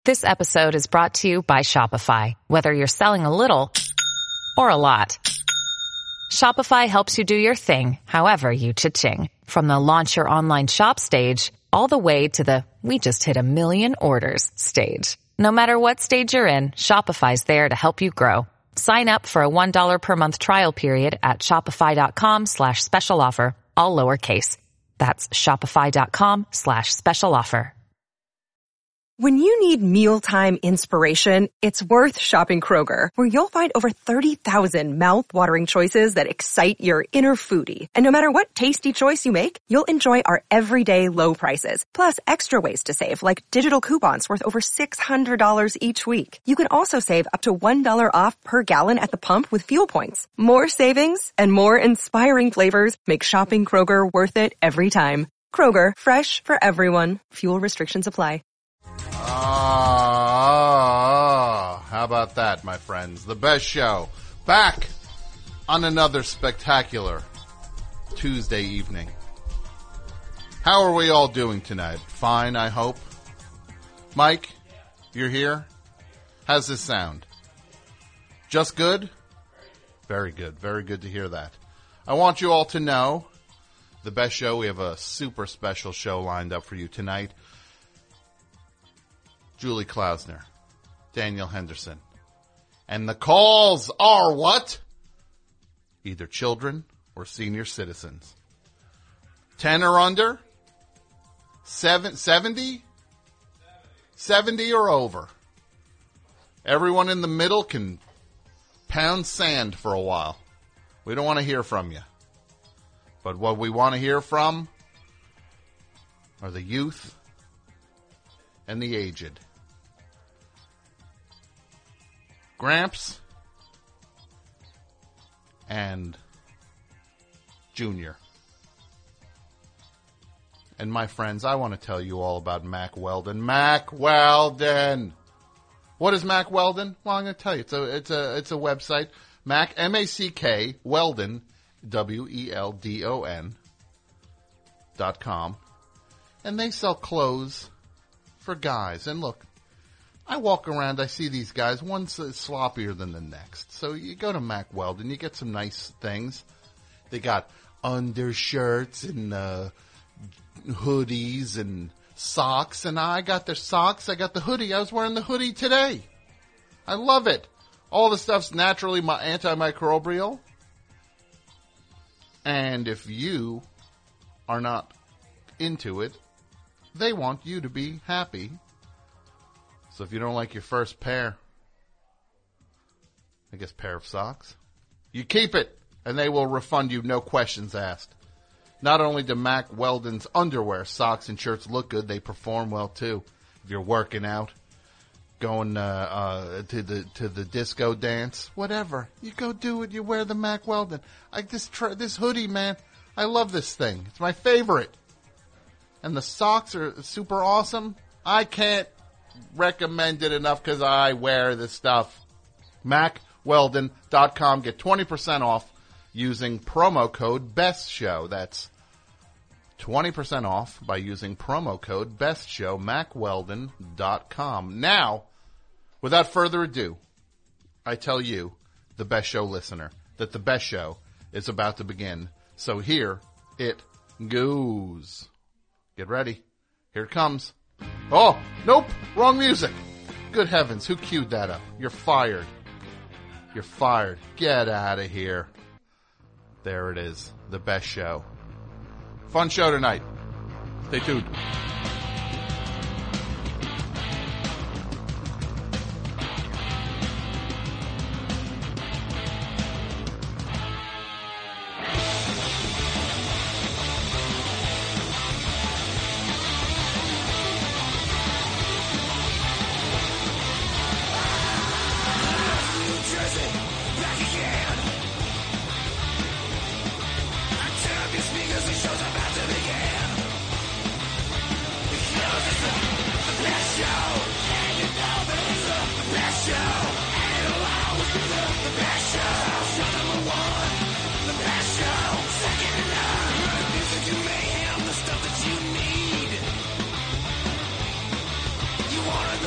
This episode is brought to you by Shopify. Whether you're selling a little or a lot, Shopify helps you do your thing, however you cha-ching. From the launch your online shop stage, all the way to the we just hit 1 million orders stage. No matter what stage you're in, Shopify's there to help you grow. Sign up for a $1 per month trial period at shopify.com/special offer, all lowercase. That's shopify.com/special offer. When you need mealtime inspiration, it's worth shopping Kroger, where you'll find over 30,000 mouth-watering choices that excite your inner foodie. And no matter what tasty choice you make, you'll enjoy our everyday low prices, plus extra ways to save, like digital coupons worth over $600 each week. You can also save up to $1 off per gallon at the pump with fuel points. More savings and more inspiring flavors make shopping Kroger worth it every time. Kroger, fresh for everyone. Fuel restrictions apply. How about that, my friends? The best show. Back on another spectacular Tuesday evening. How are we all doing tonight? Fine, I hope. Mike, you're here? How's this sound? Just good? Very good. Very good to hear that. I want you all to know the best show. We have a super special show lined up for you tonight. Julie Klausner, Daniel Henderson. And the calls are what? Either children or senior citizens. 10 or under? 70? 70 or over. Everyone in the middle can pound sand for a while. We don't want to hear from you. But what we want to hear from are the youth and the aged. Gramps and Junior. And my friends, I want to tell you all about Mack Weldon. Mack Weldon! What is Mack Weldon? Well, I'm going to tell you. It's a website. Mack, M-A-C-K, Weldon, WELDON.com. And they sell clothes for guys. And look, I walk around, I see these guys, one's sloppier than the next. So you go to Mack Weldon, you get some nice things. They got undershirts and hoodies and socks. And I got their socks, I got the hoodie. I was wearing the hoodie today. I love it. All the stuff's naturally antimicrobial. And if you are not into it, they want you to be happy. So if you don't like your first pair of socks, you keep it, and they will refund you, no questions asked. Not only do Mack Weldon's underwear, socks, and shirts look good, they perform well too. If you're working out, going to the disco dance, whatever, you go do it. You wear the Mack Weldon. This hoodie, man, I love this thing. It's my favorite. And the socks are super awesome. I can't recommend it enough because I wear this stuff. MackWeldon.com. Get 20% off using promo code BESTSHOW. That's 20% off by using promo code BESTSHOW. MackWeldon.com. Now, without further ado, I tell you, the Best Show listener, that the Best Show is about to begin. So here it goes. Get ready. Here it comes. Oh, nope, wrong music. Good heavens, who queued that up? You're fired. You're fired. Get out of here. There it is, the Best Show. Fun show tonight. Stay tuned.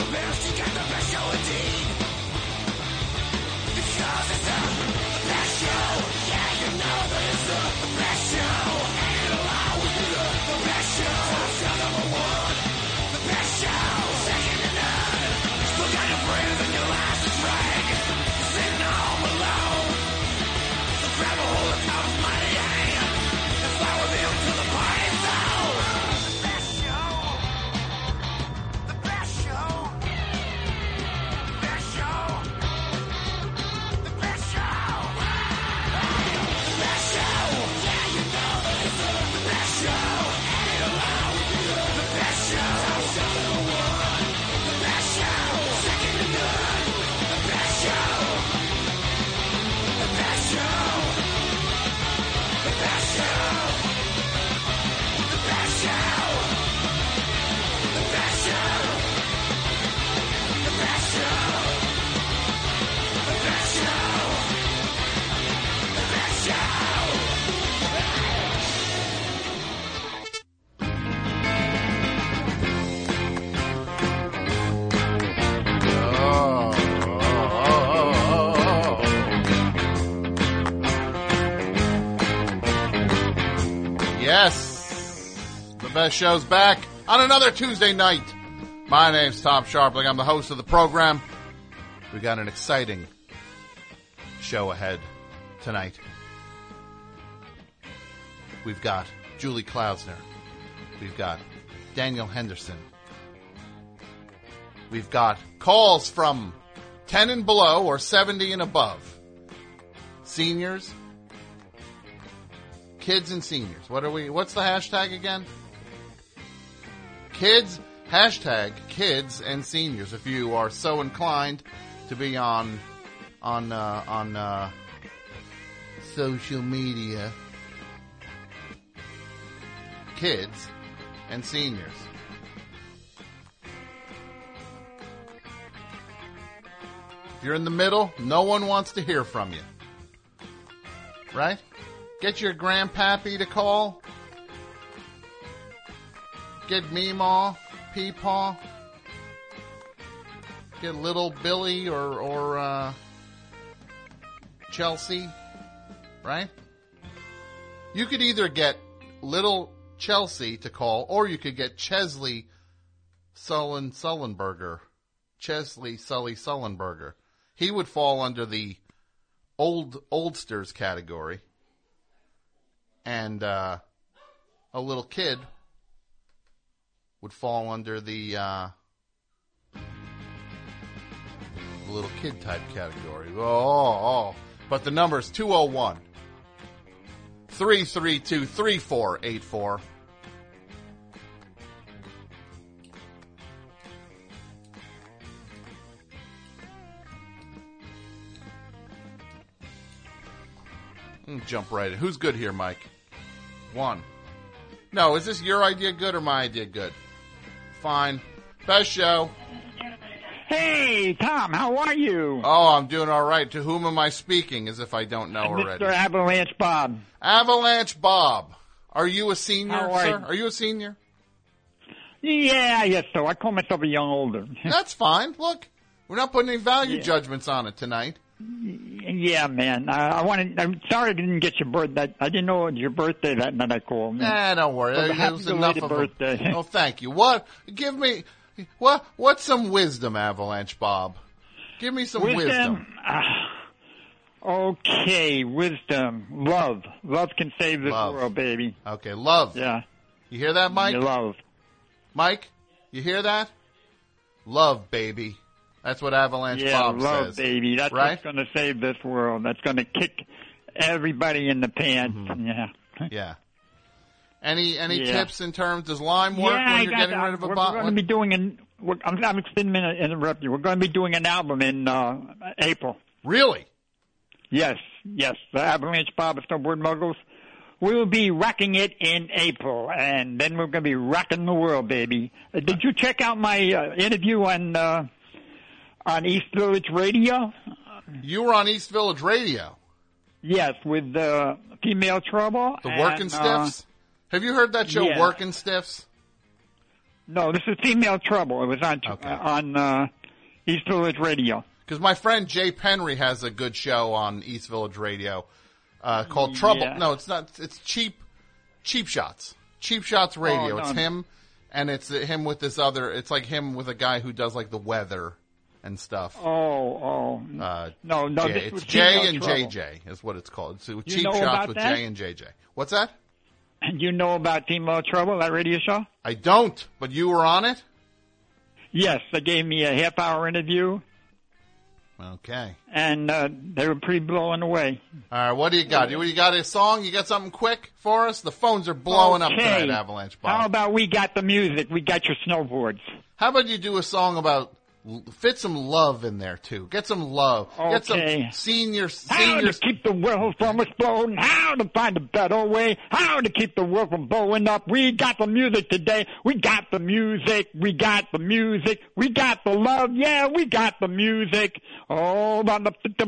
Yes, the best show's back on another Tuesday night. My name's Tom Sharpling. I'm the host of the program. We got an exciting show ahead tonight. We've got Julie Klausner. We've got Daniel Henderson. We've got calls from 10 and below or 70 and above. Seniors. Kids and seniors. What's the hashtag again? Kids, hashtag kids and seniors. If you are so inclined to be on social media. Kids and seniors. If you're in the middle, no one wants to hear from you. Right? Get your grandpappy to call. Get Meemaw, Peepaw. Get little Billy or Chelsea. Right? You could either get little Chelsea to call, or you could get Chesley Sullenberger. Chesley Sully Sullenberger. He would fall under the oldsters category. And a little kid would fall under the little kid type category. Oh. But the number is 201-332-3484. Jump right in. Who's good here, Mike? One. No, is this your idea good or my idea good? Fine. Best show. Hey, Tom, how are you? Oh, I'm doing all right. To whom am I speaking, as if I don't know already? Mr. Avalanche Bob. Avalanche Bob. Are you a senior, How sir? Are you a senior? Yeah, I guess so. I call myself a young older. That's fine. Look, we're not putting any value judgments on it tonight. Yeah, man. I'm sorry I didn't get your birthday. I didn't know it was your birthday that night I called. Don't worry. Well, It was enough of birthday. Oh, thank you. What's some wisdom, Avalanche Bob? Give me some wisdom. Okay, wisdom. Love. Love can save this world, baby. Okay, love. Yeah. You hear that, Mike? Love. Mike, you hear that? Love, baby. That's what Avalanche Bob love, says. Baby. That's right? what's going to save this world. That's going to kick everybody in the pants. Mm-hmm. Yeah. Yeah. Any tips in terms, does lime work when you're getting rid of a bottle? We're going to be doing I'm didn't mean to interrupt you. We're going to be doing an album in April. Really? Yes. The Avalanche Bob and Snowboard Muggles. We will be rocking it in April, and then we're going to be rocking the world, baby. Did you check out my interview on East Village Radio? You were on East Village Radio? Yes, with Female Trouble. The Workin' Stiffs? Have you heard that show, yeah. Workin' Stiffs? No, this is Female Trouble. It was Okay. on East Village Radio. Because my friend Jay Penry has a good show on East Village Radio called Trouble. Yeah. No, it's not. It's Cheap Shots. Cheap Shots Radio. Oh, no. It's him, and it's him with this other. It's like him with a guy who does like the weather and stuff. No, Jay, this it's was Jay Female and Trouble. JJ is what it's called. So You Cheap know Shots about with that? Jay and JJ. What's that? And you know about Female Trouble, that radio show? I don't, but you were on it? Yes, they gave me a half-hour interview, Okay. and they were pretty blown away. All right, what do you got? You got a song? You got something quick for us? The phones are blowing up Okay. tonight, Avalanche Bob. How about we got the music? We got your snowboards. How about you do a song about fit some love in there too? Get some love. Get some Okay. seniors. How to keep the world from exploding. How to find a better way. How to keep the world from blowing up. We got the music today. We got the music. We got the music. We got the love. Yeah, we got the music. Oh, we got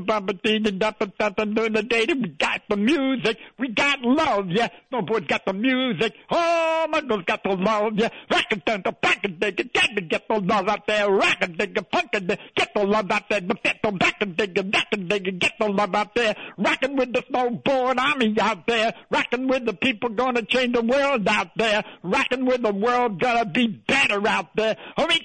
the music. We got love. Yeah, Snowboard's got the music. Oh, Muggle's got the love. Yeah, get the love out there. Get the love out there. Get the love out there. Rockin' with the snowboard army out there. Rockin' with the people gonna change the world out there. Rockin' with the world gonna be better out there. We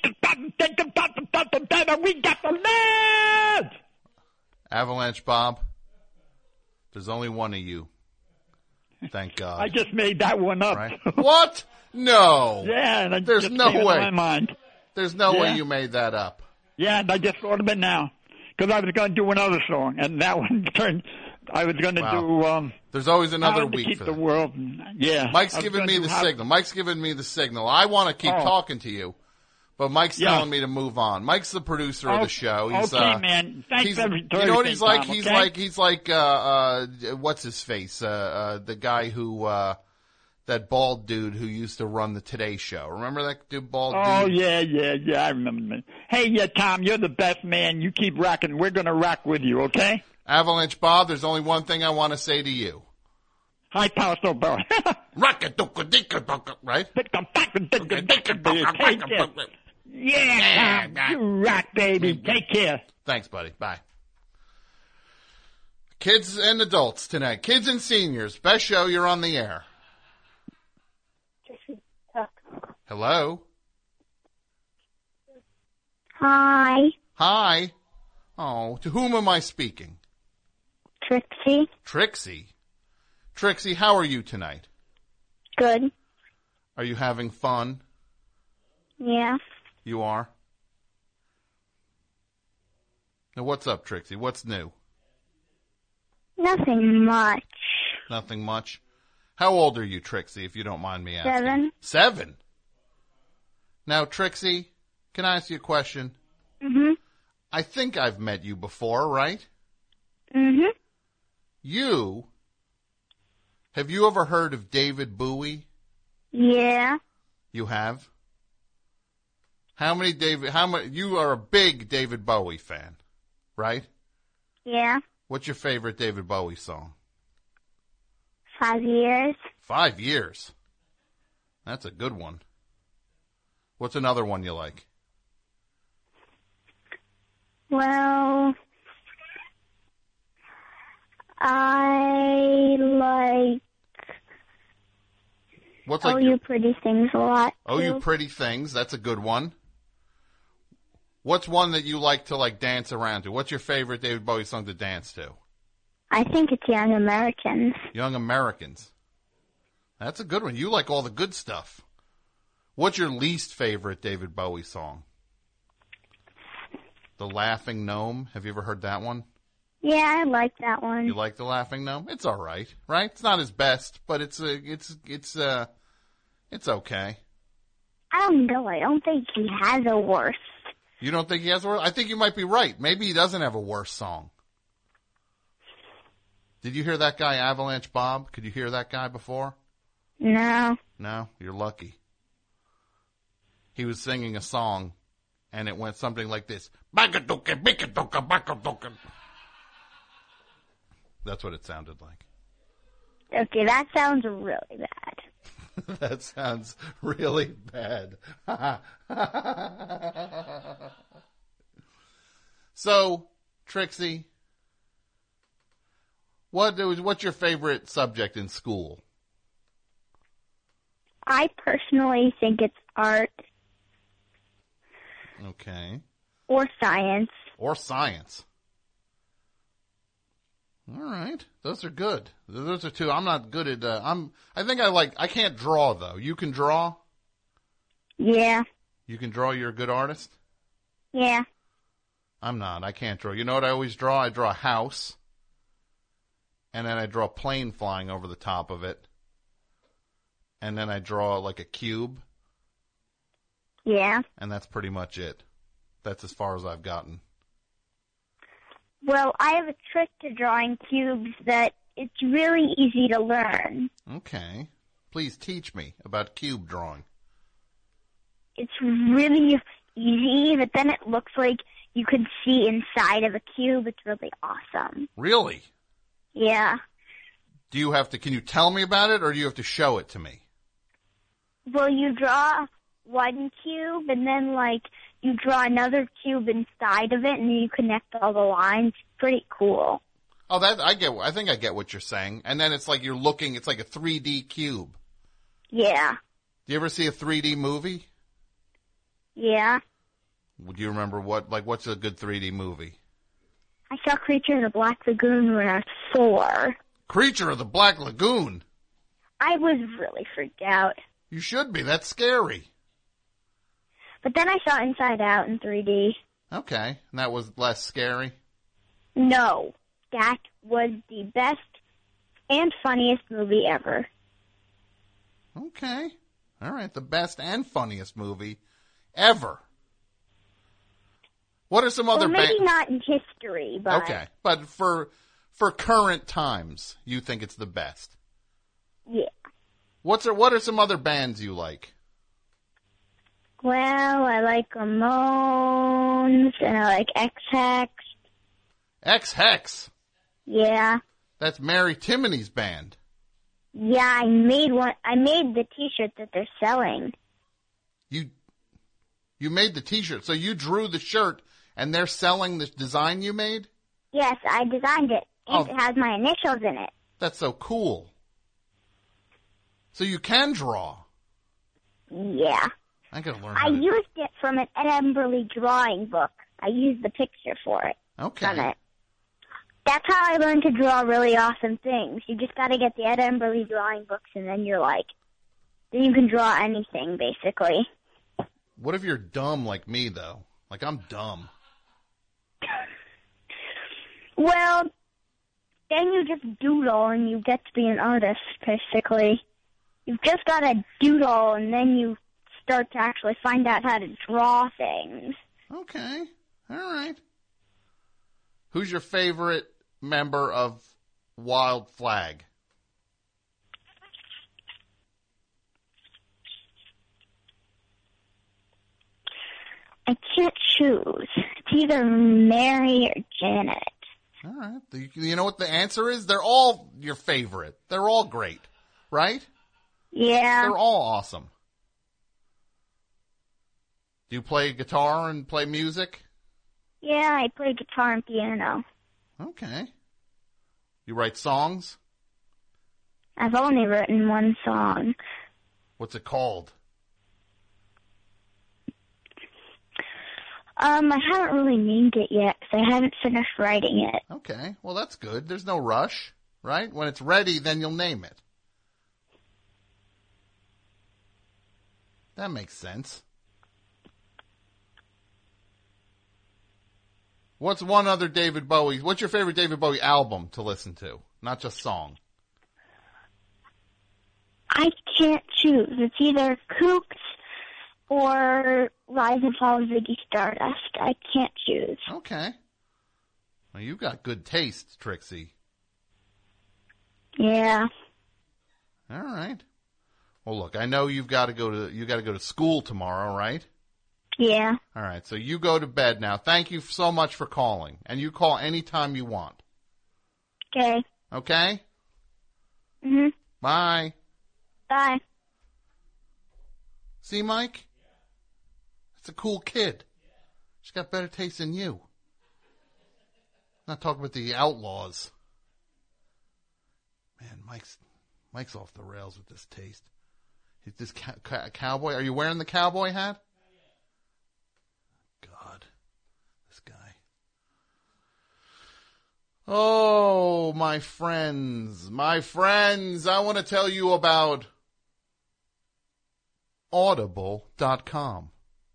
got the love. Avalanche Bob. There's only one of you. Thank God. I just made that one up. Right? What? No. Yeah, and I There's just no came into way. my mind. There's no way Yeah. you made that up. Yeah, and I just thought of it now. Because I was going to do another song, and that one turned, I was going to Wow. do, There's always another how to week keep for the that. world, yeah. Mike's I was giving gonna me do the how- signal. Mike's giving me the signal. I want to keep Oh. talking to you, but Mike's Yeah. telling me to move on. Mike's the producer of the show. He's, okay, man. Thanks he's, for you know what he's everything, like? Tom, He's okay? like what's his face? The guy who that bald dude who used to run the Today Show. Remember that dude, bald Oh, dude? yeah, I remember. Hey, yeah, Tom, you're the best man. You keep rocking. We're going to rock with you, okay? Avalanche Bob, there's only one thing I want to say to you. High power snowball. Right? Yeah, Tom, you rock, baby. Take care. Thanks, buddy. Bye. Kids and adults tonight. Kids and seniors. Best show, you're on the air. Hello? Hi, Hi. Oh, to whom am I speaking? Trixie. Trixie. Trixie, how are you tonight? Good. Are you having fun? Yeah. You are? Now, what's up, Trixie? What's new? Nothing much. Nothing much. How old are you, Trixie, if you don't mind me asking? 7. 7? Now, Trixie, can I ask you a question? Mhm. I think I've met you before, right? Mhm. Have you ever heard of David Bowie? Yeah. You have? How many, you are a big David Bowie fan, right? Yeah. What's your favorite David Bowie song? 5 years. 5 years. That's a good one. What's another one you like? Well, I like What's Oh like You Pretty Things a lot. Oh, too. You Pretty Things. That's a good one. What's one that you like to dance around to? What's your favorite David Bowie song to dance to? I think it's Young Americans. Young Americans. That's a good one. You like all the good stuff. What's your least favorite David Bowie song? The Laughing Gnome. Have you ever heard that one? Yeah, I like that one. You like The Laughing Gnome? It's all right, right? It's not his best, but it's okay. I don't know. I don't think he has a worst. You don't think he has a worse? I think you might be right. Maybe he doesn't have a worse song. Did you hear that guy, Avalanche Bob? Could you hear that guy before? No. No? You're lucky. He was singing a song, and it went something like this. That's what it sounded like. Okay, that sounds really bad. That sounds really bad. So, Trixie, what's your favorite subject in school? I personally think it's art Okay. or science. Or science. All right. Those are good. Those are two. I'm not good at, I can't draw though. You can draw? Yeah. You can draw? You're a good artist? Yeah. I'm not. I can't draw. You know what I always draw? I draw a house. And then I draw a plane flying over the top of it. And then I draw like a cube. Yeah. And that's pretty much it. That's as far as I've gotten. Well, I have a trick to drawing cubes that it's really easy to learn. Okay. Please teach me about cube drawing. It's really easy, but then it looks like you can see inside of a cube. It's really awesome. Really? Yeah. Can you tell me about it, or do you have to show it to me? Well, you draw one cube, and then, you draw another cube inside of it, and then you connect all the lines. Pretty cool. Oh, I think I get what you're saying. And then it's like it's like a 3D cube. Yeah. Do you ever see a 3D movie? Yeah. Do you remember what's a good 3D movie? I saw Creature of the Black Lagoon when I was 4. Creature of the Black Lagoon? I was really freaked out. You should be. That's scary. But then I saw Inside Out in 3D. Okay. And that was less scary? No. That was the best and funniest movie ever. Okay. All right. The best and funniest movie ever. What are some other... Well, maybe not in history, but... Okay. But for current times, you think it's the best? Yeah. What are some other bands you like? Well, I like Ramones, and I like X-Hex. X-Hex? Yeah. That's Mary Timony's band. Yeah, I made one. I made the T-shirt that they're selling. You made the T-shirt, so you drew the shirt, and they're selling the design you made? Yes, I designed it, and it has my initials in it. That's so cool. So you can draw? Yeah. I gotta learn I used it from an Ed Emberley drawing book. I used the picture for it. Okay. From it. That's how I learned to draw really awesome things. You just gotta get the Ed Emberley drawing books, and then then you can draw anything, basically. What if you're dumb like me, though? Like, I'm dumb. Well, then you just doodle, and you get to be an artist, basically. You've just gotta doodle, and then you start to actually find out how to draw things. Okay. All right. Who's your favorite member of Wild Flag? I can't choose. It's either Mary or Janet. All right. You know what the answer is? They're all your favorite. They're all great, right? Yeah. They're all awesome. Do you play guitar and play music? Yeah, I play guitar and piano. Okay. You write songs? I've only written one song. What's it called? I haven't really named it yet because I haven't finished writing it. Okay. Well, that's good. There's no rush, right? When it's ready, then you'll name it. That makes sense. What's your favorite David Bowie album to listen to? Not just song. I can't choose. It's either Kooks or Rise and Fall of Ziggy Stardust. I can't choose. Okay. Well, you got good taste, Trixie. Yeah. All right. Well, look, I know you got to go to school tomorrow, right? Yeah. All right. So you go to bed now. Thank you so much for calling, and you call anytime you want. Okay. Okay? Mhm. Bye. Bye. See, Mike? That's a cool kid. She's got better taste than you. Not talking about the outlaws. Man, Mike's off the rails with this taste. He's this cowboy. Are you wearing the cowboy hat? God, this guy. Oh, my friends, I want to tell you about Audible.com.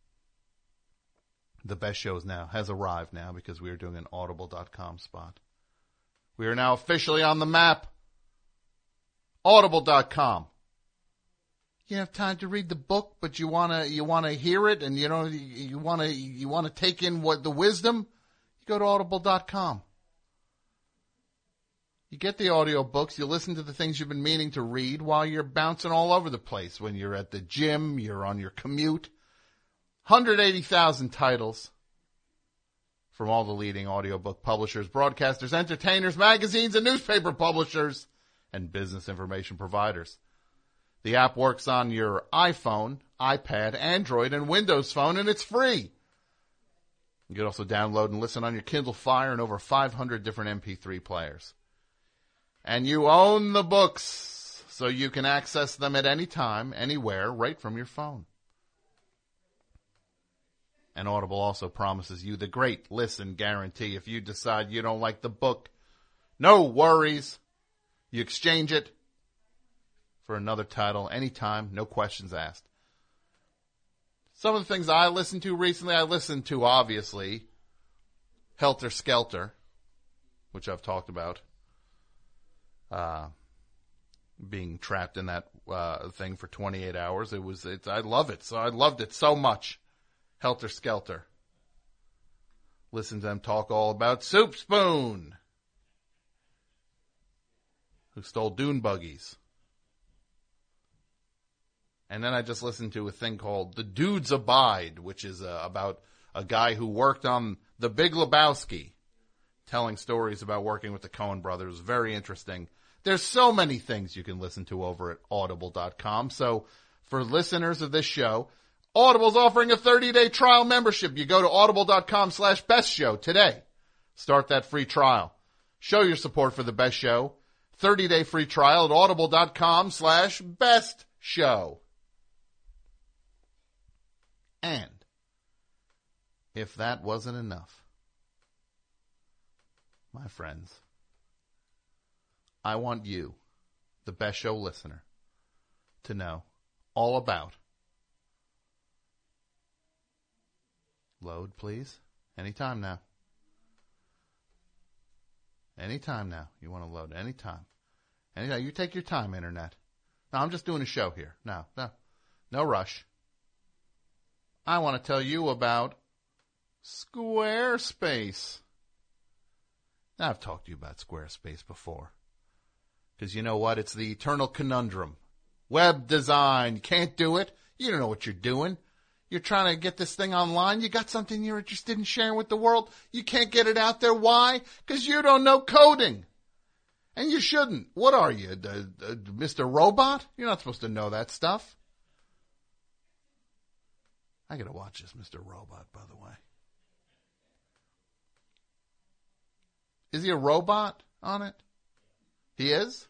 The best shows now has arrived now because we are doing an Audible.com spot. We are now officially on the map. Audible.com. You have time to read the book, but you wanna hear it, and you wanna take in what the wisdom. You go to Audible.com. You get the audio books. You listen to the things you've been meaning to read while you're bouncing all over the place. When you're at the gym, you're on your commute. 180,000 titles from all the leading audiobook publishers, broadcasters, entertainers, magazines, and newspaper publishers, and business information providers. The app works on your iPhone, iPad, Android, and Windows Phone, and it's free. You can also download and listen on your Kindle Fire and over 500 different MP3 players. And you own the books, so you can access them at any time, anywhere, right from your phone. And Audible also promises you the great listen guarantee. If you decide you don't like the book, no worries. You exchange it for another title anytime, no questions asked. Some of the things I listened to recently, obviously, Helter Skelter, which I've talked about. Being trapped in that thing for 28 hours. I love it. So I loved it so much. Helter Skelter. Listen to them talk all about Soup Spoon, who stole dune buggies. And then I just listened to a thing called The Dudes Abide, which is about a guy who worked on The Big Lebowski, telling stories about working with the Coen brothers. Very interesting. There's so many things you can listen to over at Audible.com. So for listeners of this show, Audible's offering a 30-day trial membership. You go to audible.com/bestshow today. Start that free trial. Show your support for the best show. 30-day free trial at audible.com/bestshow. And if that wasn't enough, my friends, I want you, the best show listener, to know all about. Load, please. Anytime now. Anytime now. You want to load anytime. Anytime. You take your time, Internet. No, I'm just doing a show here. No rush. I want to tell you about Squarespace. Now, I've talked to you about Squarespace before. Because you know what? It's the eternal conundrum. Web design. You can't do it. You don't know what you're doing. You're trying to get this thing online. You got something you're interested in sharing with the world. You can't get it out there. Why? Because you don't know coding. And you shouldn't. What are you, Mr. Robot? You're not supposed to know that stuff. I got to watch this Mr. Robot, by the way. Is he a robot on it? He is?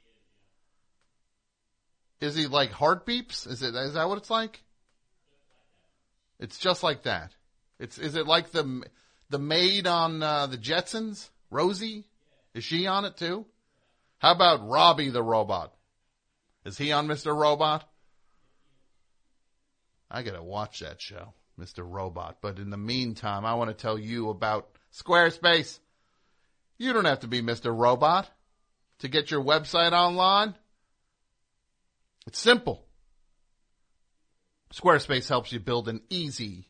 Is he like heart beeps? Is that what it's like? It's just like that. Is it like the maid on the Jetsons? Rosie? Is she on it too? How about Robbie the robot? Is he on Mr. Robot? I gotta watch that show, Mr. Robot. But in the meantime, I want to tell you about Squarespace. You don't have to be Mr. Robot to get your website online. It's simple. Squarespace helps you build an easy.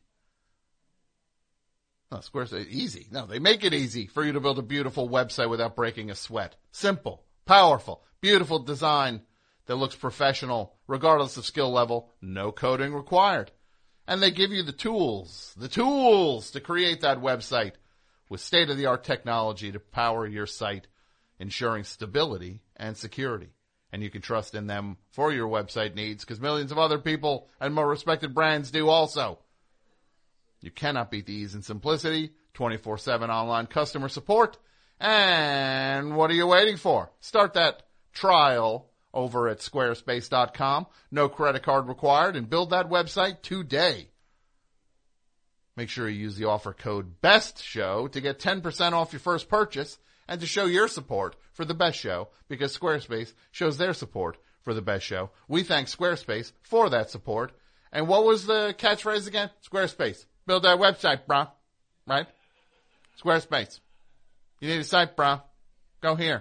No, Squarespace, easy. No, they make it easy for you to build a beautiful website without breaking a sweat. Simple, powerful, beautiful design that looks professional, regardless of skill level. No coding required. And they give you the tools to create that website with state-of-the-art technology to power your site, ensuring stability and security. and you can trust in them for your website needs because millions of other people and more respected brands do also. You cannot beat the ease and simplicity, 24/7 online customer support. And what are you waiting for? Start that trial over at squarespace.com. No credit card required, and build that website today. Make sure you use the offer code BESTSHOW to get 10% off your first purchase and to show your support for the best show because Squarespace shows their support for the best show. We thank Squarespace for that support. And what was the catchphrase again? Squarespace. Build that website, brah. Right? Squarespace. You need a site, brah. Go here.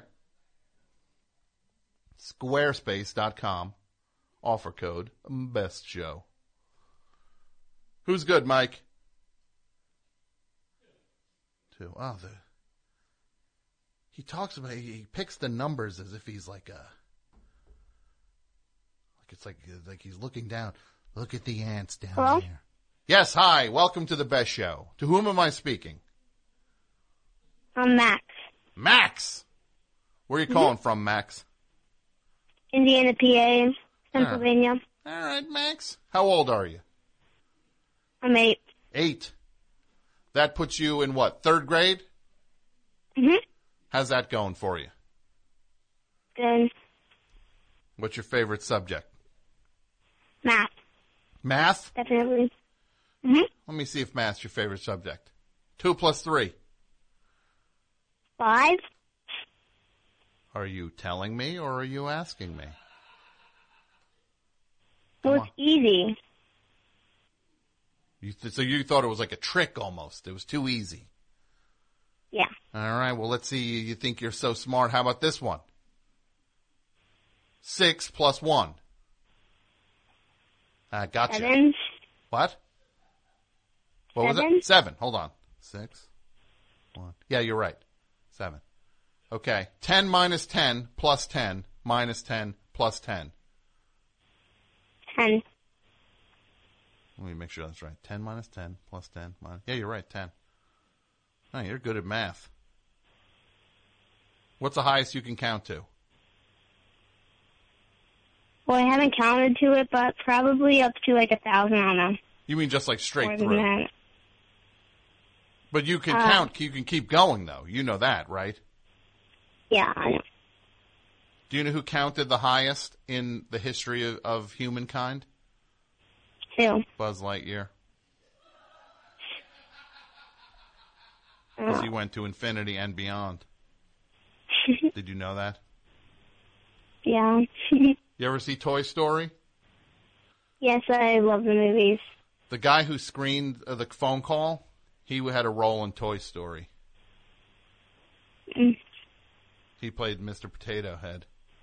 Squarespace.com. Offer code BESTSHOW. Who's good, Mike? 2. Oh, he talks about, he picks the numbers as if he's like it's like he's looking down. Look at the ants down Hello? there. Yes, hi. Welcome to the Best Show. To whom am I speaking? I'm Max. Max. Where are you calling from, Max? Indiana, PA, Pennsylvania. All right, Max. How old are you? I'm 8. 8. That puts you in what, 3rd grade? Mm-hmm. How's that going for you? Good. What's your favorite subject? Math. Math? Definitely. Mm-hmm. Let me see if math's your favorite subject. 2 plus 3. 5. Are you telling me or are you asking me? Well, Come it's easy. So you thought it was like a trick almost. It was too easy. Yeah. All right, well, let's see. You think you're so smart. How about this one? 6 plus 1. Gotcha. 7. What? What was 7. it? 7. Hold on. 6, 1. Yeah, you're right. 7. Okay. 10 minus 10 plus 10 minus 10 plus 10. 10. Let me make sure that's right. 10 minus 10 plus 10 minus... Yeah, you're right. 10. Oh, you're good at math. What's the highest you can count to? Well, I haven't counted to it, but probably up to like 1,000. I don't know. You mean just like straight More through? than that. But you can count. You can keep going, though. You know that, right? Yeah, I know. Do you know who counted the highest in the history of humankind? Who? Buzz Lightyear. Because he went to infinity and beyond. Did you know that? Yeah. You ever see Toy Story? Yes, I love the movies. The guy who screened the phone call, he had a role in Toy Story. Mm. He played Mr. Potato Head.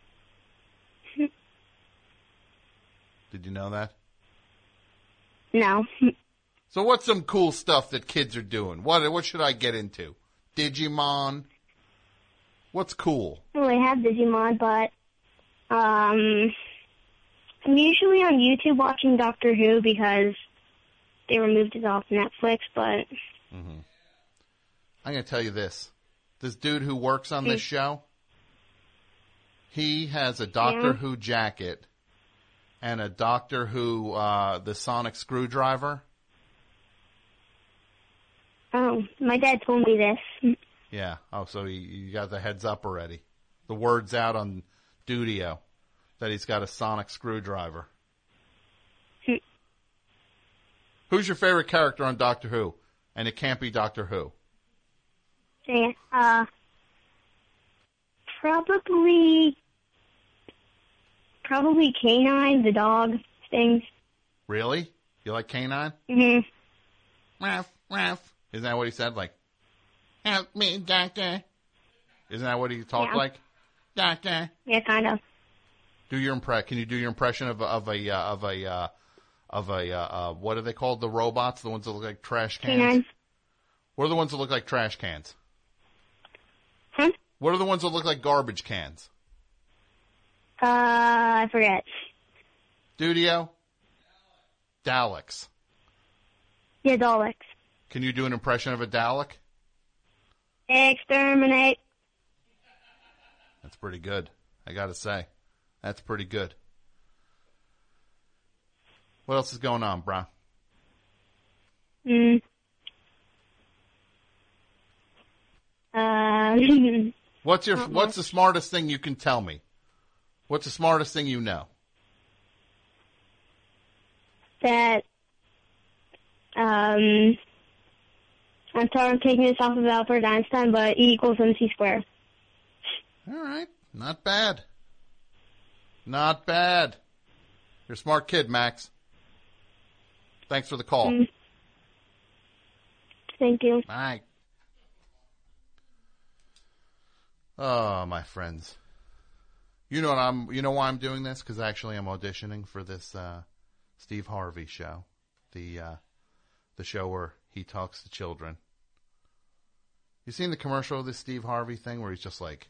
Did you know that? No. So what's some cool stuff that kids are doing? What should I get into? Digimon? What's cool? I don't really have Digimon, but I'm usually on YouTube watching Doctor Who because they removed it off Netflix, but... Mm-hmm. I'm going to tell you this. This dude who works on this show, he has a Doctor Who jacket and a Doctor Who, the sonic screwdriver. Oh, my dad told me this. Yeah. Oh, so you got the heads up already. The word's out on Dudio that he's got a sonic screwdriver. Who's your favorite character on Doctor Who? And it can't be Doctor Who. Yeah, probably K9, the dog things. Really? You like K9? Mm-hmm. Ruff, ruff. Isn't that what he said? Like, help me, doctor. Isn't that what he talked like? Doctor. Yeah, kind of. Do your Can you do your impression of a what are they called? The robots, the ones that look like trash cans. K9. What are the ones that look like trash cans? Huh? What are the ones that look like garbage cans? I forget. Dudio? Daleks. Yeah, Daleks. Can you do an impression of a Dalek? Exterminate. That's pretty good, I gotta say. That's pretty good. What else is going on, Bron? What's the smartest thing you can tell me? What's the smartest thing you know? That I'm sorry I'm taking this off of Albert Einstein, but E equals MC squared. All right. Not bad. Not bad. You're a smart kid, Max. Thanks for the call. Thank you. Bye. Oh, my friends. You know why I'm doing this? Because actually I'm auditioning for this Steve Harvey show. The show where he talks to children. You seen the commercial of this Steve Harvey thing where he's just like,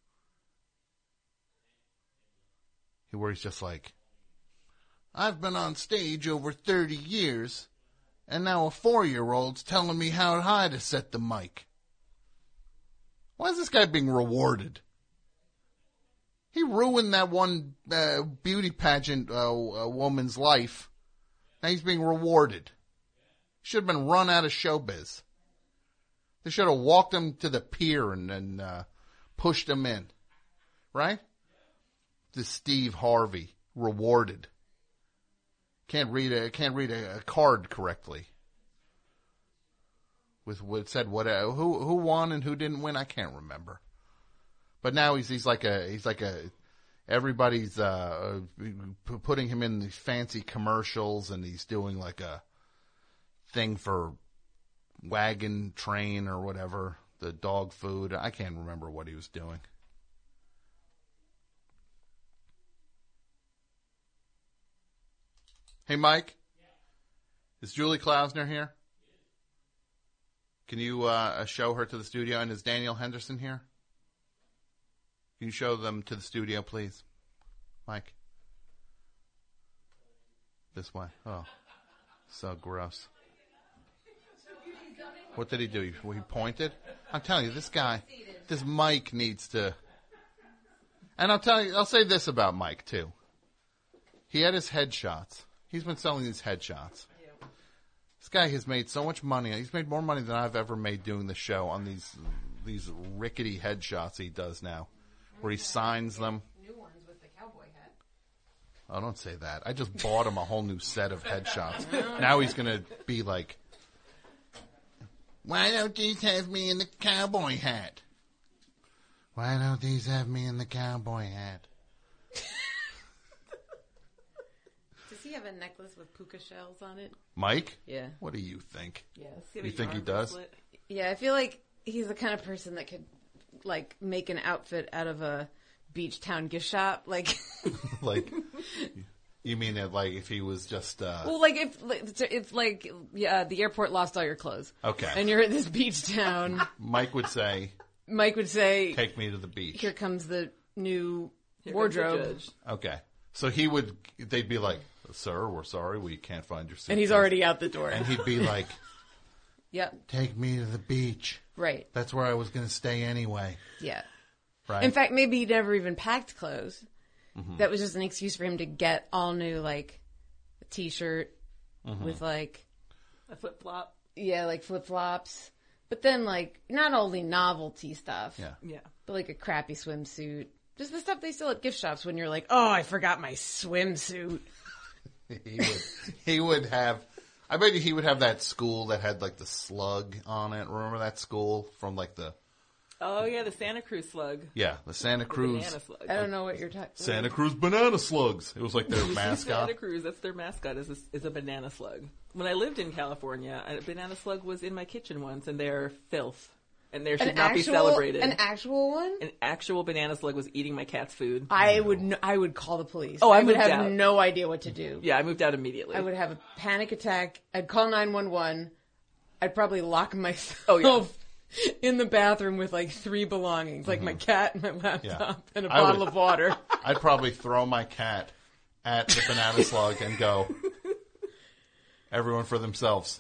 I've been on stage over 30 years, and now a 4-year-old's telling me how high to set the mic. Why is this guy being rewarded? He ruined that one beauty pageant woman's life. Now he's being rewarded. Should have been run out of showbiz. They should have walked him to the pier and pushed him in. Right? This Steve Harvey, rewarded. Can't read a card correctly. With what it said, who won and who didn't win, I can't remember. But now he's like everybody's putting him in these fancy commercials, and he's doing like a thing for Wagon Train or whatever, the dog food. I can't remember what he was doing. Hey, Mike, is Julie Klausner here? Can you show her to the studio? And is Daniel Henderson here? Can you show them to the studio, please? Mike? This way. Oh, so gross. What did he do? He pointed? I'm telling you, this Mike needs to... And I'll say this about Mike, too. He had his headshots. He's been selling these headshots. This guy has made so much money. He's made more money than I've ever made doing the show on these rickety headshots he does now, where he signs them. New ones with the cowboy hat. Oh, don't say that. I just bought him a whole new set of headshots. Now he's going to be like, why don't these have me in the cowboy hat? Why don't these have me in the cowboy hat? Does he have a necklace with puka shells on it? Mike? Yeah. What do you think? Yes. You think he does? Yeah, I feel like he's the kind of person that could, like, make an outfit out of a beach town gift shop. Like, you mean that, like, if he was just, well, like, it's like, yeah, the airport lost all your clothes. Okay. And you're at this beach town. Mike would say, take me to the beach. Here comes the new wardrobe. Okay. So they'd be like, sir, we're sorry, we can't find your suitcase. And he's already out the door. And he'd be like, yep. Take me to the beach. Right. That's where I was going to stay anyway. Yeah. Right. In fact, maybe he never even packed clothes. Mm-hmm. That was just an excuse for him to get all new, like, a T-shirt with, like... a flip-flop. Yeah, like flip-flops. But then, like, not only novelty stuff. Yeah. But, like, a crappy swimsuit. Just the stuff they sell at gift shops when you're like, oh, I forgot my swimsuit. He would have... I bet you he would have that school that had, like, the slug on it. Remember that school from, like, the... Oh, yeah, the Santa Cruz slug. Yeah, the Santa Cruz. Banana slug. I don't know what you're talking about. Santa Cruz banana slugs. It was like their mascot. Santa Cruz, that's their mascot, is a banana slug. When I lived in California, a banana slug was in my kitchen once, and they're filth. And they should not be celebrated. An actual one? An actual banana slug was eating my cat's food. I would call the police. Oh, I would have no idea what to do. Yeah, I moved out immediately. I would have a panic attack. I'd call 911. I'd probably lock myself in the bathroom with like 3 belongings, like my cat and my laptop and a bottle of water. I'd probably throw my cat at the banana slug and go, everyone for themselves.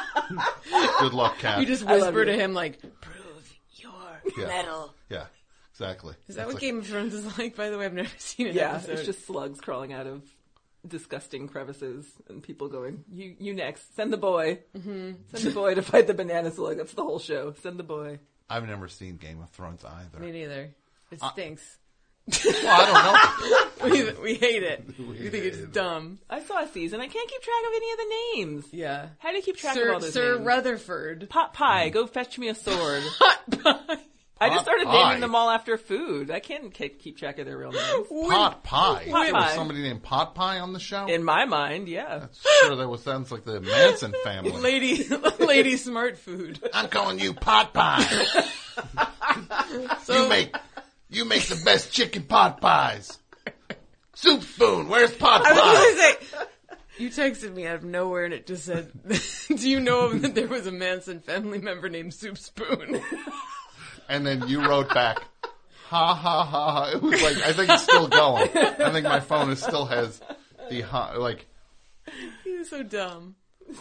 Good luck, cat. You just whisper to him like, prove your metal. Yeah. Exactly. Is that what Game of Thrones is like, by the way? I've never seen an episode. It's just slugs crawling out of disgusting crevices and people going, you next. Send the boy. Mm-hmm. Send the boy to fight the banana slug. That's the whole show. Send the boy. I've never seen Game of Thrones either. Me neither. It stinks. Well, I don't know. we hate it. We think it's dumb. I saw a season. I can't keep track of any of the names. Yeah. How do you keep track of all those Sir names? Rutherford. Pot pie. Go fetch me a sword. Hot pie. I just started naming them all after food. I can't keep track of their real names. Pot pie. Pot There pie. was somebody named Pot Pie on the show? In my mind, yeah. That's sure that sounds like the Manson family. Lady Smart Food. I'm calling you Pot Pie. You make the best chicken pot pies. Soup spoon, where's Pot Pie? I was going to say, you texted me out of nowhere and it just said, do you know that there was a Manson family member named Soup Spoon? And then you wrote back, ha ha ha ha. It was like, I think it's still going. I think my phone still has the ha, like. You're so dumb.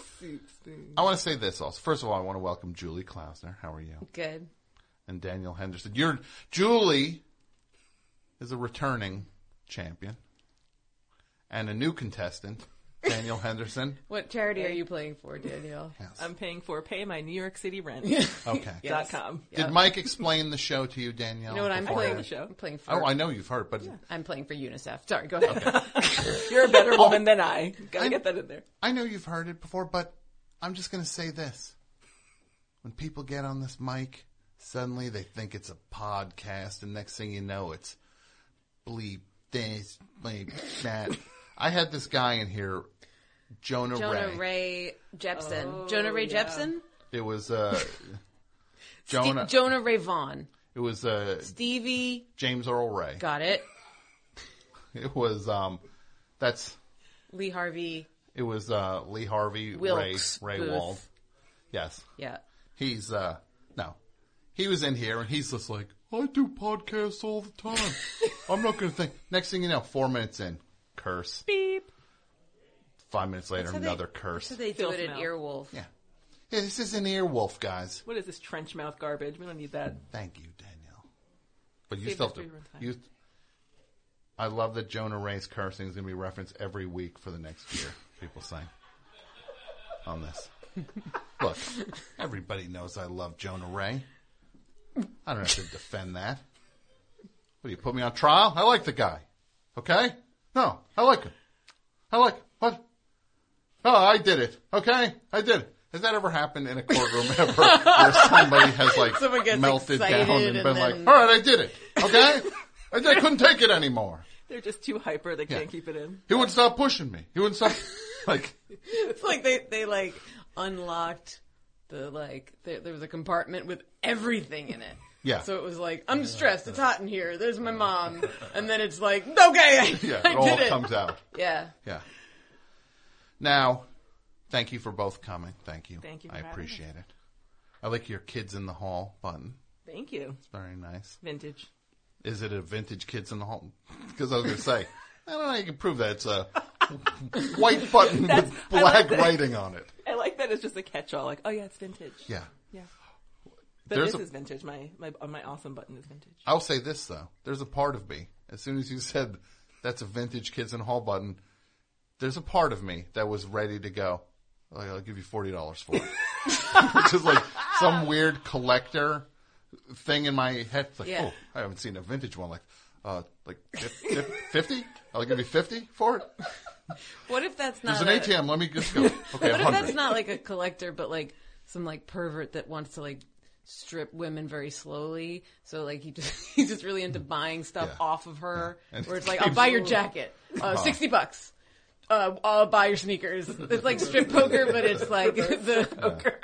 I want to say this also. First of all, I want to welcome Julie Klausner. How are you? Good. And Daniel Henderson. Julie is a returning champion and a new contestant, Daniel Henderson. What charity are you playing for, Daniel? Yes. I'm paying for Pay My New York City Rent. Okay. Yes. .com. Did Mike explain the show to you, Danielle? You know what I'm playing? The show. I'm playing for. Oh, I know you've heard, but I'm playing for UNICEF. Sorry, go ahead. Okay. You're a better woman than I. Gotta get that in there. I know you've heard it before, but I'm just going to say this: when people get on this mic, suddenly they think it's a podcast, and next thing you know, it's bleep this, bleep that. I had this guy in here. Jonah Ray Jepsen. Oh, Jonah Ray Jepsen? It was Jonah Ray Vaughn. It was Stevie James Earl Ray. Got it. It was that's Lee Harvey. It was Lee Harvey Wilkes Ray Booth. Wald. Yes. Yeah. He's no. He was in here and he's just like, I do podcasts all the time. I'm not going to think. Next thing you know, 4 minutes in, curse. Beep. 5 minutes later, another curse. That's how they do it in Earwolf. Yeah. Yeah, this is an Earwolf, guys. What is this trench mouth garbage? We don't need that. Thank you, Danielle. But you still have to. I love that Jonah Ray's cursing is going to be referenced every week for the next year. People saying on this. Look, everybody knows I love Jonah Ray. I don't have to defend that. What do you put me on trial? I like the guy. Okay? No, I like him. What? Oh, I did it. Okay? I did it. Has that ever happened in a courtroom ever where somebody has melted down and been like, all right, I did it. Okay? I couldn't take it anymore. They're just too hyper. They can't keep it in. He wouldn't stop pushing me. He wouldn't stop. It's like they unlocked there was a compartment with everything in it. Yeah. So it was like, I'm stressed. It's hot in here. There's my mom. And then it's like, okay, it all comes out. Yeah. Yeah. Now, thank you for both coming. Thank you. Thank you. I appreciate it. I like your Kids in the Hall button. Thank you. It's very nice. Vintage. Is it a vintage Kids in the Hall? Because I was going to say, I don't know how you can prove that. It's a white button with black writing on it. I like that it's just a catch-all. Like, oh yeah, it's vintage. Yeah. Yeah. But this is vintage. My awesome button is vintage. I'll say this, though. There's a part of me, as soon as you said that's a vintage Kids in the Hall button, there's a part of me that was ready to go, I'll give you $40 for it. Which is like some weird collector thing in my head. It's like, oh, I haven't seen a vintage one. Like 50? I'll give you 50 for it. What if that's not There's an ATM. Let me just go. Okay, what 100. if that's not like a collector, but like some pervert that wants to strip women very slowly? So he's just really into buying stuff off of her. Yeah. Where it's like, I'll buy your jacket, $60. I'll buy your sneakers. It's like strip poker, but it's like the poker.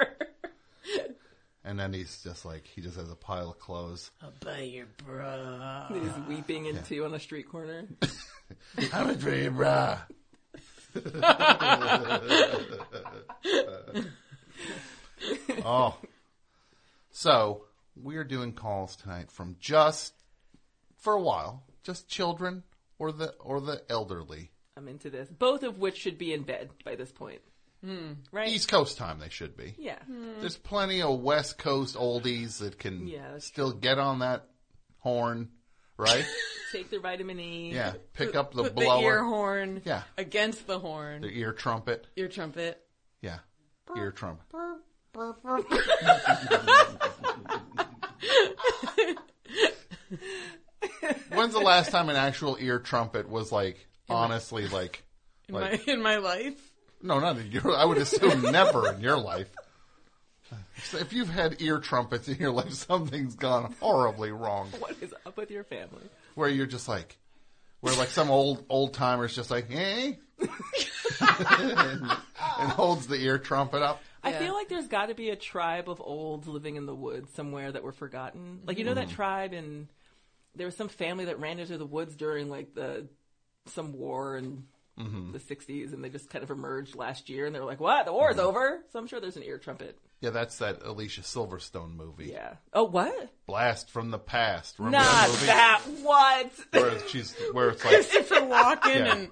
And then he's just he just has a pile of clothes. I'll buy your bra. He's weeping into on a street corner. How much for your bra? Oh. So, we're doing calls tonight from for a while, just children or the elderly. I'm into this. Both of which should be in bed by this point. Right? East Coast time they should be. Yeah. There's plenty of West Coast oldies that can still get on that horn, right? Take their vitamin E. Yeah, pick up the Put blower. the ear horn Yeah. against the horn. The ear trumpet. Ear trumpet. Yeah, ear trumpet. When's the last time an actual ear trumpet was like, honestly, like... In my life? No, not in your... I would assume never in your life. So if you've had ear trumpets in your life, something's gone horribly wrong. What is up with your family? Where you're just like... Where like some old timer's just like, hey? and holds the ear trumpet up. I feel like there's got to be a tribe of olds living in the woods somewhere that were forgotten. Like, you know that tribe in... There was some family that ran into the woods during, like, some war in the 60s, and they just kind of emerged last year, and they were like, what? The war's over? So I'm sure there's an ear trumpet. Yeah, that's that Alicia Silverstone movie. Yeah. Oh, what? Blast from the Past. Remember Not that movie? that. What? Where it's like... Christopher Walken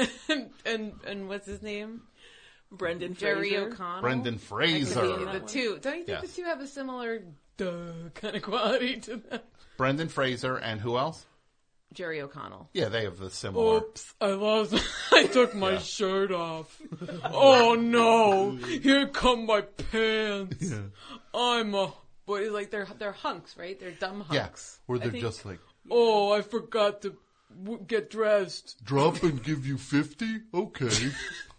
and what's his name? Brendan Jerry Fraser. O'Connell. Brendan Fraser. The two. Don't you think Yes. the two have a similar kind of quality to them? Brendan Fraser and who else? Jerry O'Connell. Yeah, they have the similar... Oops, I took my shirt off. Oh no, here come my pants. But it's like they're hunks, right? They're dumb Yeah, hunks. where they're just like... Oh, I forgot to get dressed. Drop and give you 50? Okay.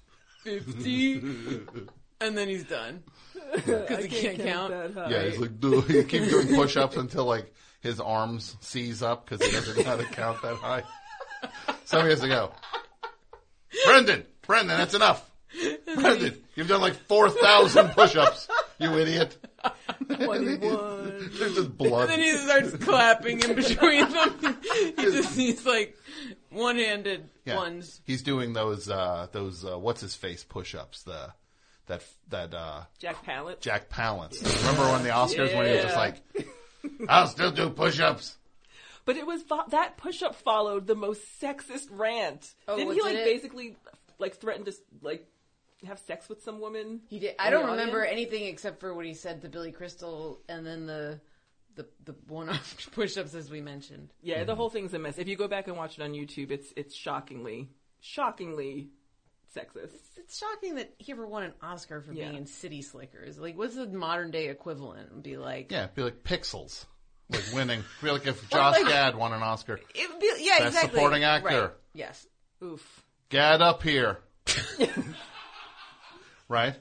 50. And then he's done. Because he can't count. That high. Yeah, he's like, dude, he keeps doing push-ups until like his arms seize up because he doesn't know how to count that high. So he has to go. Brendan, that's enough. Brendan, you've done like 4,000 push-ups, you idiot. 21. There's just blood. And then he starts clapping in between them. He's like one-handed ones. He's doing those what's his face push-ups, that Jack Palance. Jack Palance. Remember when the Oscars when he was just like, I'll still do push-ups. But it was that push-up followed the most sexist rant. Didn't he basically threaten to have sex with some woman? He did. I don't remember anything except for what he said to Billy Crystal, and then the one-off push-ups as we mentioned. Yeah, the whole thing's a mess. If you go back and watch it on YouTube, it's shockingly sexist. It's shocking that he ever won an Oscar for being in City Slickers. Like, what's the modern day equivalent? It'd be like Pixels. Like winning. I feel like if Josh Gad won an Oscar. It would be, Best exactly. supporting actor. Right. Yes. Oof. Gad up here. Right?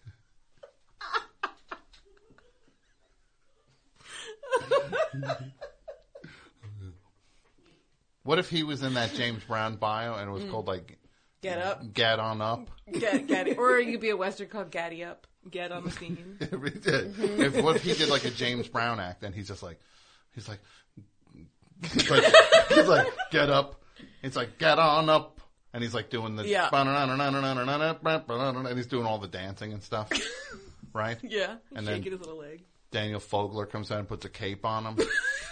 What if he was in that James Brown bio and it was called like Get Up? Get On Up? Gaddy. Or you could be a Western called Gaddy Up. Get on the scene. What if he did like a James Brown act and he's like, get up. It's like, get on up. And he's like doing the, and he's doing all the dancing and stuff. Right? Yeah. And shaking then his little leg. Daniel Fogler comes out and puts a cape on him.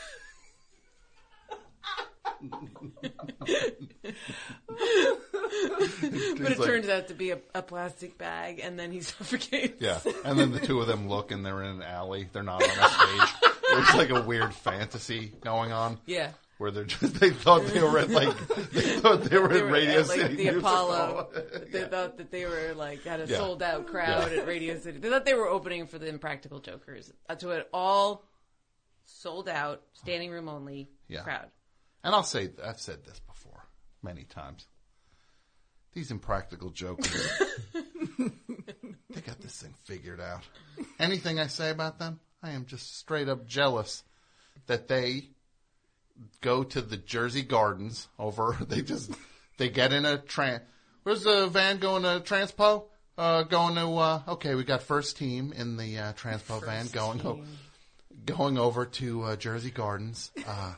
But it turns out to be a plastic bag, and then he suffocates. Yeah, and then the two of them look, and they're in an alley. They're not on a stage. It's like a weird fantasy going on. Yeah. Where they thought they were at Radio City. Like the Apollo. They thought that they were had a sold out crowd at Radio City. They thought they were opening for the Impractical Jokers. To an all sold out, standing room only crowd. And I've said this before many times. These Impractical Jokers, they got this thing figured out. Anything I say about them, I am just straight up jealous that they go to the Jersey Gardens they get in a where's the van going to Transpo? Okay, we got first team in the Transpo van going over to Jersey Gardens.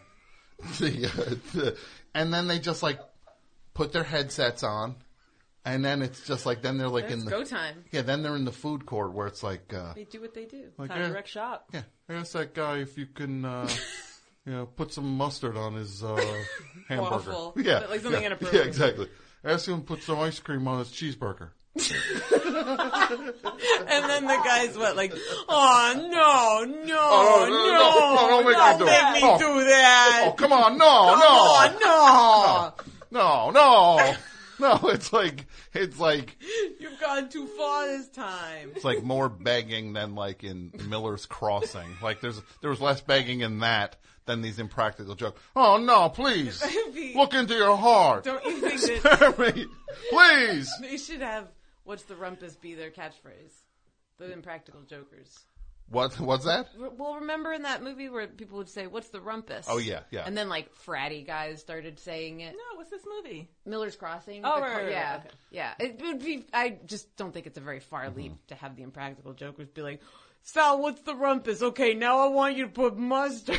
And then they just put their headsets on, and then it's just then they're it's go time. Yeah, then they're in the food court where it's they do what they do. Time to wreck shop. Yeah, ask that guy if you can, put some mustard on his hamburger. Waffle. Yeah, something inappropriate. Yeah, exactly. Ask him to put some ice cream on his cheeseburger. And then the guy's oh no, Don't make me do it. Make me do that. Oh, come on. No, it's like You've gone too far this time. it's like more begging than like in Miller's Crossing. Like there was less begging in that than these impractical jokes. Oh no, please look into your heart. Don't you think Spare me, please. they should have "What's the rumpus" be their catchphrase? The Impractical Jokers. What's that? Well, remember in that movie where people would say, "What's the rumpus?" Oh yeah. And then like fratty guys started saying it. No, what's this movie? Miller's Crossing. Oh, right. Yeah, Okay. yeah. It would be. I just don't think it's a very far leap to have the Impractical Jokers be like, "Sal, what's the rumpus? Okay, now I want you to put mustard."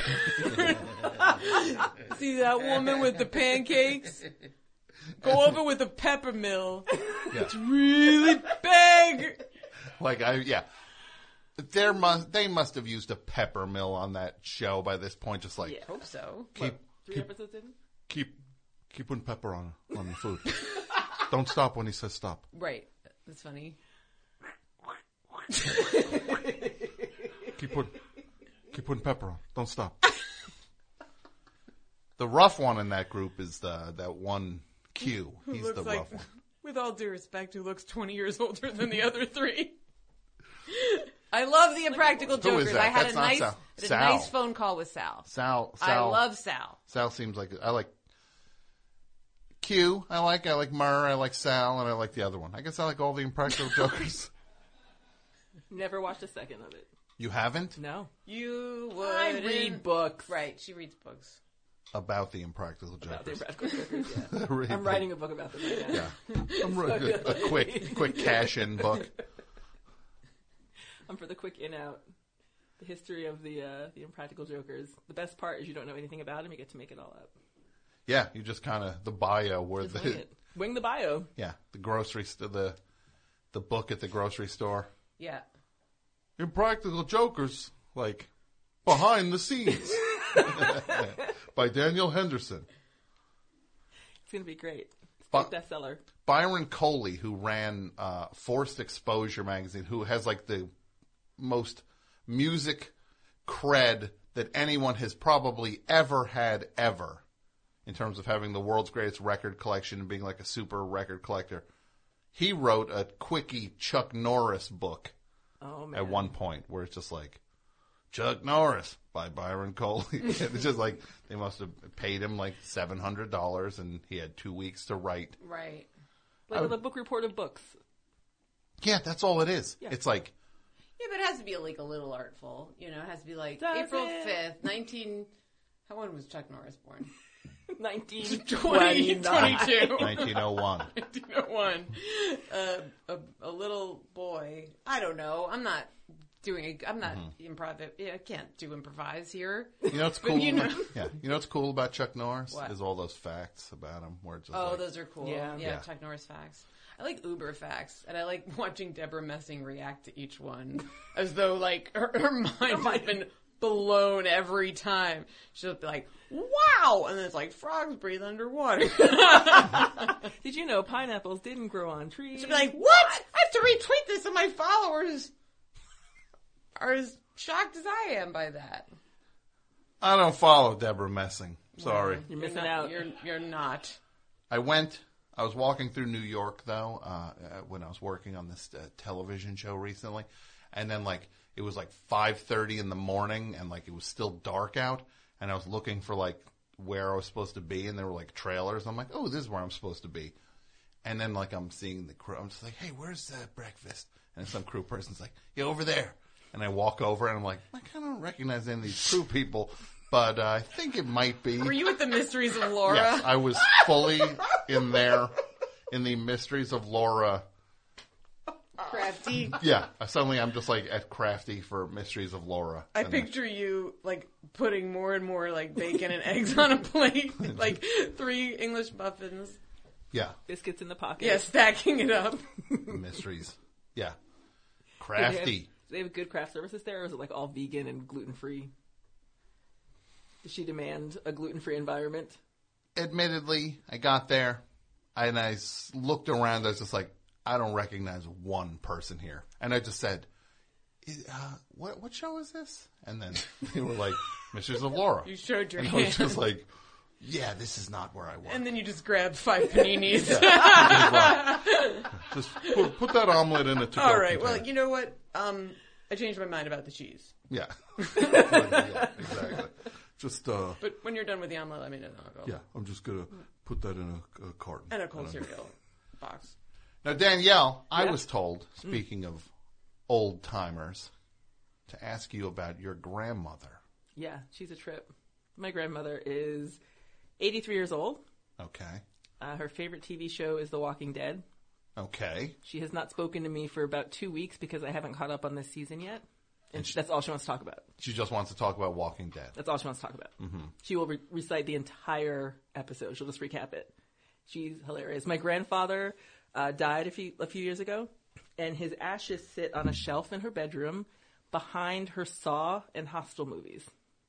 See that woman with the pancakes? Go over with the pepper mill. Yeah. It's really big. They must have used a pepper mill on that show by this point. Just like Hope so. keep 3 episodes in? keep putting pepper on the food. Don't stop when he says stop. Right. That's funny. Keep putting pepper on. Don't stop. The rough one in that group is that one Q. Who He's looks the like, rough one. with all due respect, who looks 20 years older than the other three. I love the Impractical Who is Jokers. that? I had That's a not nice, Sal. had a Sal. nice phone call with Sal. Sal. I love Sal. Sal seems like I like Q. I like Murr. I like Sal, and I like the other one. I guess I like all the Impractical Jokers. Never watched a second of it. You haven't? No. You would I read books. Right, she reads books. About the Impractical About the Jokers. Impractical Jokers, yeah. Read I'm writing a book about them right now. Yeah. I'm really a quick cash-in book. I'm for the quick in-out. The history of the Impractical Jokers. The best part is you don't know anything about them. You get to make it all up. Yeah, you just kind of the bio where Just wing it. Wing the bio. Yeah, the grocery the book at the grocery store. Yeah. Impractical Jokers, like behind the scenes, by Daniel Henderson. It's gonna be great. It's a But- bestseller. Byron Coley, who ran Forced Exposure magazine, who has like the most music cred that anyone has probably ever had ever, in terms of having the world's greatest record collection and being like a super record collector. He wrote a quickie Chuck Norris book at one point where it's just like, Chuck Norris by Byron Coley. It's just like they must have paid him like $700 and he had 2 weeks to write. Right. Like the book report of books. Yeah, that's all it is. Yeah. It's like, Yeah, but it has to be like a little artful. You know, it has to be like Does April it? 5th, when was Chuck Norris born? 1929. 1901. 1901. A little boy. I don't know. I'm not improv. I can't do improvise here. You know what's But cool? you know- Yeah, you know what's cool about Chuck Norris What? is all those facts about him. Where it's just Oh, like, those are cool. Yeah. Yeah, Yeah. Chuck Norris facts. I like Uber facts, and I like watching Deborah Messing react to each one as though like her mind has been blown every time. She'll be like, "Wow!" and then it's like frogs breathe underwater. Did you know pineapples didn't grow on trees? She'll be like, "What? I have to retweet this, and my followers are as shocked as I am by that." I don't follow Deborah Messing. Sorry. You're missing not, out. You're not. I was walking through New York, though, when I was working on this television show recently. And then, like, it was like 5:30 in the morning, and, like, it was still dark out. And I was looking for, like, where I was supposed to be, and there were, like, trailers. I'm like, oh, this is where I'm supposed to be. And then, like, I'm seeing the crew. I'm just like, hey, where's breakfast? And some crew person's like, yeah, over there. And I walk over, and I'm like, I kind of don't recognize any of these crew people, but I think it might be. Were you at the Mysteries of Laura? Yes, I was fully in there, in the Mysteries of Laura. Crafty. Yeah, suddenly I'm just like at Crafty for Mysteries of Laura. I And picture you like putting more and more like bacon and eggs on a plate, like 3 English muffins. Yeah, Biscuits in the pocket. Yeah, stacking it up. Mysteries. Yeah, Do Crafty. they have good craft services there, or is it like all vegan and gluten-free? Does she demand a gluten-free environment? Admittedly, I got there, and I looked around. I was just like, I don't recognize one person here. And I just said, what show is this? And then they were like, Mistress of Laura. You showed your and hand. I was just like, yeah, this is not where I want. And then you just grabbed 5 paninis. Just put that omelet in a to-go All right. container. Well, you know what? I changed my mind about the cheese. Yeah. Yeah, exactly. Just But when you're done with the omelet, let me know. I'll go. yeah, I'm just gonna put that in a carton. And a cold cereal box. Now, Danielle, I was told, speaking of old timers, to ask you about your grandmother. Yeah, she's a trip. My grandmother is 83 years old. Okay. Her favorite TV show is The Walking Dead. Okay. She has not spoken to me for about 2 weeks because I haven't caught up on this season yet. And that's all she wants to talk about. She just wants to talk about Walking Dead. That's all she wants to talk about. Mm-hmm. She will recite the entire episode. She'll just recap it. She's hilarious. My grandfather died a few years ago, and his ashes sit on a shelf in her bedroom behind her Saw and Hostel movies.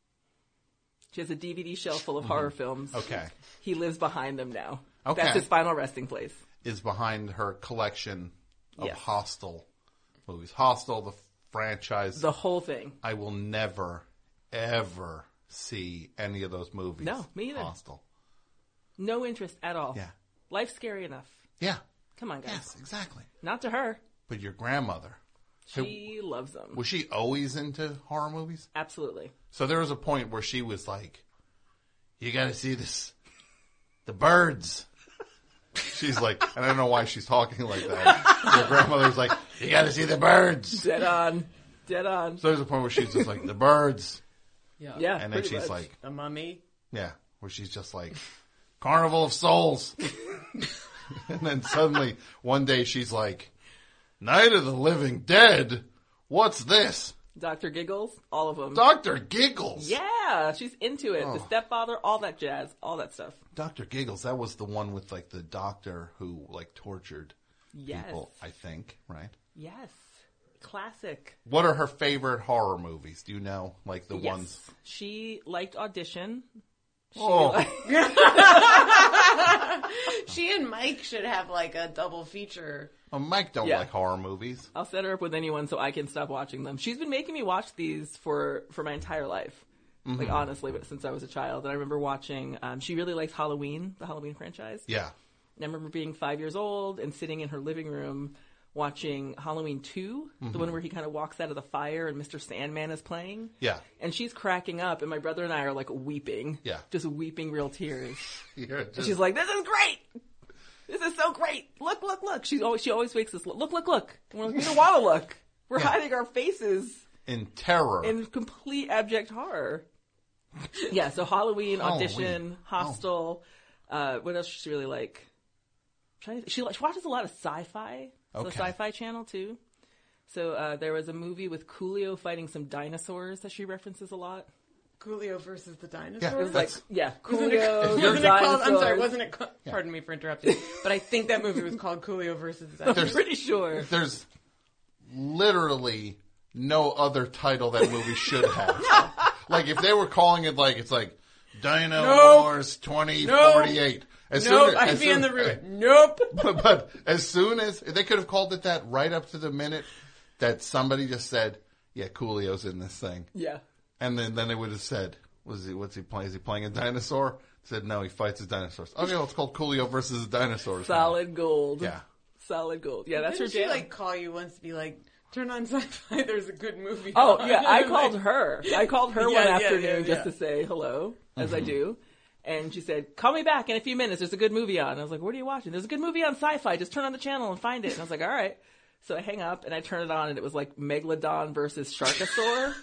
She has a DVD shelf full of horror films. Okay. He lives behind them now. Okay. That's his final resting place. Is behind her collection of Yes. Hostel movies. Hostel, the franchise. The whole thing. I will never, ever see any of those movies. No, me either. Hostel. No interest at all. Yeah. Life's scary enough. Yeah. Come on, guys. Yes, exactly. Not to her. But your grandmother, She loves them. was she always into horror movies? Absolutely. So there was a point where she was like, you got to see this. The birds. She's like, and I don't know why she's talking like that. Your grandmother's like, you got to see the birds. Dead on. Dead on. So there's a point where she's just like, the birds. Yeah. And then pretty she's much. like, A mummy. yeah, where she's just like, Carnival of Souls. And then suddenly, one day she's like, Night of the Living Dead? What's this? Dr. Giggles, all of them. Dr. Giggles. Yeah, she's into it. Oh. The stepfather, all that jazz, all that stuff. Dr. Giggles, that was the one with like the doctor who like tortured Yes. people, I think, right? Yes. Classic. What are her favorite horror movies? Do you know? Like the Yes. ones. She liked Audition. She and Mike should have like a double feature. Oh, Mike don't Yeah. like horror movies. I'll set her up with anyone so I can stop watching them. She's been making me watch these for my entire life. Like, honestly, but since I was a child. And I remember watching, she really likes Halloween, the Halloween franchise. Yeah. And I remember being 5 years old and sitting in her living room watching Halloween 2, the one where he kind of walks out of the fire and Mr. Sandman is playing. Yeah. And she's cracking up, and my brother and I are like weeping. Yeah. Just weeping real tears. You're And just- she's like, "This is great! This is so great! Look, look, look!" She always makes us look, look, look. And we're like, we don't want to look. We're hiding our faces in terror. in complete abject horror. Yeah, so Halloween, Audition, Halloween. Hostel. What else does she really like? She watches a lot of sci-fi. So the Okay. Sci-Fi Channel too. So there was a movie with Coolio fighting some dinosaurs that she references a lot. Coolio versus the dinosaurs? Yeah, It was like, yeah, Wasn't it, Coolio, wasn't the it called, I'm sorry, dinosaurs. wasn't it pardon me for interrupting, but I think that movie was called Coolio versus the dinosaurs. I'm pretty sure. There's literally no other title that movie should have. Like if they were calling it like, it's like Dino Wars 2048. Nope, I'd be in the room. Nope. But as soon as they could have called it that right up to the minute that somebody just said, yeah, Coolio's in this thing. Yeah. And then they would have said, what's he playing? Is he playing a dinosaur? Said, no, he fights his dinosaurs. Okay, well, it's called Coolio versus the dinosaurs. now. Solid gold. Yeah. Solid gold. Yeah, that's her Didn't she jam. like call you once to be like, turn on sci-fi, there's a good movie. Oh, on. yeah, I called her. I called her Yeah, one yeah, afternoon yeah, just yeah. to say hello, as I do. And she said, call me back in a few minutes. There's a good movie on. I was like, what are you watching? There's a good movie on Sci-Fi. Just turn on the channel and find it. And I was like, all right. So I hang up and I turn it on and it was like Megalodon versus Sharkosaur.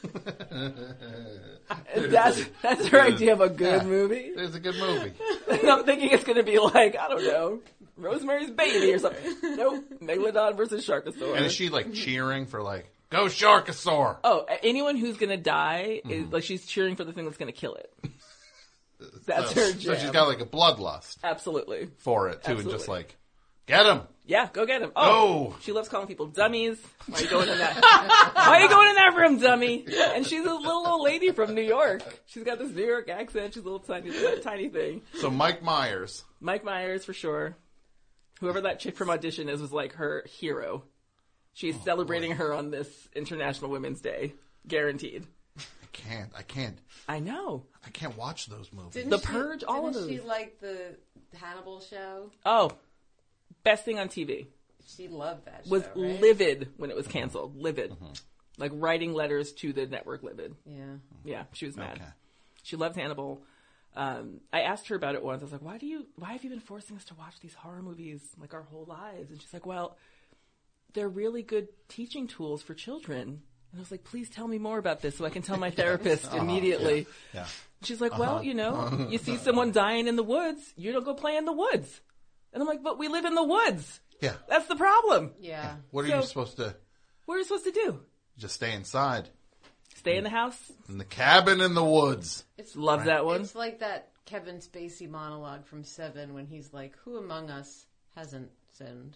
That's her idea of a good movie. It's a good movie. And I'm thinking it's going to be like, I don't know, Rosemary's Baby or something. Nope. Megalodon versus Sharkosaur. And is she like cheering for like, go Sharkosaur? Oh, anyone who's going to die is like she's cheering for the thing that's going to kill it. That's her jam. So she's got like a bloodlust Absolutely. for it too, and Absolutely. just like, get him. Yeah, go get him. Go. She loves calling people dummies. Why are you going in that? Why are you going in that room, dummy? And she's a little old lady from New York. She's got this New York accent. She's a little tiny thing. So Mike Myers. Mike Myers for sure. Whoever that chick from Audition is was like her hero. She's celebrating her on this International Women's Day. Guaranteed. I can't. I know. I can't watch those movies. Didn't The Purge, all of those. Didn't she like the Hannibal show? Oh, best thing on TV. She loved that show, Was right? livid when it was canceled. Livid. Like writing letters to the network livid. Yeah. Yeah, she was mad. Okay. She loved Hannibal. I asked her about it once. I was like, why have you been forcing us to watch these horror movies like our whole lives? And she's like, well, they're really good teaching tools for children. And I was like, please tell me more about this so I can tell my therapist immediately. Yeah. She's like, well, you see someone dying in the woods, you don't go play in the woods. And I'm like, but we live in the woods. Yeah. That's the problem. Yeah. What are you supposed to... What are we supposed to do? Just stay inside. Stay in the house? In the cabin in the woods. Love that one. It's like that Kevin Spacey monologue from Seven when he's like, who among us hasn't sinned?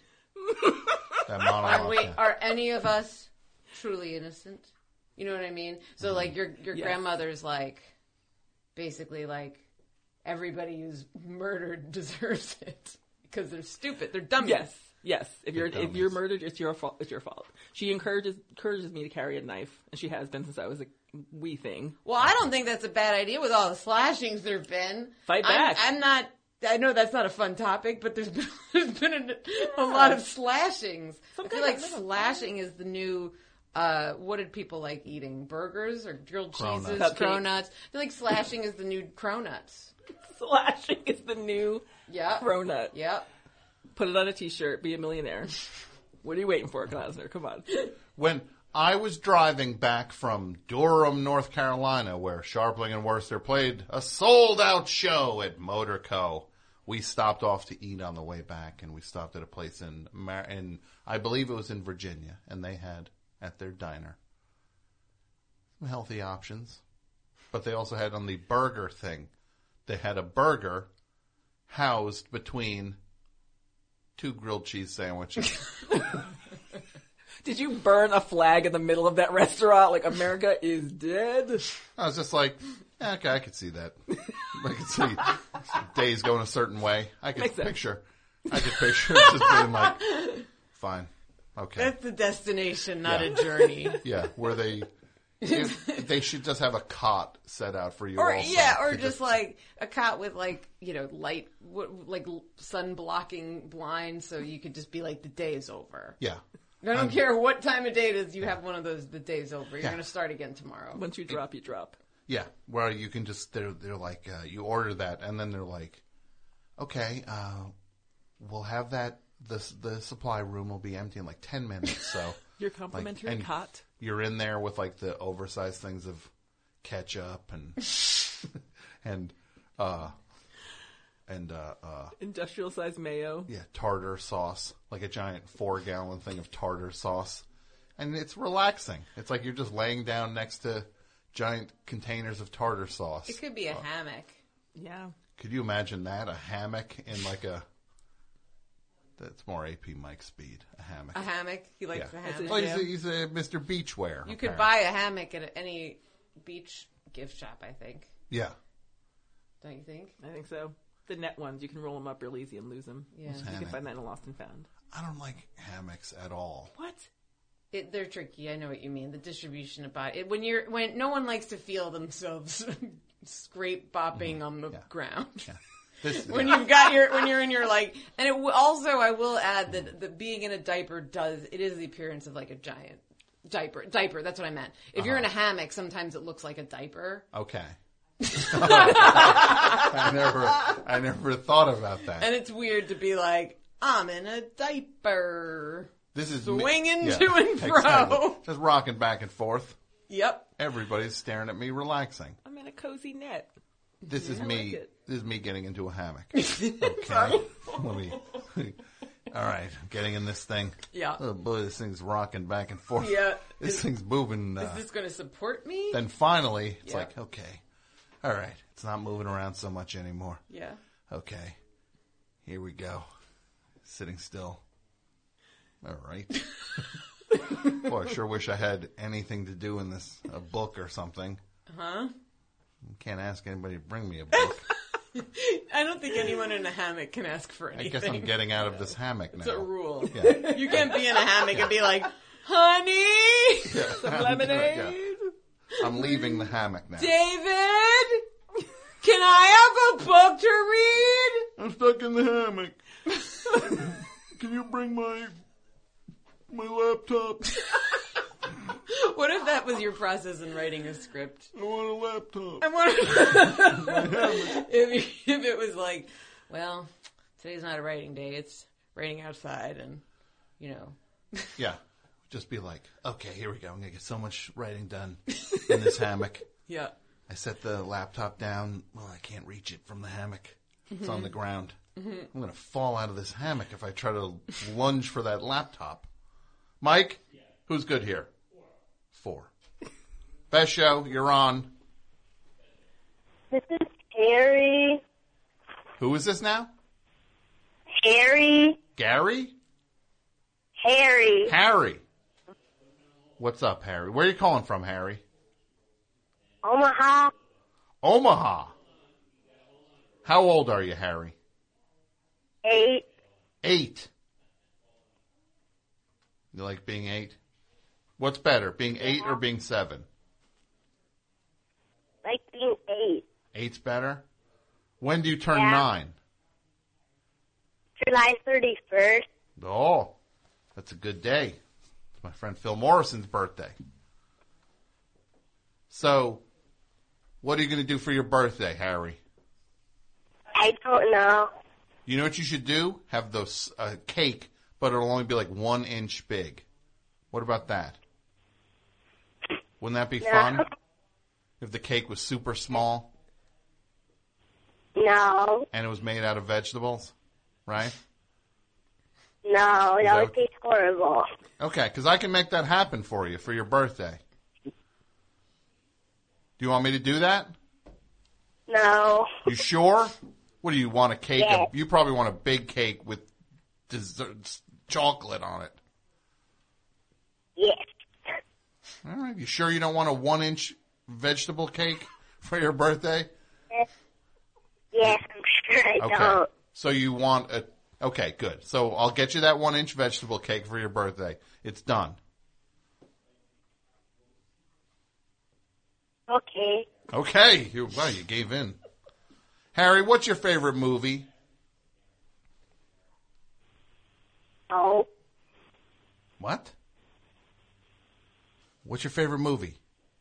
That monologue. Are any of us truly innocent? You know what I mean? So like your grandmother's like, basically like, everybody who's murdered deserves it because they're stupid. They're dummies. Yes. If you're murdered, it's your fault. It's your fault. She encourages me to carry a knife, and she has been since I was a wee thing. Well, I don't think that's a bad idea with all the slashings there've been. Fight back. I'm not. I know that's not a fun topic, but there's been a lot of slashings. I feel like slashing is the new. What did people like eating? Burgers or grilled cheeses? Cronuts. I feel like slashing is the new cronuts. Slashing is the new cronut. Yep. Put it on a t-shirt. Be a millionaire. What are you waiting for, Klausner? Come on. When I was driving back from Durham, North Carolina, where Sharpling and Worcester played a sold-out show at Motorco, we stopped off to eat on the way back, and we stopped at a place in I believe it was in Virginia, and they had at their diner some healthy options, but they also had on the burger thing. They had a burger housed between 2 grilled cheese sandwiches. Did you burn a flag in the middle of that restaurant? Like, America is dead? I was just like, okay, I could see that. I could see days going a certain way. I could picture it just being like, fine, okay. That's the destination, not a journey. Yeah, where they should just have a cot set out for you. Or also. or just like a cot with like light, like sun blocking blinds, so you could just be like, the day is over. Yeah. I don't care what time of day it is. You have one of those. The day's over. You're going to start again tomorrow. Once you drop, you drop. Yeah, where you can just they're like you order that, and then they're like, okay, we'll have that. The supply room will be empty in like 10 minutes. So your complimentary cot. You're in there with like the oversized things of ketchup and industrial sized mayo. Yeah, tartar sauce, like a giant 4-gallon thing of tartar sauce, and it's relaxing. It's like you're just laying down next to giant containers of tartar sauce. It could be a hammock. Yeah. Could you imagine that? A hammock in like a... That's more AP Mike speed. A hammock. A hammock? He likes a hammock. Well, he's a Mr. Beachwear. You could buy a hammock at any beach gift shop, I think. Yeah. Don't you think? I think so. The net ones, you can roll them up real easy and lose them. Yeah. You can find that in Lost and Found. I don't like hammocks at all. What? They're tricky. I know what you mean. The distribution about it. When no one likes to feel themselves scrape bopping on the ground. Yeah. When you're in your like, and also I will add that the being in a diaper is the appearance of like a giant diaper. That's what I meant. If you're in a hammock, sometimes it looks like a diaper. Okay. I never thought about that. And it's weird to be like, I'm in a diaper. This is swinging to and fro. Exactly. Just rocking back and forth. Yep. Everybody's staring at me, relaxing. I'm in a cozy net. This is me. Like this is me getting into a hammock. Okay. All right, getting in this thing. Yeah. Oh boy, this thing's rocking back and forth. Yeah. This thing's moving. Is this going to support me? Then finally, it's like, okay, all right, it's not moving around so much anymore. Yeah. Okay, here we go. Sitting still. All right. Boy, I sure wish I had anything to do in this, a book or something. Huh? Can't ask anybody to bring me a book. I don't think anyone in a hammock can ask for anything. I guess I'm getting out of this hammock now. It's a rule. Yeah. You can't be in a hammock and be like, Honey! Yeah. Some lemonade. Yeah. I'm leaving the hammock now. David! Can I have a book to read? I'm stuck in the hammock. Can you bring my laptop? What if that was your process in writing a script? I want a laptop. If it was like, well, today's not a writing day, it's writing outside and, Yeah. Just be like, okay, here we go. I'm going to get so much writing done in this hammock. Yeah. I set the laptop down. Well, I can't reach it from the hammock. It's on the ground. I'm going to fall out of this hammock if I try to lunge for that laptop. Mike, who's good here? 4. Best show, you're on. This is Harry. Who is this now? Harry. Gary? Harry. Harry. What's up, Harry? Where are you calling from, Harry? Omaha. Omaha. How old are you, Harry? 8. 8. You like being 8? What's better, being 8 or being 7? Like being 8. 8's better? When do you turn Yeah. 9? July 31st. Oh, that's a good day. It's my friend Phil Morrison's birthday. So, what are you going to do for your birthday, Harry? I don't know. You know what you should do? Have those cake, but it'll only be like 1 inch big. What about that? Wouldn't that be fun? If the cake was super small No. and it was made out of vegetables, right? No, that that- would taste horrible. Okay, because I can make that happen for you for your birthday. Do you want me to do that? No. You sure? What do you want, a cake? Yeah. You probably want a big cake with dessert, chocolate on it. Yes. All right. You sure you don't want a 1 inch vegetable cake for your birthday? Yes, I'm sure I Okay. don't. So you want a... Okay, good. So I'll get you that 1 inch vegetable cake for your birthday. It's done. Okay. Okay. Wow, you gave in. Harry, what's your favorite movie? Oh. What? What's your favorite movie?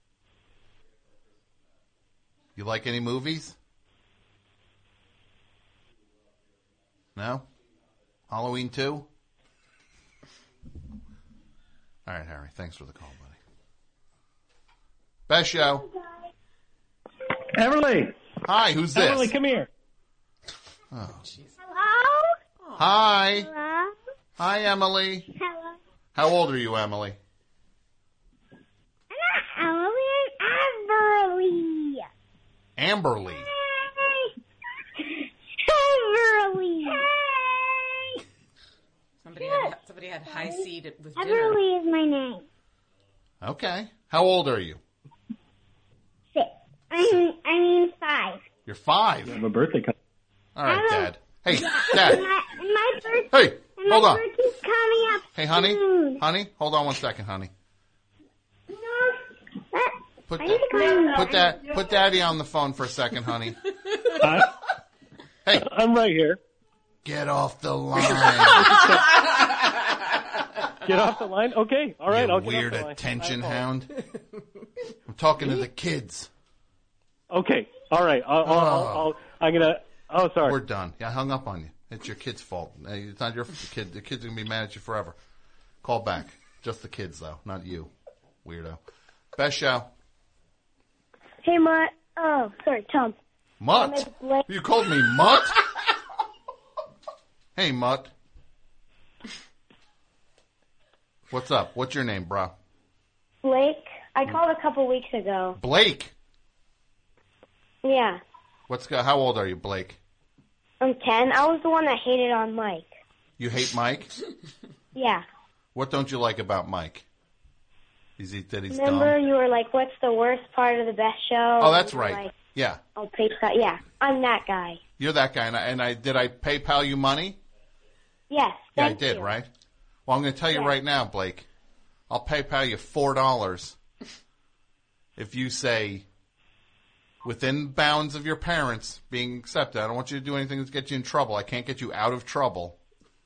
You like any movies? No? Halloween 2? All right, Harry. Thanks for the call, buddy. Best show. Everly. Hi, who's this? Everly, come here. Oh. Hello? Hi. Hello? Hi, Emily. Hello? How old are you, Emily? Amberly. Amberly. Amberly. Somebody had high seed with dinner. Everly is my name. Okay. How old are you? 6. I mean 5. You're 5. I have a birthday coming. All right, Dad. Hey, Dad. My birthday. Hey, hold on. birthday's coming up. Hey, honey. soon. Honey, hold on 1 second, honey. No, Put I need to go. put Daddy on the phone for a second, honey. Hey, I'm right here. get off the line. Get off the line? Okay. All right. You I'll get weird off the line. attention I apologize. hound. I'm talking to the kids. Okay. All right. I'm going to. Oh, sorry. We're done. Yeah, I hung up on you. It's your kid's fault. It's not your kid. The kids are going to be mad at you forever. Call back. Just the kids, though, not you. Weirdo. Best show. Hey, Mutt. Oh, sorry, Tom. Mutt? Blake. You called me Mutt? Hey, Mutt. What's up? What's your name, bro? Blake. I called a couple weeks ago. Blake. Yeah. How old are you, Blake? I'm 10. I was the one that hated on Mike. You hate Mike? Yeah. What don't you like about Mike? That he's Remember, dumb? you were like, "What's the worst part of the best show?" Oh, that's And you were right. Like, Yeah. oh, PayPal. Yeah, I'm that guy. You're that guy. And did I PayPal you money? Yes. Yeah, I thank did, you. right? Well, I'm going to tell you Yeah. right now, Blake. I'll PayPal you $4 if you say, within bounds of your parents being accepted. I don't want you to do anything to get you in trouble. I can't get you out of trouble.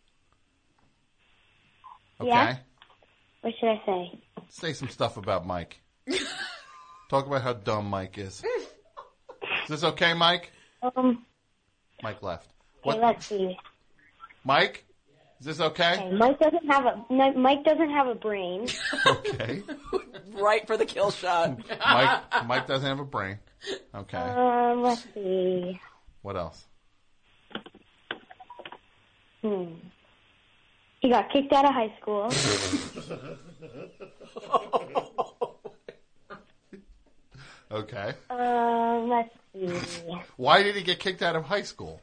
Okay? Yeah. What should I say? Say some stuff about Mike. Talk about how dumb Mike is. Is this okay, Mike? Mike left. Okay, let's see. Mike? Is this okay? Okay, Mike doesn't have a brain. Okay. Right for the kill shot. Mike doesn't have a brain. Okay. Let's see. What else? He got kicked out of high school. Okay. Let's see. Why did he get kicked out of high school?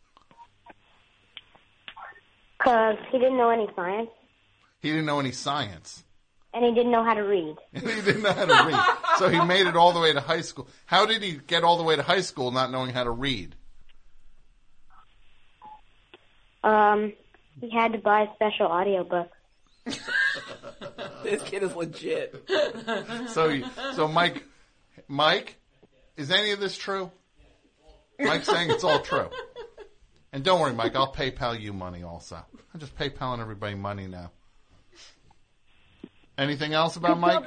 Because he didn't know any science. He didn't know any science. And he didn't know how to read. He didn't know how to read. So he made it all the way to high school. How did he get all the way to high school not knowing how to read? He had to buy special audiobooks. This kid is legit. So Mike, is any of this true? Mike's saying it's all true. And don't worry, Mike, I'll PayPal you money also. I'm just PayPaling everybody money now. Anything else about Mike?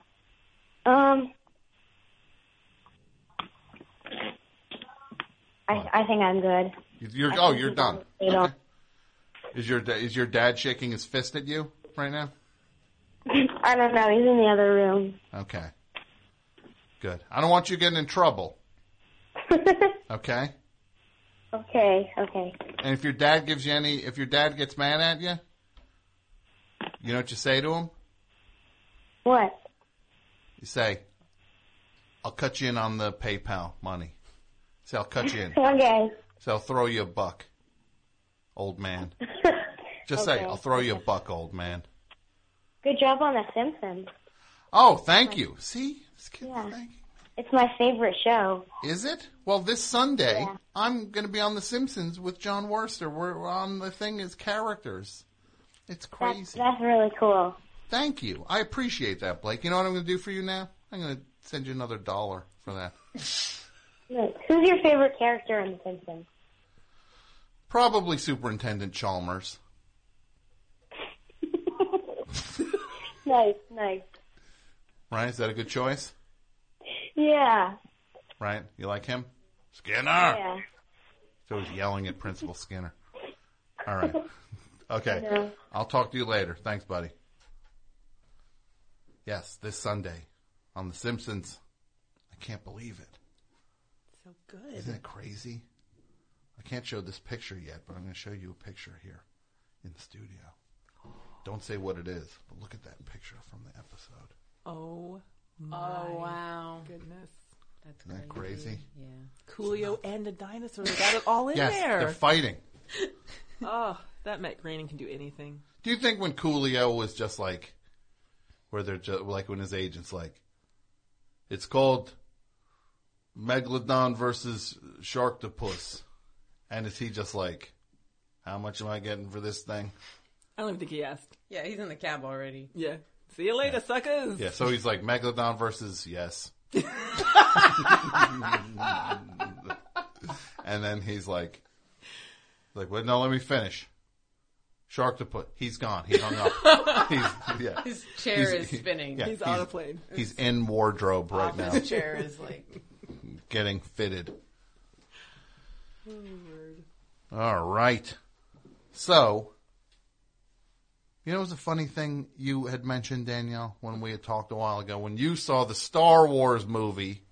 I think I'm good. You're done. Okay. Is your dad shaking his fist at you right now? I don't know. He's in the other room. Okay. Good. I don't want you getting in trouble. Okay? Okay. And if your dad gets mad at you, you know what you say to him? What? You say, I'll cut you in on the PayPal money. Say, I'll cut you in. Okay. So I'll throw you a buck, old man. Just say, I'll throw you a buck, old man. Good job on The Simpsons. Oh, thank you. See? This kid, thank you. It's my favorite show. Is it? Well, this Sunday, I'm going to be on The Simpsons with John Worster. We're on the thing as characters. It's crazy. That's really cool. Thank you. I appreciate that, Blake. You know what I'm going to do for you now? I'm going to send you another $1 for that. Who's your favorite character in The Simpsons? Probably Superintendent Chalmers. Nice. Right? Is that a good choice? Yeah. Right? You like him? Skinner! Yeah. So he's yelling at Principal Skinner. All right. Okay. I'll talk to you later. Thanks, buddy. Yes, this Sunday on The Simpsons. I can't believe it. So good. Isn't it crazy? I can't show this picture yet, but I'm going to show you a picture here in the studio. Don't say what it is, but look at that picture from the episode. Oh, my wow. Goodness. That's Isn't that crazy? Yeah. Coolio and the dinosaur. They got it all in yes, there. They're fighting. Oh, that Matt Groening can do anything. Do you think when Coolio was just like, where they're just like when his agent's like, it's called Megalodon versus Sharktopus, and is he just like, how much am I getting for this thing? I don't even think he asked. Yeah, he's in the cab already. Yeah. See you later, suckers. Yeah, so he's like, Megalodon versus yes. And then he's like, well, no, let me finish. Sharktopus. He's gone. He hung up. His chair is spinning. He's on a plane. He's in wardrobe right now. His chair is like getting fitted. Oh, word. All right. So, you know, it was a funny thing you had mentioned, Danielle, when we had talked a while ago. When you saw the Star Wars movie,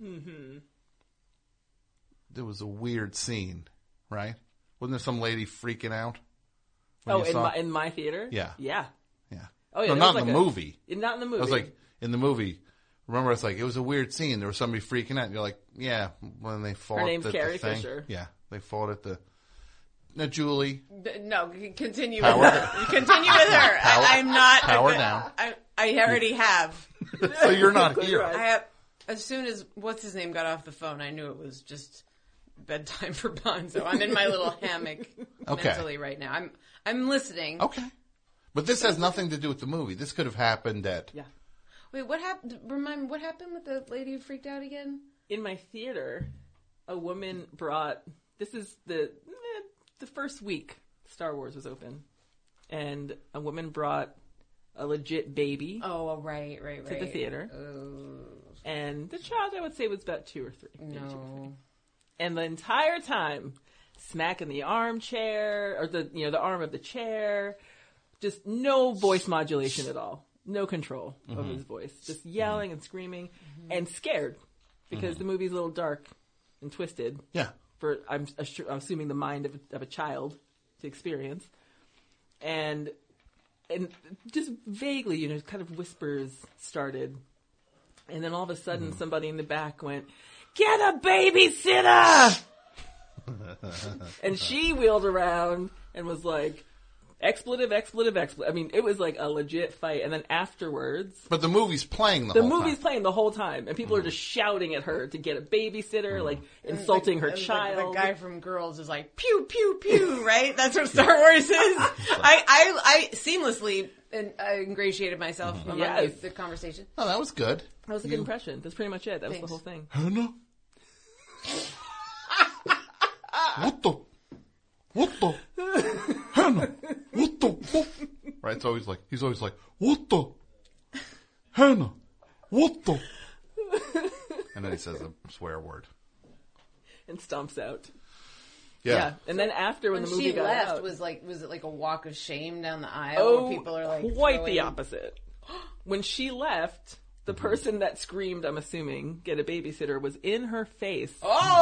there was a weird scene, right? Wasn't there some lady freaking out? In my theater? Yeah. Yeah. Yeah. Oh, yeah. No, not in the movie. Not in the movie. I was like, in the movie, remember, it's like, it was a weird scene. There was somebody freaking out. And you're like, yeah, when they fought Her name's at Carrie the thing. Fisher. Yeah, they fought at the... No, Julie. no. Continue Power. with her. Continue with her. I'm not. Power down. I already have. So you're not here. I have. As soon as what's his name got off the phone, I knew it was just bedtime for Bonzo. I'm in my little hammock mentally right now. I'm listening. Okay. But this has nothing to do with the movie. This could have happened at... Yeah. Wait, what happened? Remind me, what happened with the lady who freaked out again? In my theater, a woman brought... This is the first week Star Wars was open. And a woman brought a legit baby. Oh, right. To the theater. Oh. And the child, I would say, was about 2 or 3. No. And the entire time, smacking the armchair, or the arm of the chair, just no voice modulation at all. No control of his voice. Just yelling and screaming and scared because the movie's a little dark and twisted. Yeah. For, I'm assuming, the mind of a child to experience. And just vaguely, kind of whispers started. And then all of a sudden, somebody in the back went, "Get a babysitter!" And she wheeled around and was like, expletive. I mean, it was like a legit fight. And then afterwards... But the movie's playing the whole time. The movie's playing the whole time. And people are just shouting at her to get a babysitter, like insulting her child. The guy from Girls is like, pew, pew, pew, right? That's what Star Wars is. I seamlessly ingratiated myself among the conversation. Oh, that was good. That was a good impression. That's pretty much it. That was the whole thing. Hannah? What the? Hannah, what the? Right? It's always like, he's always like, what the? Hannah, what the? And then he says a swear word. And stomps out. Yeah. And then after when the movie got left, out... was it like a walk of shame down the aisle where people are like... quite the opposite. When she left, the person that screamed, I'm assuming, get a babysitter, was in her face.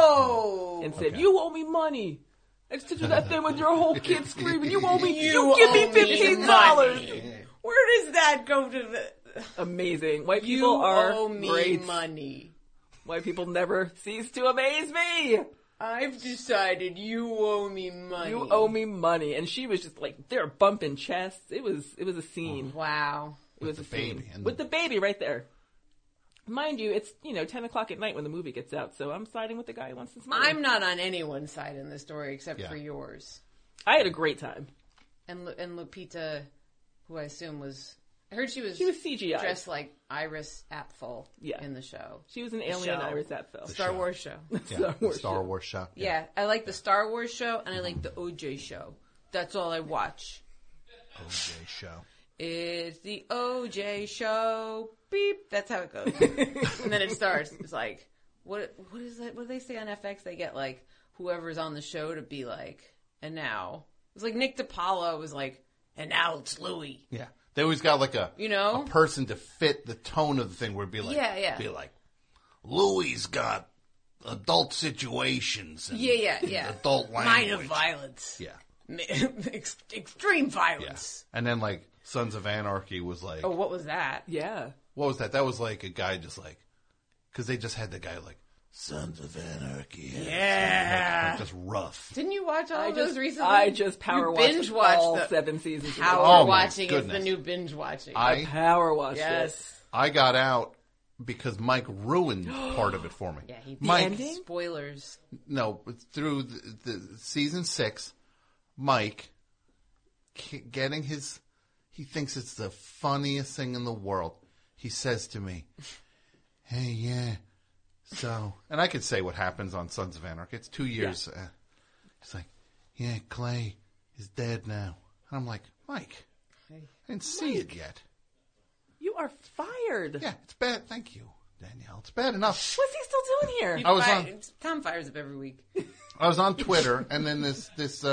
Oh! And said, "You owe me money. I just did that thing with your whole kid screaming. You owe me. You give me $15. Where does that go to the... Amazing. White people are owe me great. money. White people never cease to amaze me. I've decided you owe me money. You owe me money. And she was just like, they're bumping chests. It was a scene. Wow. It was a scene. Baby. With the baby right there. Mind you, it's, 10 o'clock at night when the movie gets out, so I'm siding with the guy who wants this money. I'm not on anyone's side in this story except for yours. I had a great time. And Lupita, who I assume was... I heard she was CGI. Dressed like Iris Apfel in the show. She was an alien Iris Apfel. Star Wars show. Star Wars show. Yeah, I like the Star Wars show, and I like the OJ show. That's all I watch. OJ show. It's the OJ show. Beep. That's how it goes. And then it starts. It's like, what is that? What do they say on FX? They get like whoever's on the show to be like, and now. It's like Nick DiPaolo was like, and now it's Louis. Yeah. They always got like a person to fit the tone of the thing where it'd be like, be like, Louis got adult situations and adult language. Minor violence. Yeah. Extreme violence. Yeah. And then like Sons of Anarchy was like... Oh, what was that? Yeah. What was that? That was like a guy just like... Because they just had the guy like, Sons of Anarchy. Yeah. Like just rough. Didn't you watch all of those recently? I just power watched all 7 seasons. Power watching is the new binge watching. I power watched it. I got out because Mike ruined part of it for me. Yeah, he did. Mike, ending? Spoilers. No, through the season 6, Mike getting his... He thinks it's the funniest thing in the world. He says to me, "Hey, yeah, so..." And I could say what happens on Sons of Anarchy. It's 2 years. Yeah. He's like, "Yeah, Clay is dead now." And I'm like, "Mike, I didn't see it yet." You are fired. Yeah, it's bad. Thank you, Danielle. It's bad enough. What's he still doing here? Tom fires up every week. I was on Twitter, and then this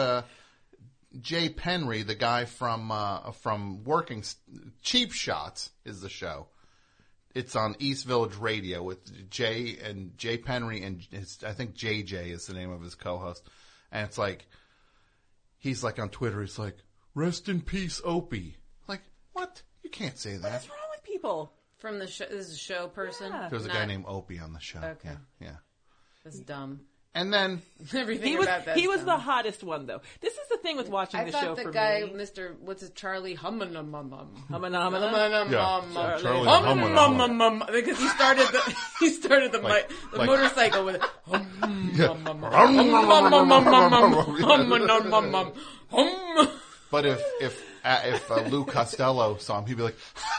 Jay Penry, the guy from Working Cheap Shots, is the show. It's on East Village Radio with Jay Penry and I think JJ is the name of his co-host. And it's like, he's like on Twitter, he's like, "Rest in peace, Opie." Like, what? You can't say that. What's wrong with people? From the show, this is a show person? Yeah. There was a guy named Opie on the show. Okay. Yeah. That's dumb. And then everything about that. He was the hottest one, though. This is the thing with watching the show for me. I thought the guy, Mr. What's it, Charlie Hummanum. Charlie because he started the motorcycle with But if if Lou Costello saw him, he'd be like,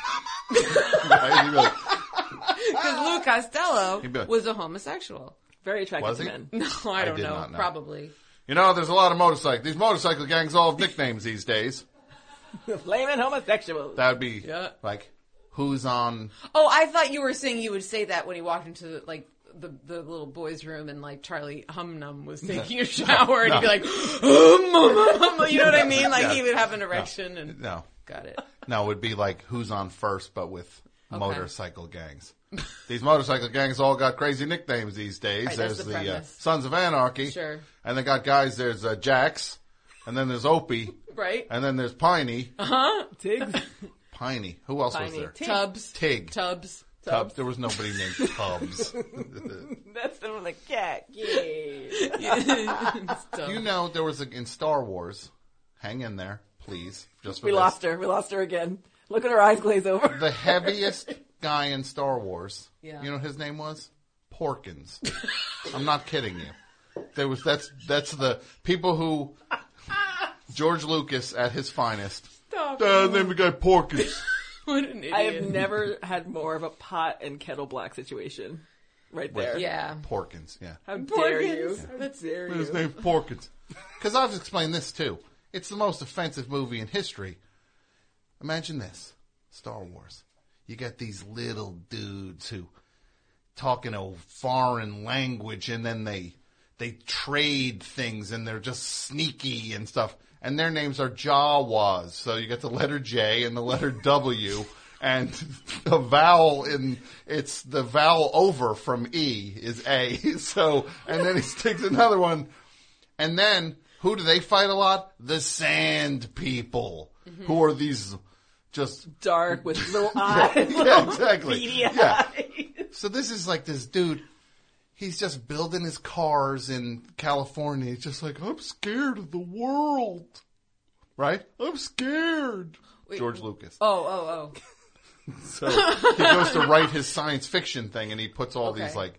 right? He'd be like, because Lou Costello like, was a homosexual. Very attractive Was to he? men. No, I don't did know. not know. Probably. you know, there's a lot of motorcycle. These motorcycle gangs all have nicknames these days. Flaming homosexuals. That would be Yeah. like, who's on? Oh, I thought you were saying you would say that when he walked into like the little boys' room and like Charlie Humnum was taking a shower and he'd be like, you know what I mean? Like he would have an erection and No, got it. no, it would be like who's on first, but with motorcycle gangs. These motorcycle gangs all got crazy nicknames these days. Right, that's there's the the premise. Sons of Anarchy, Sure. and they got guys. There's Jax, and then there's Opie, Right? and then there's Piney. Tiggs. Piney. Who else was Piney. there? Tig. Tubbs. Tig. Tubbs. Tubbs. There was nobody named Tubbs. That's the one like cat. Yeah. You know, there was in Star Wars. Hang in there, please. Just for We this. lost her. We lost her again. Look at her eyes glaze over. The heaviest guy in Star Wars. Yeah. You know what his name was? Porkins. I'm not kidding you. That's the people who George Lucas at his finest. Stop. Name the guy Porkins. What an idiot. I have never had more of a pot and kettle black situation. Right there. Yeah. Porkins. Yeah. How dare you? Porkins. How dare His you? name's Porkins. Because I've explained this too. It's the most offensive movie in history. Imagine this. Star Wars. You got these little dudes who talk in a foreign language and then they trade things and they're just sneaky and stuff. And their names are Jawas. So you get the letter J and the letter W and the vowel it's the vowel over from E is A. So, and then he sticks another one. And then who do they fight a lot? The Sand People, who are these just Dark with little eyes. yeah, exactly. Beady Yeah. eyes. So this is like this dude. He's just building his cars in California. He's just like, I'm scared of the world. Right? I'm scared. George Lucas. Oh. So he goes to write his science fiction thing and he puts all these like,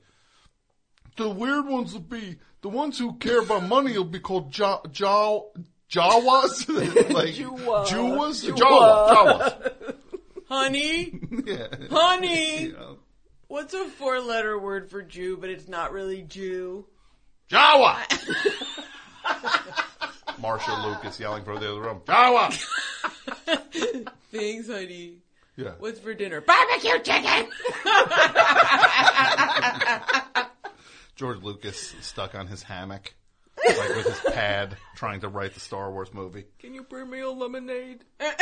the weird ones will be, the ones who care about money will be called Jawas? Like, Jawas? Jawas. Honey? Yeah. Honey? Yeah. What's a 4-letter word for Jew, but it's not really Jew? Jawa! Marshall Lucas yelling from the other room. Jawa! Thanks, honey. Yeah. What's for dinner? Barbecue chicken! George Lucas stuck on his hammock, like with his pad, trying to write the Star Wars movie. Can you bring me a lemonade?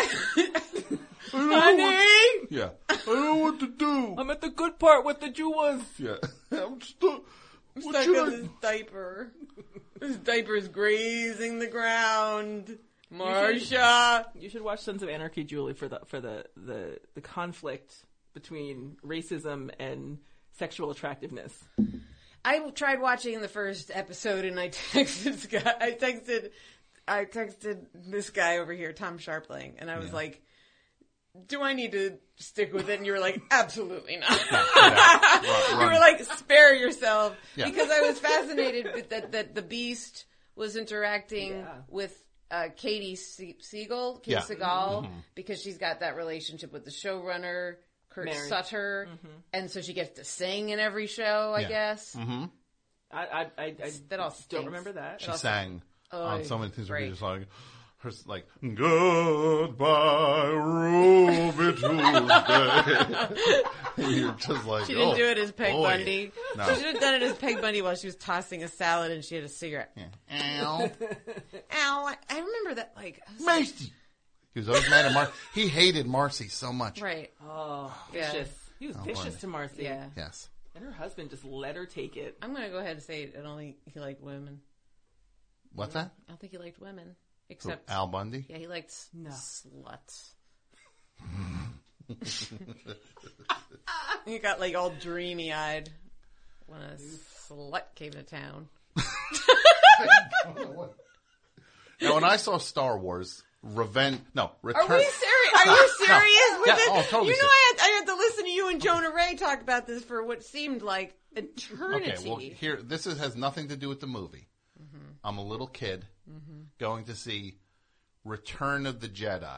Honey! Yeah. I don't know what to do. I'm at the good part with the Jawas. Yeah. I'm stuck. Stuck on this diaper. This diaper's grazing the ground. Marsha! You should watch Sons of Anarchy, Julie, for the conflict between racism and sexual attractiveness. I tried watching the first episode and I texted this guy over here, Tom Sharpling, and I was like, do I need to stick with it? And you were like, absolutely not. Run. You were like, spare yourself. Yeah. Because I was fascinated with that the Beast was interacting with Katie Segal, Yeah. Segal, because she's got that relationship with the showrunner, Kurt Mary. Sutter, and so she gets to sing in every show, I guess. Mm-hmm. I That all don't stinks. remember that. She sang on so many things where right. you're just like, her, like, goodbye, Ruby Tuesday. And you're just like, She didn't do it as Peg boy. Bundy. No. She should have done it as Peg Bundy while she was tossing a salad and she had a cigarette. Yeah. Ow. Ow! I remember that. Like, I was like, Macy. He was always mad at Marcy. He hated Marcy so much. right? Oh, Yeah. vicious. He was vicious boy. to Marcy. Yeah. Yes. And her husband just let her take it. I'm gonna go ahead and say I don't think he liked women. What's that? I don't think he liked women, Who, except Al Bundy? yeah, he liked No. sluts. He got like all dreamy eyed when a slut came to town. Now, when I saw Star Wars, Return. Are we serious? Are you serious with Yeah, this? oh, totally you know, serious. I had to listen to you and Jonah Ray talk about this for what seemed like eternity. Okay, well, here, has nothing to do with the movie. I'm a little kid going to see Return of the Jedi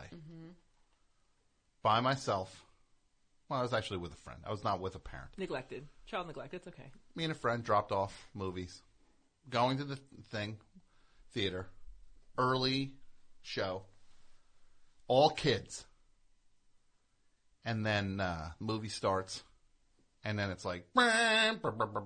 by myself. Well, I was actually with a friend. I was not with a parent. Neglected. Child neglect. It's okay. Me and a friend dropped off movies. Going to the theater. Early show. All kids. And then movie starts. And then it's like, and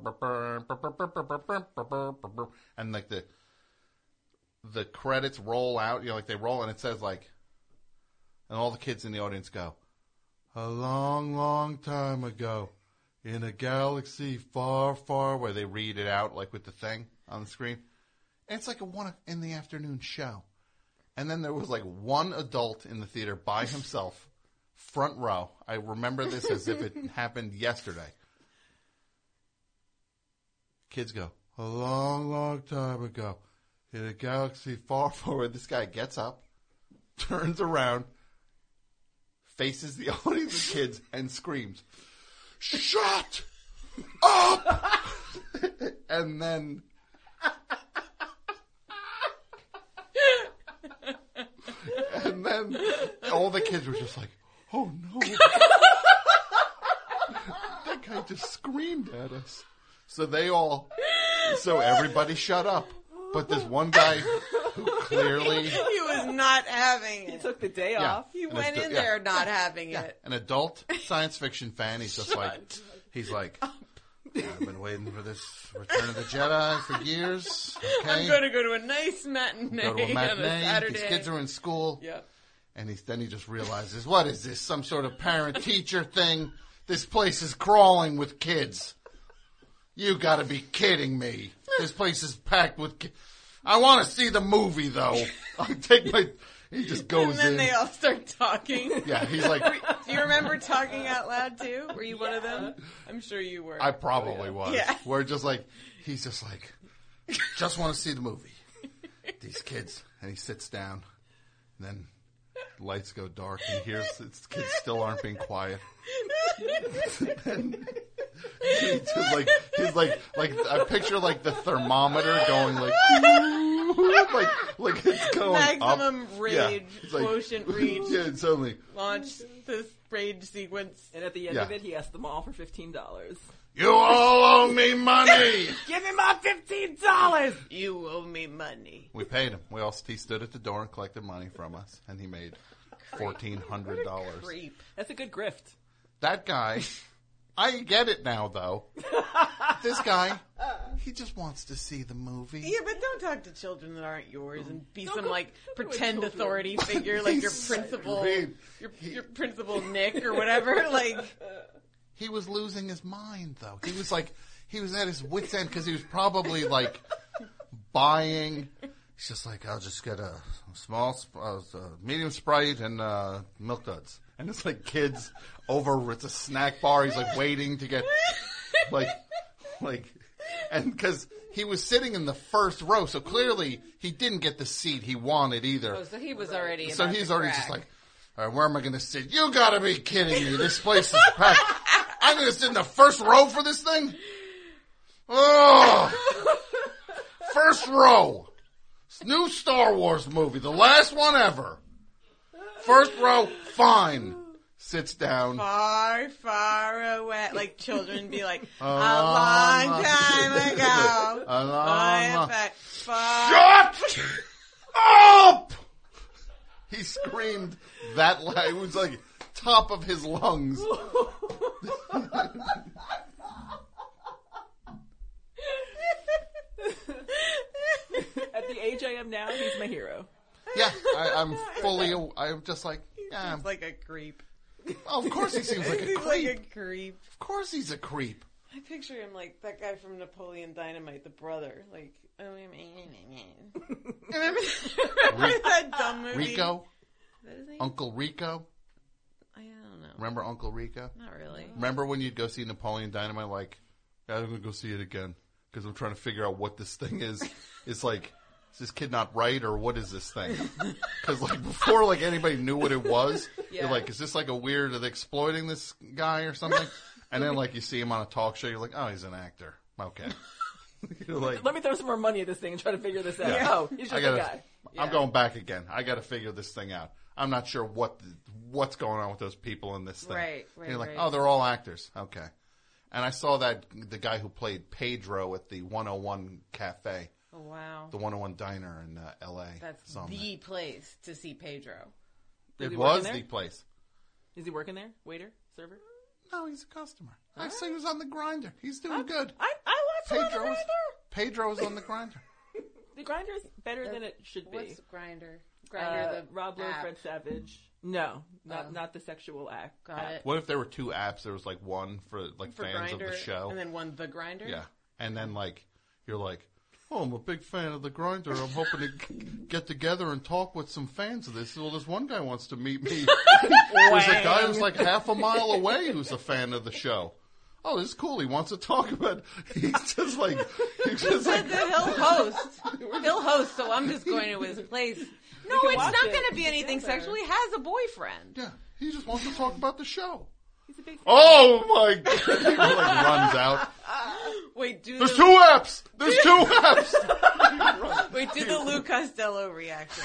like the credits roll out, like they roll, and it says like, and all the kids in the audience go, a long, long time ago, in a galaxy far, far away. They read it out like with the thing on the screen. And it's like a 1 in the afternoon show. And then there was like one adult in the theater by himself. Front row. I remember this as if it happened yesterday. Kids go, a long, long time ago, in a galaxy far, far away. This guy gets up, turns around, faces the audience of kids, and screams, shut up! And then... And then all the kids were just like, oh no. That guy just screamed at us. So everybody shut up. But this one guy who clearly... He was not having it. He took the day off. He went in there not having it. An adult science fiction fan. He's just he's like, I've been waiting for this Return of the Jedi for years. Okay. I'm going to go to a nice matinee, on a Saturday. These kids are in school. Yep. And then he just realizes, what is this? Some sort of parent-teacher thing? This place is crawling with kids. You got to be kidding me. This place is packed with kids. I want to see the movie, though. He just goes in. And then they all start talking. Yeah, he's like... Do you remember talking out loud, too? Were you one of them? I'm sure you were. I probably was. Yeah. Where he's just like, just want to see the movie. These kids. And he sits down. And then lights go dark. And he hears the kids still aren't being quiet. And he's like I picture like the thermometer going like it's going maximum up. rage, Yeah. quotient reach. Yeah, and suddenly launch this rage sequence. And at the end of it, he asked them all for $15. You all owe me money. Give me my $15. You owe me money. We paid him. He stood at the door and collected money from us, and he made $1,400. Creep. That's a good grift. That guy, I get it now, though. This guy, he just wants to see the movie. Yeah, but don't talk to children that aren't yours and be some like don't pretend go authority figure, like your principal, your principal Nick or whatever. Like he was losing his mind, though. He was at his wit's end because he was probably like buying. He's just like, I'll just get a small, medium Sprite and Milk Duds. And it's like kids over, it's a snack bar. He's like waiting to get, and because he was sitting in the first row, so clearly he didn't get the seat he wanted either. oh, so he was already. So about he's to already crack. just like, all right, where am I going to sit? You got to be kidding me. This place is packed. I'm going to sit in the first row for this thing? Oh, first row. New Star Wars movie, the last one ever. First row, fine. Sits down. Far, far away. Like children be like, a long time ago. A long far. Shut up! He screamed that loud. It was like top of his lungs. At the age I am now, he's my hero. Yeah, I'm just like, yeah. He's like a creep. Oh, of course he seems like a He's creep. like a creep. Of course he's a creep. I picture him like that guy from Napoleon Dynamite, the brother. Like, remember that dumb movie? Rico? What is he? Uncle Rico? I don't know. Remember Uncle Rico? Not really. Remember when you'd go see Napoleon Dynamite, like, I'm going to go see it again because I'm trying to figure out what this thing is. It's like, is this kid not right or what is this thing? Because like before like anybody knew what it was, Yeah. you're like, is this like a weird, are they exploiting this guy or something? And then like you see him on a talk show, you're like, oh, he's an actor. Okay. You're like, Let me throw some more money at this thing and try to figure this out. Yeah. Oh, he's just a guy. I'm going back again. I got to figure this thing out. I'm not sure what's going on with those people in this thing. Right. And you're like, oh, they're all actors. Okay. And I saw the guy who played Pedro at the 101 Cafe. Oh, wow. The 101 Diner in L.A. That's the place to see Pedro. It was the place. Is he working there? Waiter? Server? No, he's a customer. I saw he was on the grinder. He's doing good. I watched him on the grinder. Pedro's on the grinder. The grinder's better than it should be. What's Grinder? Grinder, the Rob Lowe, app. Fred Savage. No, not the sexual act. Got it. What if there were two apps? There was like one for fans Grindr, of the show, and then one the Grinder. Yeah, and then like you're like, oh, I'm a big fan of the Grinder. I'm hoping to get together and talk with some fans of this. Well, this one guy wants to meet me. There's a guy who's like half a mile away who's a fan of the show. Oh, this is cool. He wants to talk about. He's just like he'll host. He'll host. So I'm just going to his place. No, it's not going to be anything sexual. He has a boyfriend. Yeah, he just wants to talk about the show. He's a big fan. Oh my God! He like runs out. Wait, There's two apps. There's two apps. Wait, do the Lou Costello reaction.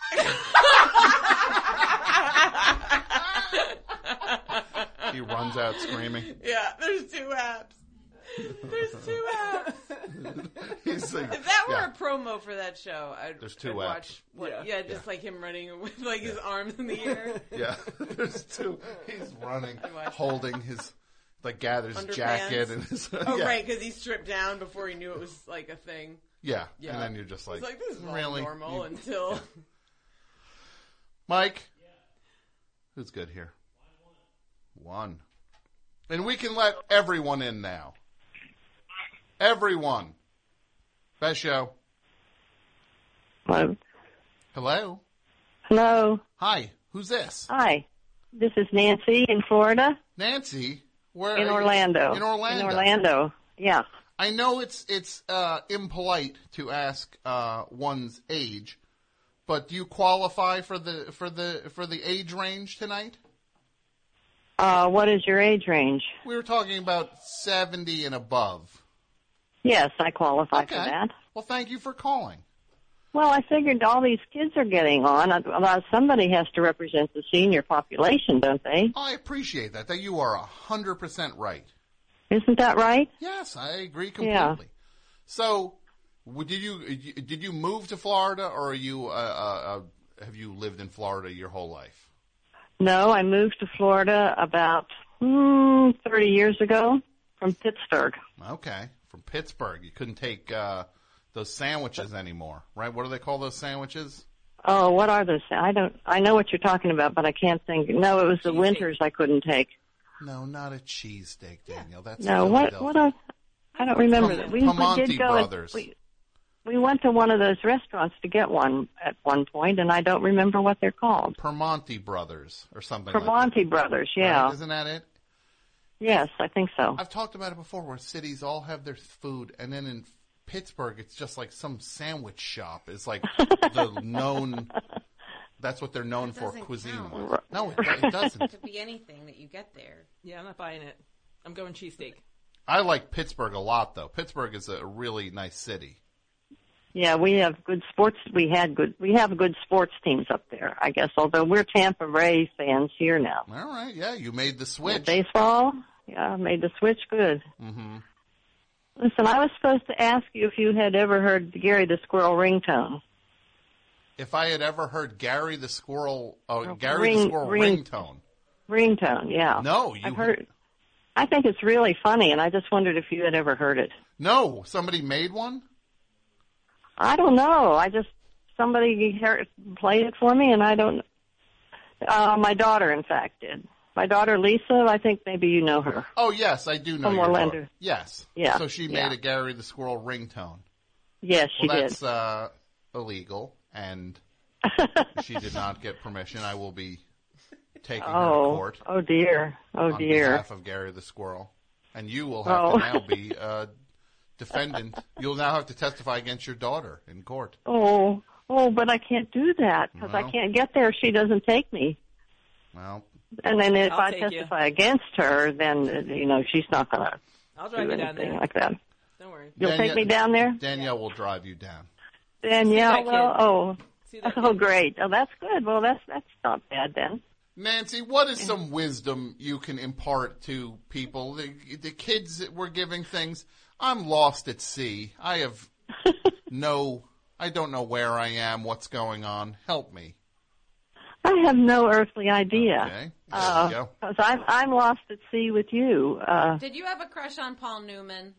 He runs out screaming. Yeah, there's two apps. There's two apps. He's like, if that were a promo for that show, I'd watch. Just like him running with like his arms in the air. Yeah, there's two. He's running, holding his gathers underpants. Jacket and his. Right, because he stripped down before he knew it was like a thing. Yeah, and then you're just like, this is really normal until. Yeah. Mike, who's good here? One, and we can let everyone in now. Everyone. Best show. Hello. Hello. Hello. Hi. Who's this? Hi. This is Nancy in Florida. Nancy? Where? In Orlando. In Orlando. In Orlando. Yeah. I know it's impolite to ask one's age, but do you qualify for the age range tonight? What is your age range? We were talking about 70 and above. Yes, I qualify for that. Well, thank you for calling. Well, I figured all these kids are getting on. Somebody has to represent the senior population, don't they? I appreciate that. That you are 100% right. Isn't that right? Yes, I agree completely. Yeah. So, did you move to Florida, or are you have you lived in Florida your whole life? No, I moved to Florida about 30 years ago from Pittsburgh. Okay. From Pittsburgh. You couldn't take those sandwiches anymore, right? What do they call those sandwiches? Oh, what are those? I know what you're talking about, but I can't think. No, it was the winters I couldn't take. No, not a cheesesteak, Daniel. That's no. What? I don't remember that. We did go. Brothers. We went to one of those restaurants to get one at one point, and I don't remember what they're called. Permonti Brothers or something. Permonti Brothers, yeah. Right? Isn't that it? Yes, I think so. I've talked about it before, where cities all have their food, and then in Pittsburgh, it's just like some sandwich shop. It's like the known. That's what they're known for, cuisine-wise. No, it doesn't. It could be anything that you get there. Yeah, I'm not buying it. I'm going cheesesteak. I like Pittsburgh a lot, though. Pittsburgh is a really nice city. Yeah, we have good sports. We have good sports teams up there, I guess. Although we're Tampa Ray fans here now. All right, yeah, you made the switch. Baseball, yeah, made the switch good. Mm-hmm. Listen, I was supposed to ask you if you had ever heard Gary the Squirrel ringtone. If I had ever heard Gary the Squirrel, ringtone. Ringtone, yeah. No, I've heard. I think it's really funny, and I just wondered if you had ever heard it. No, somebody made one? I don't know. Somebody played it for me, and I don't. My daughter, in fact, did. My daughter Lisa, I think maybe you know her. Oh yes, I do know From your Orlando. daughter. Yes. Yeah. So she made a Gary the Squirrel ringtone. Yes, she did. That's illegal, and she did not get permission. I will be taking her to court. Oh dear. Oh dear. On behalf of Gary the Squirrel, and you will have to now be defendant. You'll now have to testify against your daughter in court. Oh, but I can't do that because I can't get there if she doesn't take me. Well. And then if I testify against her, then, she's not going to do anything like that. Don't worry. You'll take me down there? Danielle will drive you down. Danielle, Oh, great. Oh, that's good. Well, that's not bad then. Nancy, what is some wisdom you can impart to people? The kids that we're giving things, I'm lost at sea. I don't know where I am, what's going on. Help me. I have no earthly idea. Okay. There we go. 'Cause I'm lost at sea with you. Did you have a crush on Paul Newman?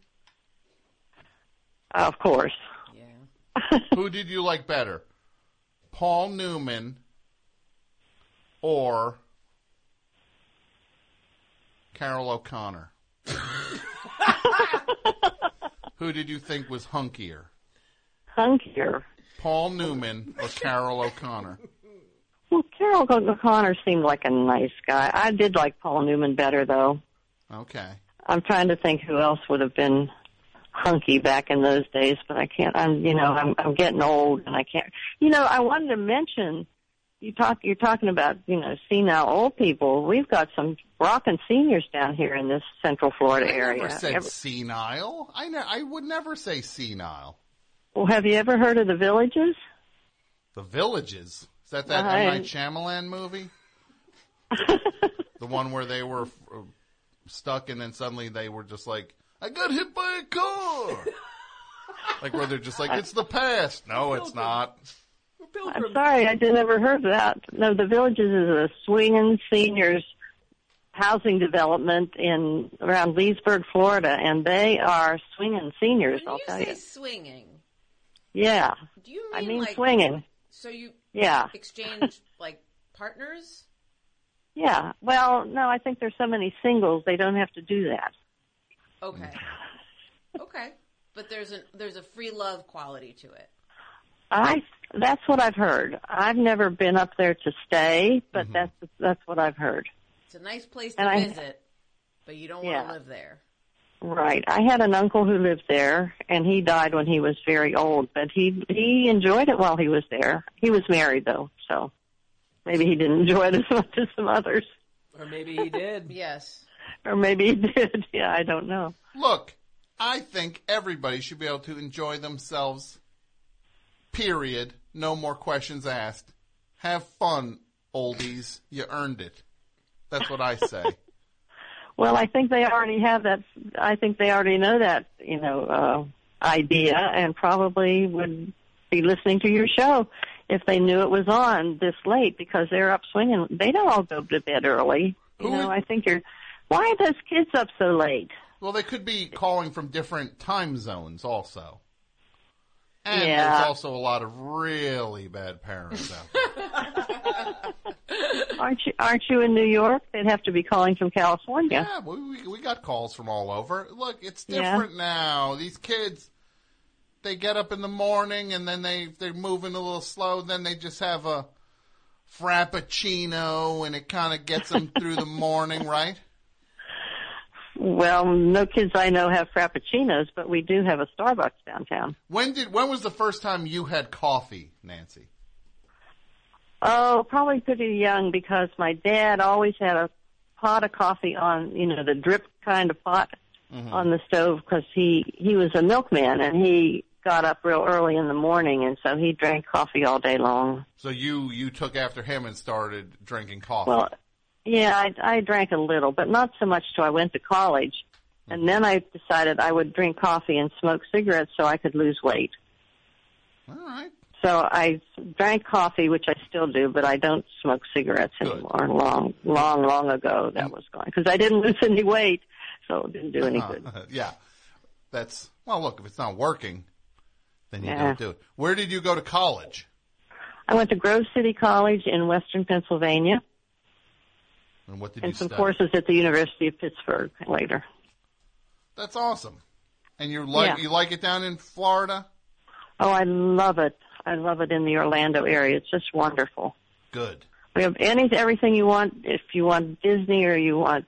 Of course. Yeah. Who did you like better? Paul Newman or Carol O'Connor? Who did you think was hunkier? Hunkier? Paul Newman or Carol O'Connor? Well, Carol O'Connor seemed like a nice guy. I did like Paul Newman better, though. Okay. I'm trying to think who else would have been hunky back in those days, but I can't. I'm getting old, and I can't. I wanted to mention you're talking about senile old people. We've got some rockin' seniors down here in this Central Florida area. I never said senile. I would never say senile. Well, have you ever heard of the Villages? The Villages. Is that M. Night Shyamalan movie? The one where they were stuck and then suddenly they were just like, I got hit by a car. Like where they're just like, it's the past. No, it's not. I'm sorry, I never heard that. No, the Villages is a swinging seniors housing development around Leesburg, Florida, and they are swinging seniors, I'll tell you. When you say swinging. Yeah. Do you mean I mean like swinging. So you Yeah. exchange like partners? Yeah. Well, no, I think there's so many singles they don't have to do that. Okay. Okay. But there's a free love quality to it. That's what I've heard. I've never been up there to stay, but that's what I've heard. It's a nice place to visit, but you don't want to live there. Right. I had an uncle who lived there, and he died when he was very old, but he enjoyed it while he was there. He was married, though, so maybe he didn't enjoy it as much as some others. Or maybe he did. Yes. Or maybe he did. Yeah, I don't know. Look, I think everybody should be able to enjoy themselves, period. No more questions asked. Have fun, oldies. You earned it. That's what I say. Well, I think they already have that. I think they already know that, idea, and probably would be listening to your show if they knew it was on this late because they're up swinging. They don't all go to bed early. I think why are those kids up so late? Well, they could be calling from different time zones also. And Yeah. there's also a lot of really bad parents out there. Aren't you in New York? They'd have to be calling from California. Yeah, we got calls from all over. Look, it's different now. These kids, they get up in the morning and then they're moving a little slow. Then they just have a frappuccino and it kind of gets them through the morning, right? Well, no kids I know have frappuccinos, but we do have a Starbucks downtown. When was the first time you had coffee, Nancy? Oh, probably pretty young because my dad always had a pot of coffee on, the drip kind of pot on the stove because he was a milkman and he got up real early in the morning and so he drank coffee all day long. So you took after him and started drinking coffee. Well, yeah, I drank a little, but not so much till I went to college. And then I decided I would drink coffee and smoke cigarettes so I could lose weight. All right. So I drank coffee, which I still do, but I don't smoke cigarettes anymore. Long ago that was gone because I didn't lose any weight, so it didn't do any good. Yeah. Look, if it's not working, then you don't do it. Where did you go to college? I went to Grove City College in Western Pennsylvania. And what did you some study? courses at the University of Pittsburgh later. That's awesome. And you like it down in Florida? Oh, I love it. I love it in the Orlando area. It's just wonderful. Good. We have everything you want. If you want Disney or you want,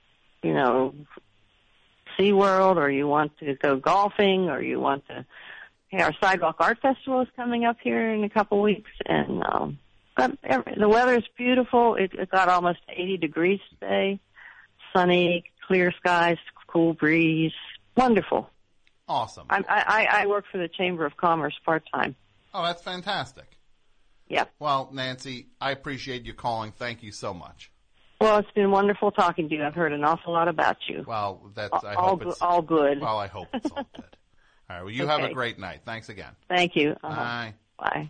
SeaWorld or you want to go golfing or you want to... Hey, our Sidewalk Art Festival is coming up here in a couple weeks, and the weather's beautiful. It got almost 80 degrees today. Sunny, clear skies, cool breeze. Wonderful. Awesome. I work for the Chamber of Commerce part-time. Oh, that's fantastic. Yep. Well, Nancy, I appreciate you calling. Thank you so much. Well, it's been wonderful talking to you. I've heard an awful lot about you. Well, that's all good. Well, I hope it's all good. All right. Well, you have a great night. Thanks again. Thank you. Bye. Bye.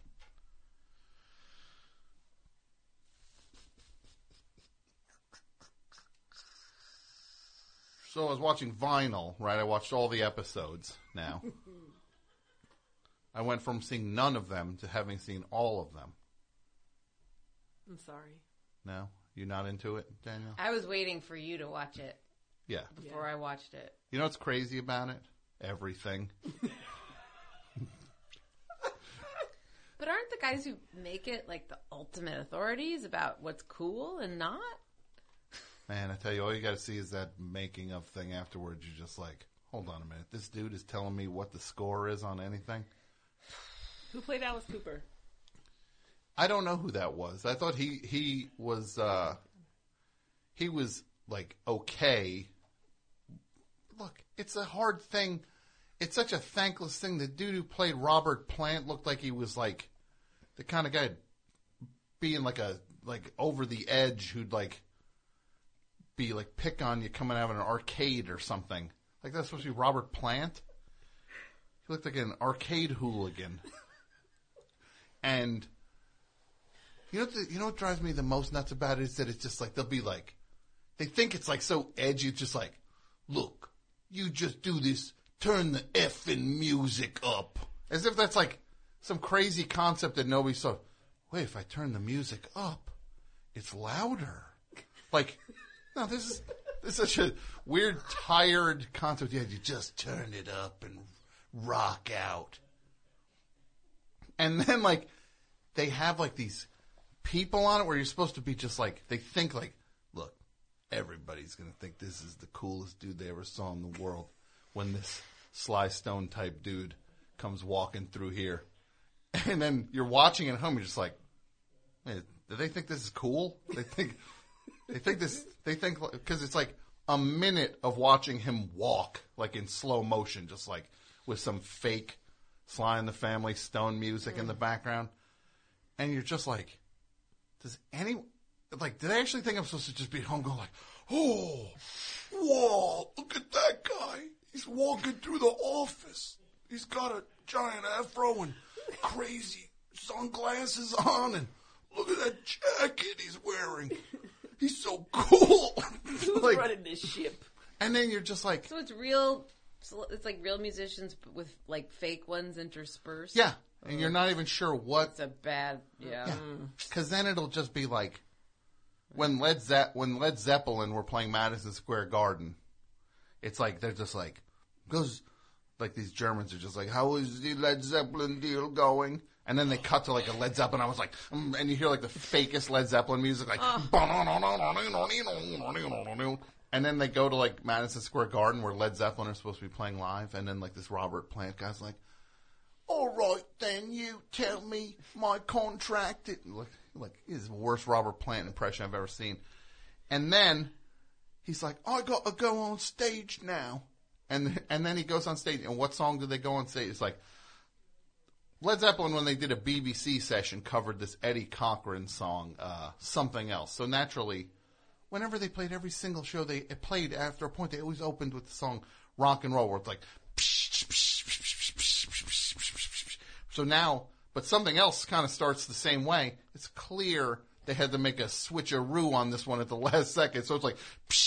So I was watching Vinyl, right? I watched all the episodes now. I went from seeing none of them to having seen all of them. I'm sorry. No? You're not into it, Daniel? I was waiting for you to watch it. Yeah. Before I watched it. You know what's crazy about it? Everything. But aren't the guys who make it like the ultimate authorities about what's cool and not? Man, I tell you, all you got to see is that making of thing afterwards. You're just like, hold on a minute. This dude is telling me what the score is on anything? Who played Alice Cooper? I don't know who that was. I thought he was like okay. Look, it's a hard thing. It's such a thankless thing. The dude who played Robert Plant looked like he was like the kind of guy being like over the edge who'd like be like pick on you coming out of an arcade or something. Like that's supposed to be Robert Plant. He looked like an arcade hooligan. And you know what drives me the most nuts about it is that it's just like they'll be like they think it's like so edgy. It's just like, look, you just do this. Turn the effing music up. As if that's like some crazy concept that nobody saw. Wait, if I turn the music up, it's louder. Like, no, this is such a weird, tired concept. Yeah, you just turn it up and rock out. And then, like, they have, like, these people on it where you're supposed to be just like, they think like, look, everybody's going to think this is the coolest dude they ever saw in the world. When this Sly Stone type dude comes walking through here. And then you're watching at home, you're just like, man, do they think this is cool? They think because it's like a minute of watching him walk, like in slow motion, just like with some fake Sly and the Family Stone music in the background. And you're just like, do they actually think I'm supposed to just be at home going like, oh, whoa, look at that guy. He's walking through the office. He's got a giant afro and crazy sunglasses on, and look at that jacket he's wearing. He's so cool. Who's like, running this ship? And then you're just like... So it's real... It's like real musicians with like fake ones interspersed? Yeah. And you're not even sure what... It's a bad... Yeah. Because then it'll just be like... When Led Zeppelin were playing Madison Square Garden, it's like, they're just like... Goes like these Germans are just like, how is the Led Zeppelin deal going? And then they cut to like a Led Zeppelin. I was like, and you hear like the fakest Led Zeppelin music, like, and then they go to like Madison Square Garden where Led Zeppelin are supposed to be playing live, and then like this Robert Plant guy's like, all right, then you tell me my contract. Like is the worst Robert Plant impression I've ever seen. And then he's like, I got to go on stage now. And then he goes on stage, and what song did they go on stage? It's like, Led Zeppelin, when they did a BBC session, covered this Eddie Cochran song, Something Else. So naturally, whenever they played every single show, it played after a point, they always opened with the song Rock and Roll, where it's like, so now, but Something Else kind of starts the same way. It's clear they had to make a switcheroo on this one at the last second, so it's like,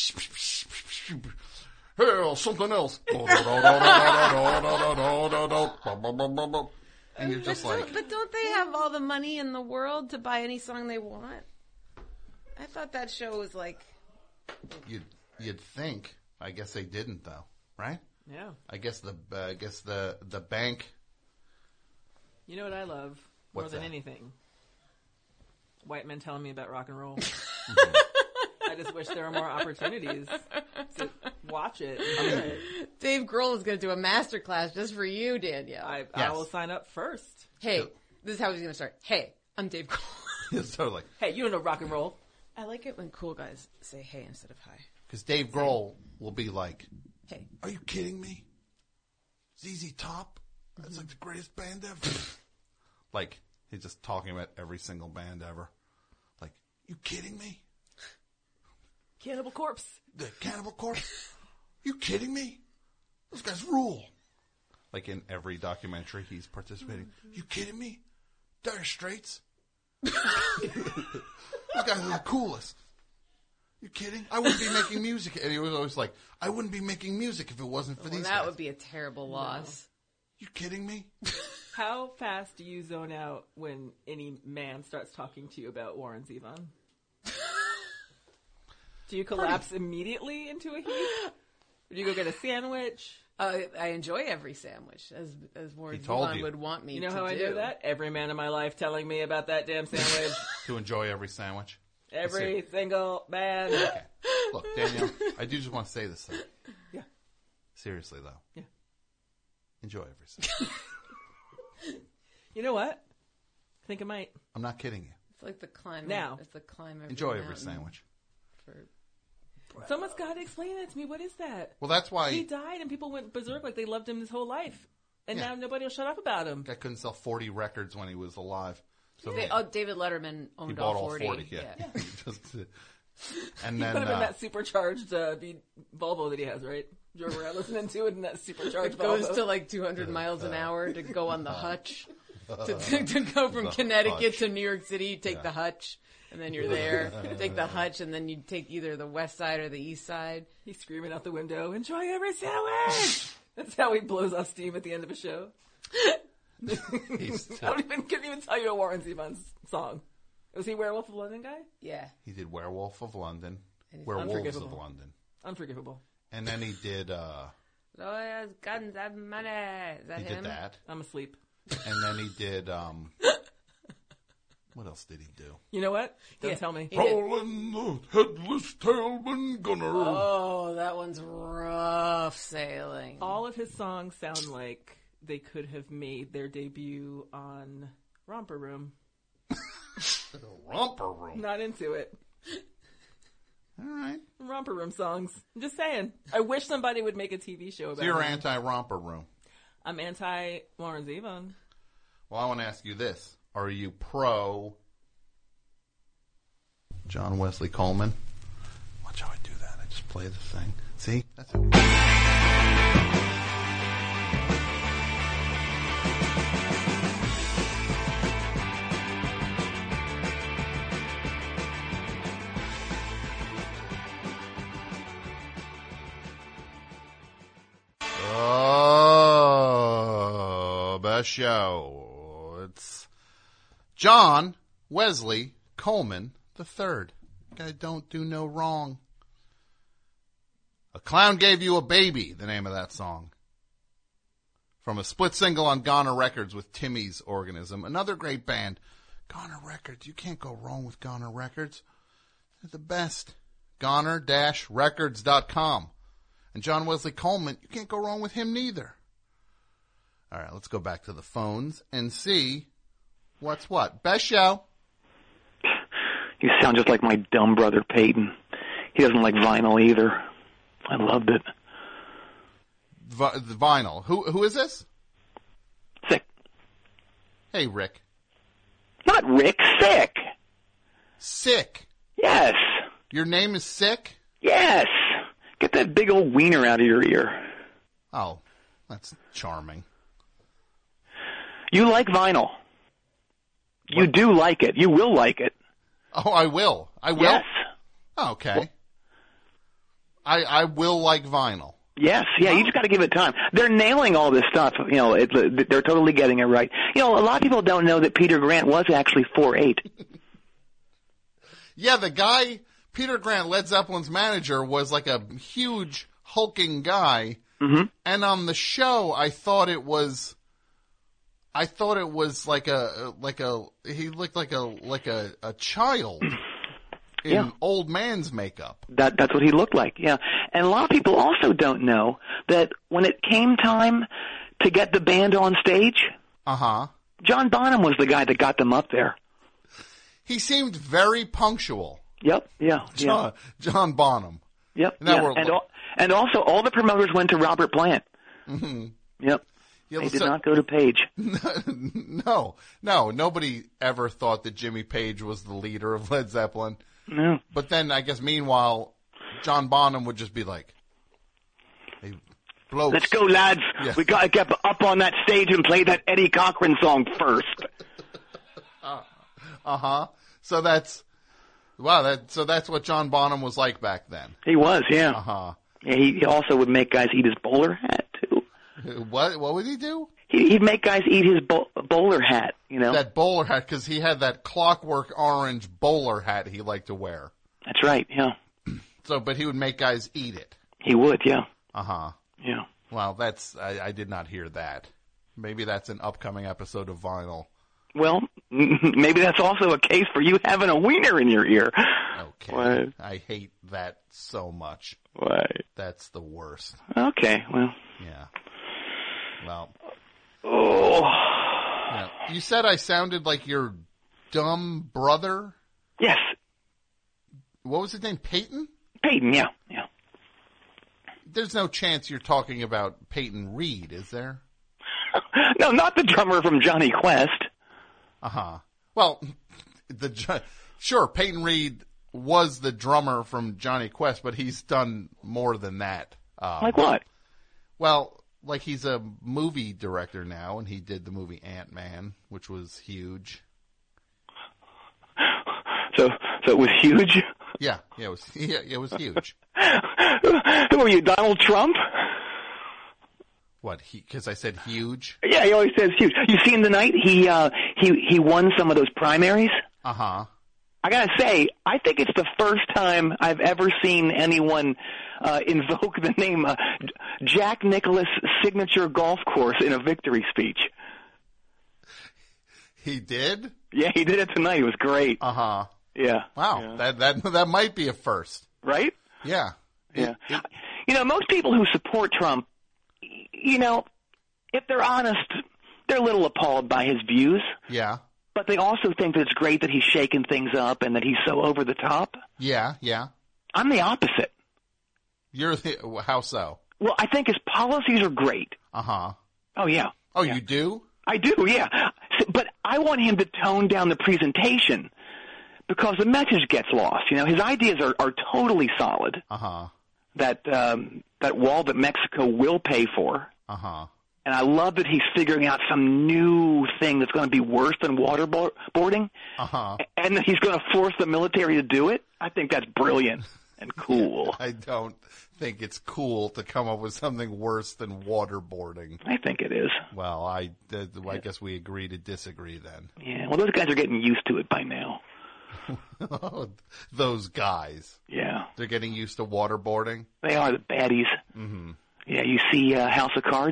hey, Something Else. And you're just but don't they have all the money in the world to buy any song they want? I thought that show was like... You'd think. I guess they didn't, though, right? Yeah. I guess the bank... You know what I love more than anything? White men telling me about rock and roll. I just wish there were more opportunities to watch it. Dave Grohl is going to do a masterclass just for you, Danielle. I will sign up first. Hey, this is how he's going to start. Hey, I'm Dave Grohl. It's totally. Hey, you don't know rock and roll. I like it when cool guys say hey instead of hi. Because Dave Grohl will be like, hey, are you kidding me? ZZ Top? That's like the greatest band ever. Like, He's just talking about every single band ever. Like, you kidding me? Cannibal Corpse. The Cannibal Corpse? You kidding me? Those guys rule. Like in every documentary he's participating. You kidding me? Dire Straits? Those guys are the coolest. You kidding? I wouldn't be making music. And he was always like, I wouldn't be making music if it wasn't for these guys. That would be a terrible loss. You kidding me? How fast do you zone out when any man starts talking to you about Warren Zevon? Do you collapse immediately into a heap? Or do you go get a sandwich? I enjoy every sandwich, as Warren Zevon would want me to do. You know how I know that? Every man in my life telling me about that damn sandwich. To enjoy every sandwich? Every single man. Okay. Look, Danielle, I do just want to say this thing. Yeah. Seriously, though. Yeah. Enjoy every sandwich. You know what? I think I might. I'm not kidding you. It's like the climb. Now. It's the climb. Enjoy every sandwich. Someone's got to explain that to me. What is that? Well, that's why he died and people went berserk like they loved him his whole life. And now nobody will shut up about him. Guy couldn't sell 40 records when he was alive. So David Letterman owned he bought all 40. 40, yeah. And he then put him in that supercharged Volvo that he has, right? You were listening to it in that supercharged It goes Volvo. to like 200 miles an hour to go on the hutch. To go from Connecticut to New York City, you take the hutch. And then you're there, take the hutch, and then you take either the west side or the east side. He's screaming out the window, enjoy every sandwich! That's how he blows off steam at the end of a couldn't even tell you a Warren Zevon song. Was he Werewolf of London guy? Yeah. He did Werewolf of London. Werewolves of London. Unforgivable. And then he did, Lawyers, guns, and money. Is that he him? did that. I'm asleep. And then he did, what else did he do? You know what? Don't tell me. Prowling the headless tailman gunner. Oh, that one's rough sailing. All of his songs sound like they could have made their debut on Romper Room. Romper Room? Not into it. All right. Romper Room songs. I'm just saying. I wish somebody would make a TV show about it. So you're anti-Romper Room. I'm anti-Warren Zevon. Well, I want to ask you this. Are you pro John Wesley Coleman? Watch how I do that. I just play the thing. See? That's how Oh, best show. It's John Wesley Coleman III. Guy don't do no wrong. A Clown Gave You a Baby, the name of that song. From a split single on Goner Records with Timmy's Organism. Another great band. Goner Records. You can't go wrong with Goner Records. They're the best. Goner-records.com. And John Wesley Coleman, you can't go wrong with him neither. All right, let's go back to the phones and see what's what. Best show. You sound just like my dumb brother Peyton. He doesn't like vinyl either. I loved it. The vinyl. Who is this? Sick. Hey, Rick. Not Rick, Sick. Sick. Yes. Your name is Sick? Yes. Get that big old wiener out of your ear. Oh, that's charming. You like vinyl. You do like it. You will like it. Oh, I will. I will? Yes. Oh, okay. I will like vinyl. Yes, yeah, you just got to give it time. They're nailing all this stuff. You know, they're totally getting it right. You know, a lot of people don't know that Peter Grant was actually 4'8". Yeah, the guy, Peter Grant, Led Zeppelin's manager, was like a huge, hulking guy. Mm-hmm. And on the show, I thought it was like he looked like a child in old man's makeup. That's what he looked like, yeah. And a lot of people also don't know that when it came time to get the band on stage, John Bonham was the guy that got them up there. He seemed very punctual. Yep, yeah. John Bonham. Yep, and also all the promoters went to Robert Plant. Mm-hmm. Yep. Yeah, they did not go to Page. No. Nobody ever thought that Jimmy Page was the leader of Led Zeppelin. No. But then, I guess, meanwhile, John Bonham would just be like, hey, blokes. Let's go, lads. Yeah. We got to get up on that stage and play that Eddie Cochran song first. So that's what John Bonham was like back then. He was, yeah. Yeah, he also would make guys eat his bowler hat, too. What would he do? He'd make guys eat his bowler hat, you know. That bowler hat, because he had that clockwork orange bowler hat he liked to wear. That's right, yeah. So, but he would make guys eat it. He would, yeah. Yeah. Well, I did not hear that. Maybe that's an upcoming episode of Vinyl. Well, maybe that's also a case for you having a wiener in your ear. Okay. What? I hate that so much. Why? That's the worst. Okay, well. Yeah. Well. Oh. Yeah. You said I sounded like your dumb brother? Yes. What was his name? Peyton? Peyton, yeah. There's no chance you're talking about Peyton Reed, is there? No, not the drummer from Johnny Quest. Well, sure, Peyton Reed was the drummer from Johnny Quest, but he's done more than that. Like what? Well, like he's a movie director now, and he did the movie Ant-Man, which was huge. So it was huge? Yeah, it was huge. Who are you, Donald Trump? What? Because I said huge. Yeah, he always says huge. You seen the night he won some of those primaries? I gotta say, I think it's the first time I've ever seen anyone invoke the name Jack Nicklaus Signature Golf Course in a victory speech. He did? Yeah, he did it tonight. It was great. Yeah. Wow, yeah. That might be a first, right? Yeah. Yeah. Most people who support Trump, if they're honest, they're a little appalled by his views. Yeah. But they also think that it's great that he's shaking things up and that he's so over the top. Yeah. I'm the opposite. How so? Well, I think his policies are great. Oh, yeah. Oh, yeah. You do? I do, yeah. But I want him to tone down the presentation because the message gets lost. His ideas are totally solid. That wall that Mexico will pay for. And I love that he's figuring out some new thing that's going to be worse than waterboarding. And that he's going to force the military to do it. I think that's brilliant and cool. I don't think it's cool to come up with something worse than waterboarding. I think it is. Well, I guess we agree to disagree then. Yeah, well, those guys are getting used to it by now. Those guys. Yeah. They're getting used to waterboarding? They are the baddies. Yeah, you see House of Cards?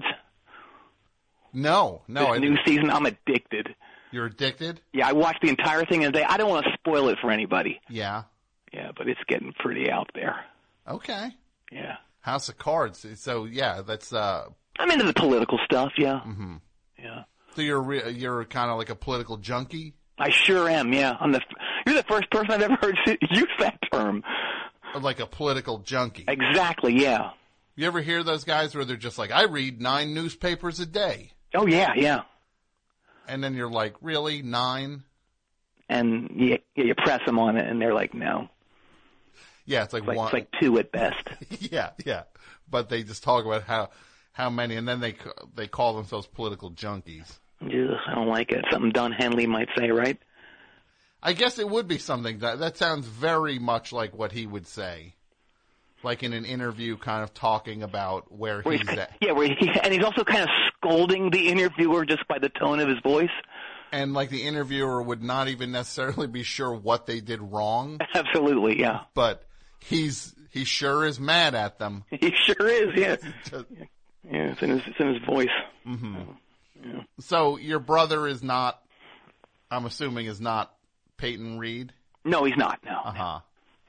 No. This new season, I'm addicted. You're addicted? Yeah, I watched the entire thing in a day. I don't want to spoil it for anybody. Yeah. Yeah, but it's getting pretty out there. Okay. Yeah. House of Cards. So, yeah, that's... I'm into the political stuff, yeah. Yeah. So you're kind of like a political junkie? I sure am, yeah. You're the first person I've ever heard use that term. Like a political junkie. Exactly, yeah. You ever hear those guys where they're just like, I read 9 newspapers a day? Oh, yeah. And then you're like, really? 9? And you press them on it, and they're like, no. Yeah, it's like 1. It's like 2 at best. Yeah. But they just talk about how many, and then they call themselves political junkies. Ugh, I don't like it. Something Don Henley might say, right? I guess it would be something that sounds very much like what he would say. Like in an interview, kind of talking about where he's at. Yeah, and he's also kind of scolding the interviewer just by the tone of his voice. And like the interviewer would not even necessarily be sure what they did wrong. Absolutely, yeah. But he sure is mad at them. He sure is, yeah. Yeah, it's in his voice. Yeah. So your brother is not, I'm assuming, is not Peyton Reed? No, he's not. No.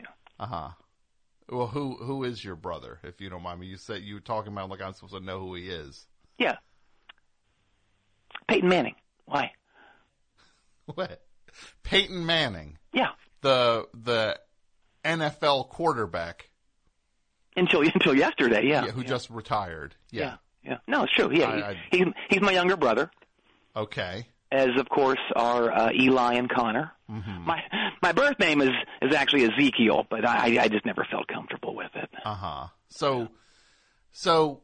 Well, who is your brother, if you don't mind me? You said you were talking about like I'm supposed to know who he is. Yeah. Peyton Manning. Why? What? Peyton Manning. Yeah. The NFL quarterback. Until yesterday, yeah. Who just retired. Yeah. Yeah. No, it's true. Yeah, he's my younger brother. Okay. As of course are Eli and Connor. Mm-hmm. My birth name is actually Ezekiel, but I just never felt comfortable with it. So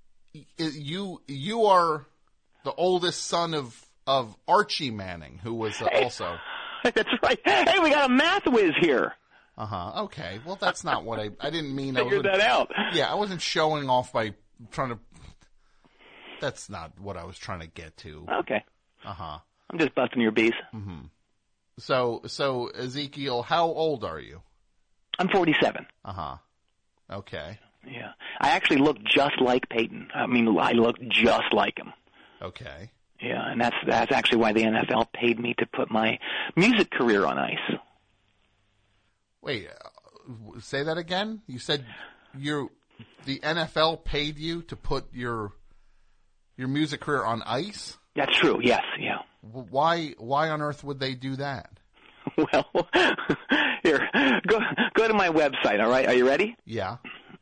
you are the oldest son of Archie Manning, who was also. That's right. Hey, we got a math whiz here. Okay. Well, that's not what I didn't mean. Figured that out. Yeah, I wasn't showing off by trying to. That's not what I was trying to get to. Okay. I'm just busting your bees. Mm-hmm. So Ezekiel, how old are you? I'm 47. Okay. Yeah. I actually look just like Peyton. I mean, I look just like him. Okay. Yeah, and that's actually why the NFL paid me to put my music career on ice. Wait, say that again? You said the NFL paid you to put your music career on ice? That's true. Yes. Yeah. Why on earth would they do that? Well, here, go to my website. All right, are you ready? Yeah.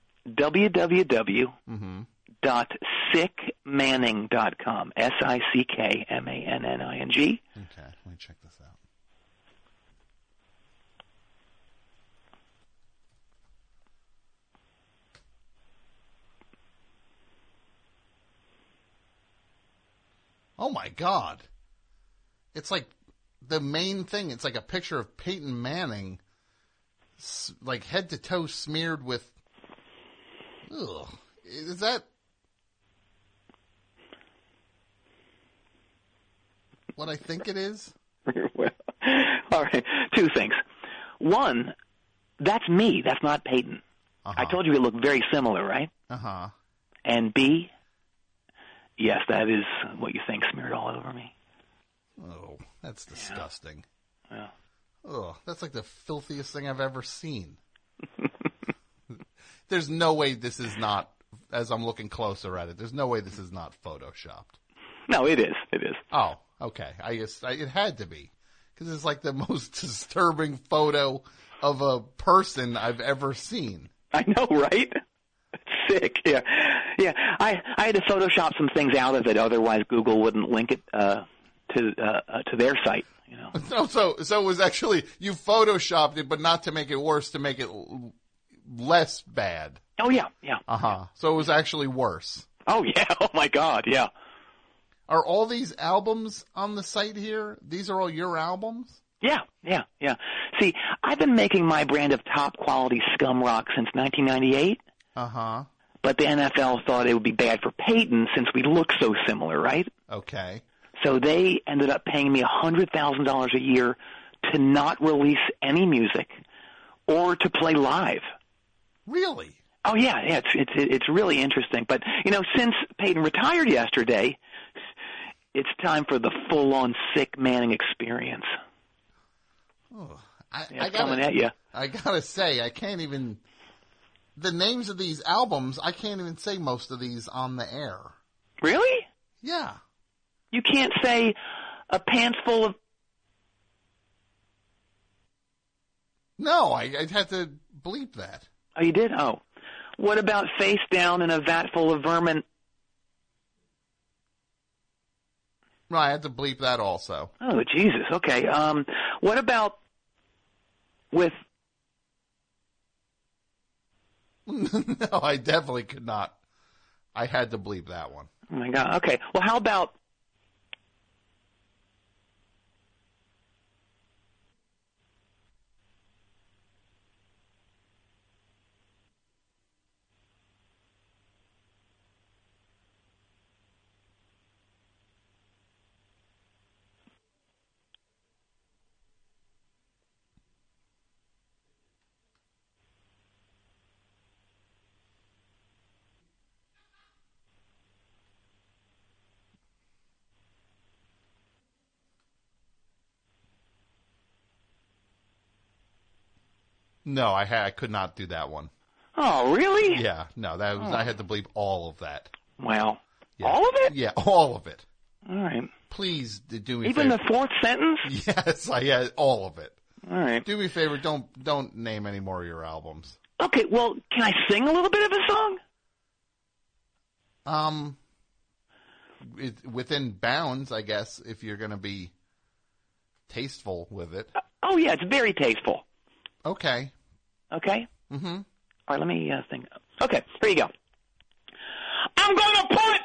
www.sickmanning.com. SICKMANNING. Okay, let me check this out. Oh my God. It's like the main thing. It's like a picture of Peyton Manning, like head to toe smeared with. Ugh. Is that what I think it is? Well, all right. Two things. One, that's me. That's not Peyton. I told you we look very similar, right? And B, yes, that is what you think smeared all over me. Oh, that's disgusting. Yeah. Oh, that's like the filthiest thing I've ever seen. There's no way this is not, as I'm looking closer at it, there's no way this is not photoshopped. No, it is. It is. Oh, okay. It had to be. Because it's like the most disturbing photo of a person I've ever seen. I know, right? Sick. Yeah. Yeah. I had to Photoshop some things out of it, otherwise Google wouldn't link it to their site. You know. So it was actually, you Photoshopped it, but not to make it worse, to make it less bad. Oh, yeah, yeah. So it was actually worse. Oh, yeah. Oh, my God, yeah. Are all these albums on the site here? These are all your albums? Yeah. See, I've been making my brand of top-quality scum rock since 1998. But the NFL thought it would be bad for Peyton since we look so similar, right? Okay. So they ended up paying me $100,000 a year to not release any music or to play live. Really? Oh, yeah. It's really interesting. But, you know, since Peyton retired yesterday, it's time for the full-on Sick Manning experience. Oh, coming at you. I gotta say, I can't even. The names of these albums, I can't even say most of these on the air. Really? Yeah. You can't say a pants full of. No, I'd have to bleep that. Oh, you did? Oh. What about face down in a vat full of vermin? No, I had to bleep that also. Oh, Jesus. Okay. What about with... No, I definitely could not. I had to bleep that one. Oh, my God. Okay. Well, how about... No, I could not do that one. Oh, really? Yeah, no, that was, I had to bleep all of that. Wow. Yeah. All of it? Yeah, all of it. All right. Please do me a Even favor. the fourth sentence? Yes, I had all of it. All right. Do me a favor, don't name any more of your albums. Okay, well, can I sing a little bit of a song? within bounds, I guess, if you're going to be tasteful with it. Oh, yeah, it's very tasteful. Okay. Okay? Mm-hmm. All right, let me think. Okay, here you go. I'm going to put...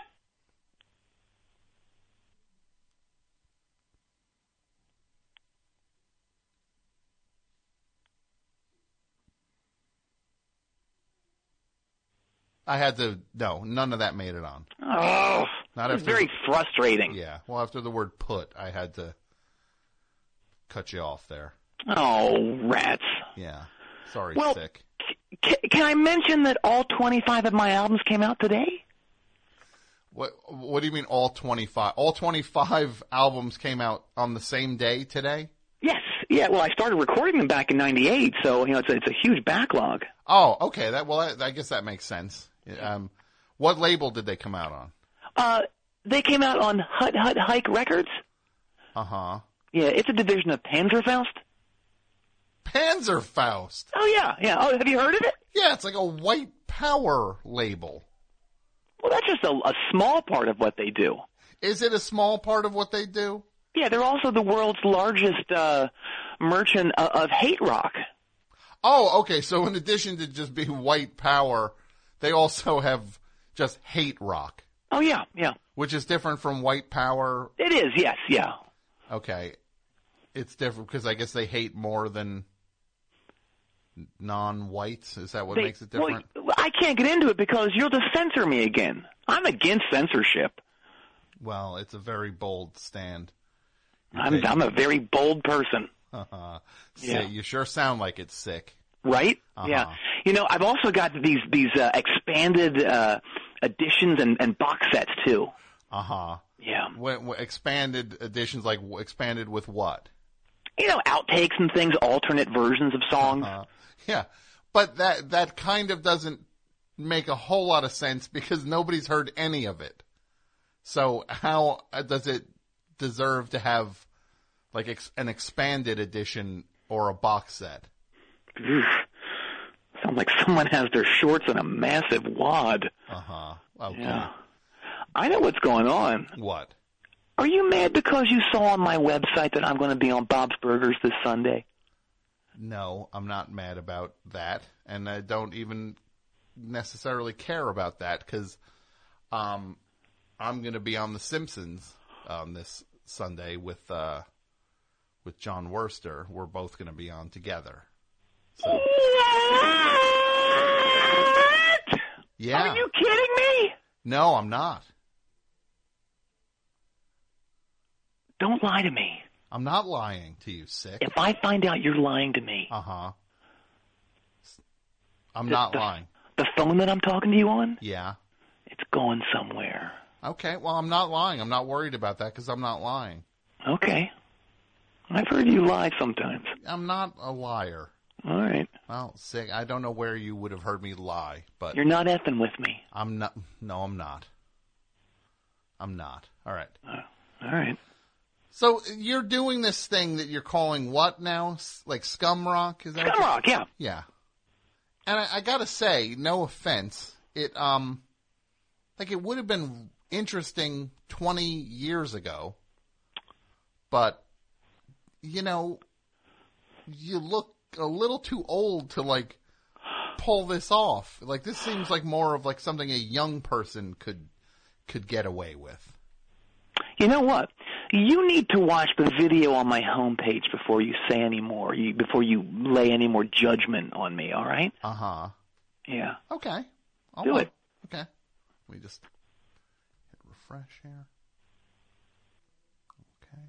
I had to... No, none of that made it on. Oh, it's very frustrating. Yeah, well, after the word put, I had to cut you off there. Oh, rats. Yeah. Sorry, well, sick. Can I mention that all 25 of my albums came out today? What do you mean all 25? All 25 albums came out on the same day today? Yes. Yeah, well, I started recording them back in 98, so, it's a huge backlog. Oh, okay. I guess that makes sense. What label did they come out on? They came out on Hut Hut Hike Records. Uh-huh. Yeah, it's a division of Panzerfaust. Panzerfaust? Oh, yeah. Oh, have you heard of it? Yeah, it's like a white power label. Well, that's just a small part of what they do. Is it a small part of what they do? Yeah, they're also the world's largest merchant of hate rock. Oh, okay. So in addition to just being white power, they also have just hate rock. Oh, yeah. Which is different from white power? It is, yes, yeah. Okay. It's different because I guess they hate more than non-whites. Is that what makes it different? Well, I can't get into it because you'll just censor me again. I'm against censorship. Well, it's a very bold stand. I'm a very bold person. Yeah. You sure sound like it's sick. Right? Yeah. I've also got these expanded editions and box sets too. Yeah. Expanded editions, like expanded with what? Outtakes and things, alternate versions of songs. Yeah. But that kind of doesn't make a whole lot of sense because nobody's heard any of it. So how does it deserve to have like an expanded edition or a box set? Sounds like someone has their shorts in a massive wad. Okay. Yeah. I know what's going on. What? Are you mad because you saw on my website that I'm going to be on Bob's Burgers this Sunday? No, I'm not mad about that, and I don't even necessarily care about that because I'm going to be on The Simpsons this Sunday with John Wurster. We're both going to be on together. So. What? Yeah. Are you kidding me? No, I'm not. Don't lie to me. I'm not lying to you, sick. If I find out you're lying to me. I'm not lying. The phone that I'm talking to you on? Yeah. It's going somewhere. Okay, well, I'm not lying. I'm not worried about that because I'm not lying. Okay. I've heard you lie sometimes. I'm not a liar. All right. Well, sick. I don't know where you would have heard me lie, but... You're not effing with me. I'm not. No, I'm not. I'm not. All right. All right. So you're doing this thing that you're calling what now? Like Scum Rock? Is that Scum Rock, yeah. Yeah. And I gotta say, no offense, it would have been interesting 20 years ago, but, you look a little too old to, pull this off. This seems like more of, something a young person could get away with. You know what? You need to watch the video on my homepage before you say any more, before you lay any more judgment on me, all right? Yeah. Okay. Do it. Okay. Let me just hit refresh here. Okay.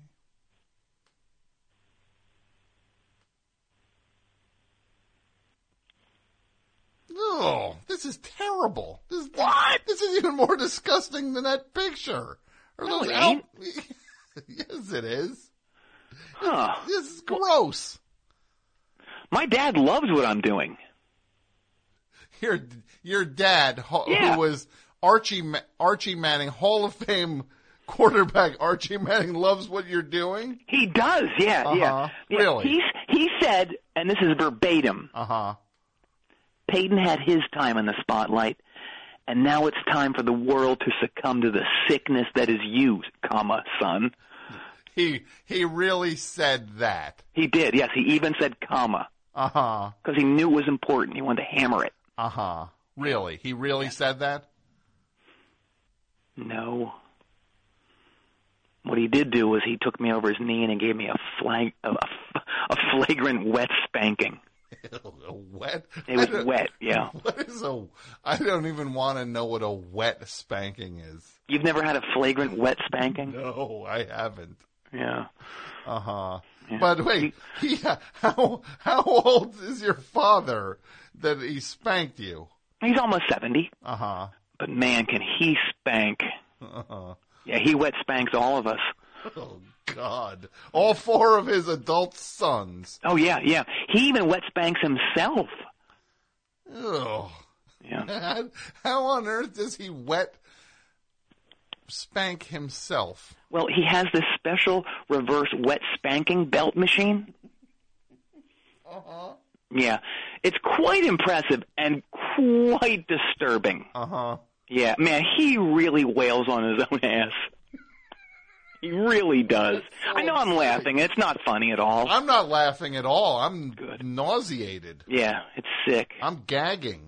Oh, this is terrible. What? This is even more disgusting than that picture. No, it ain't. Yes, it is. Huh. This is gross. My dad loves what I'm doing. Your dad, who was Archie Manning, Hall of Fame quarterback Archie Manning, loves what you're doing? He does, yeah. Really? He said, and this is verbatim, Peyton had his time in the spotlight, And now it's time for the world to succumb to the sickness that is you, son. He really said that. He did, yes. He even said comma. Uh-huh. Because he knew it was important. He wanted to hammer it. Uh-huh. Really? He really said that? No. What he did do was he took me over his knee and he gave me a flagrant wet spanking. A wet? It was wet, yeah. What is I don't even want to know what a wet spanking is. You've never had a flagrant wet spanking? No, I haven't. Yeah. Uh-huh. Yeah. But wait, how old is your father that he spanked you? He's almost 70. Uh-huh. But man, can he spank. Uh-huh. Yeah, he wet spanks all of us. Oh, God. All 4 of his adult sons. Oh, yeah. He even wet spanks himself. Oh. Yeah. How on earth does he wet spank himself? Well, he has this special reverse wet spanking belt machine. Uh-huh. Yeah. It's quite impressive and quite disturbing. Uh-huh. Yeah, man, he really wails on his own ass. He really does. I know I'm laughing. It's not funny at all. I'm not laughing at all. I'm nauseated. Yeah, it's sick. I'm gagging.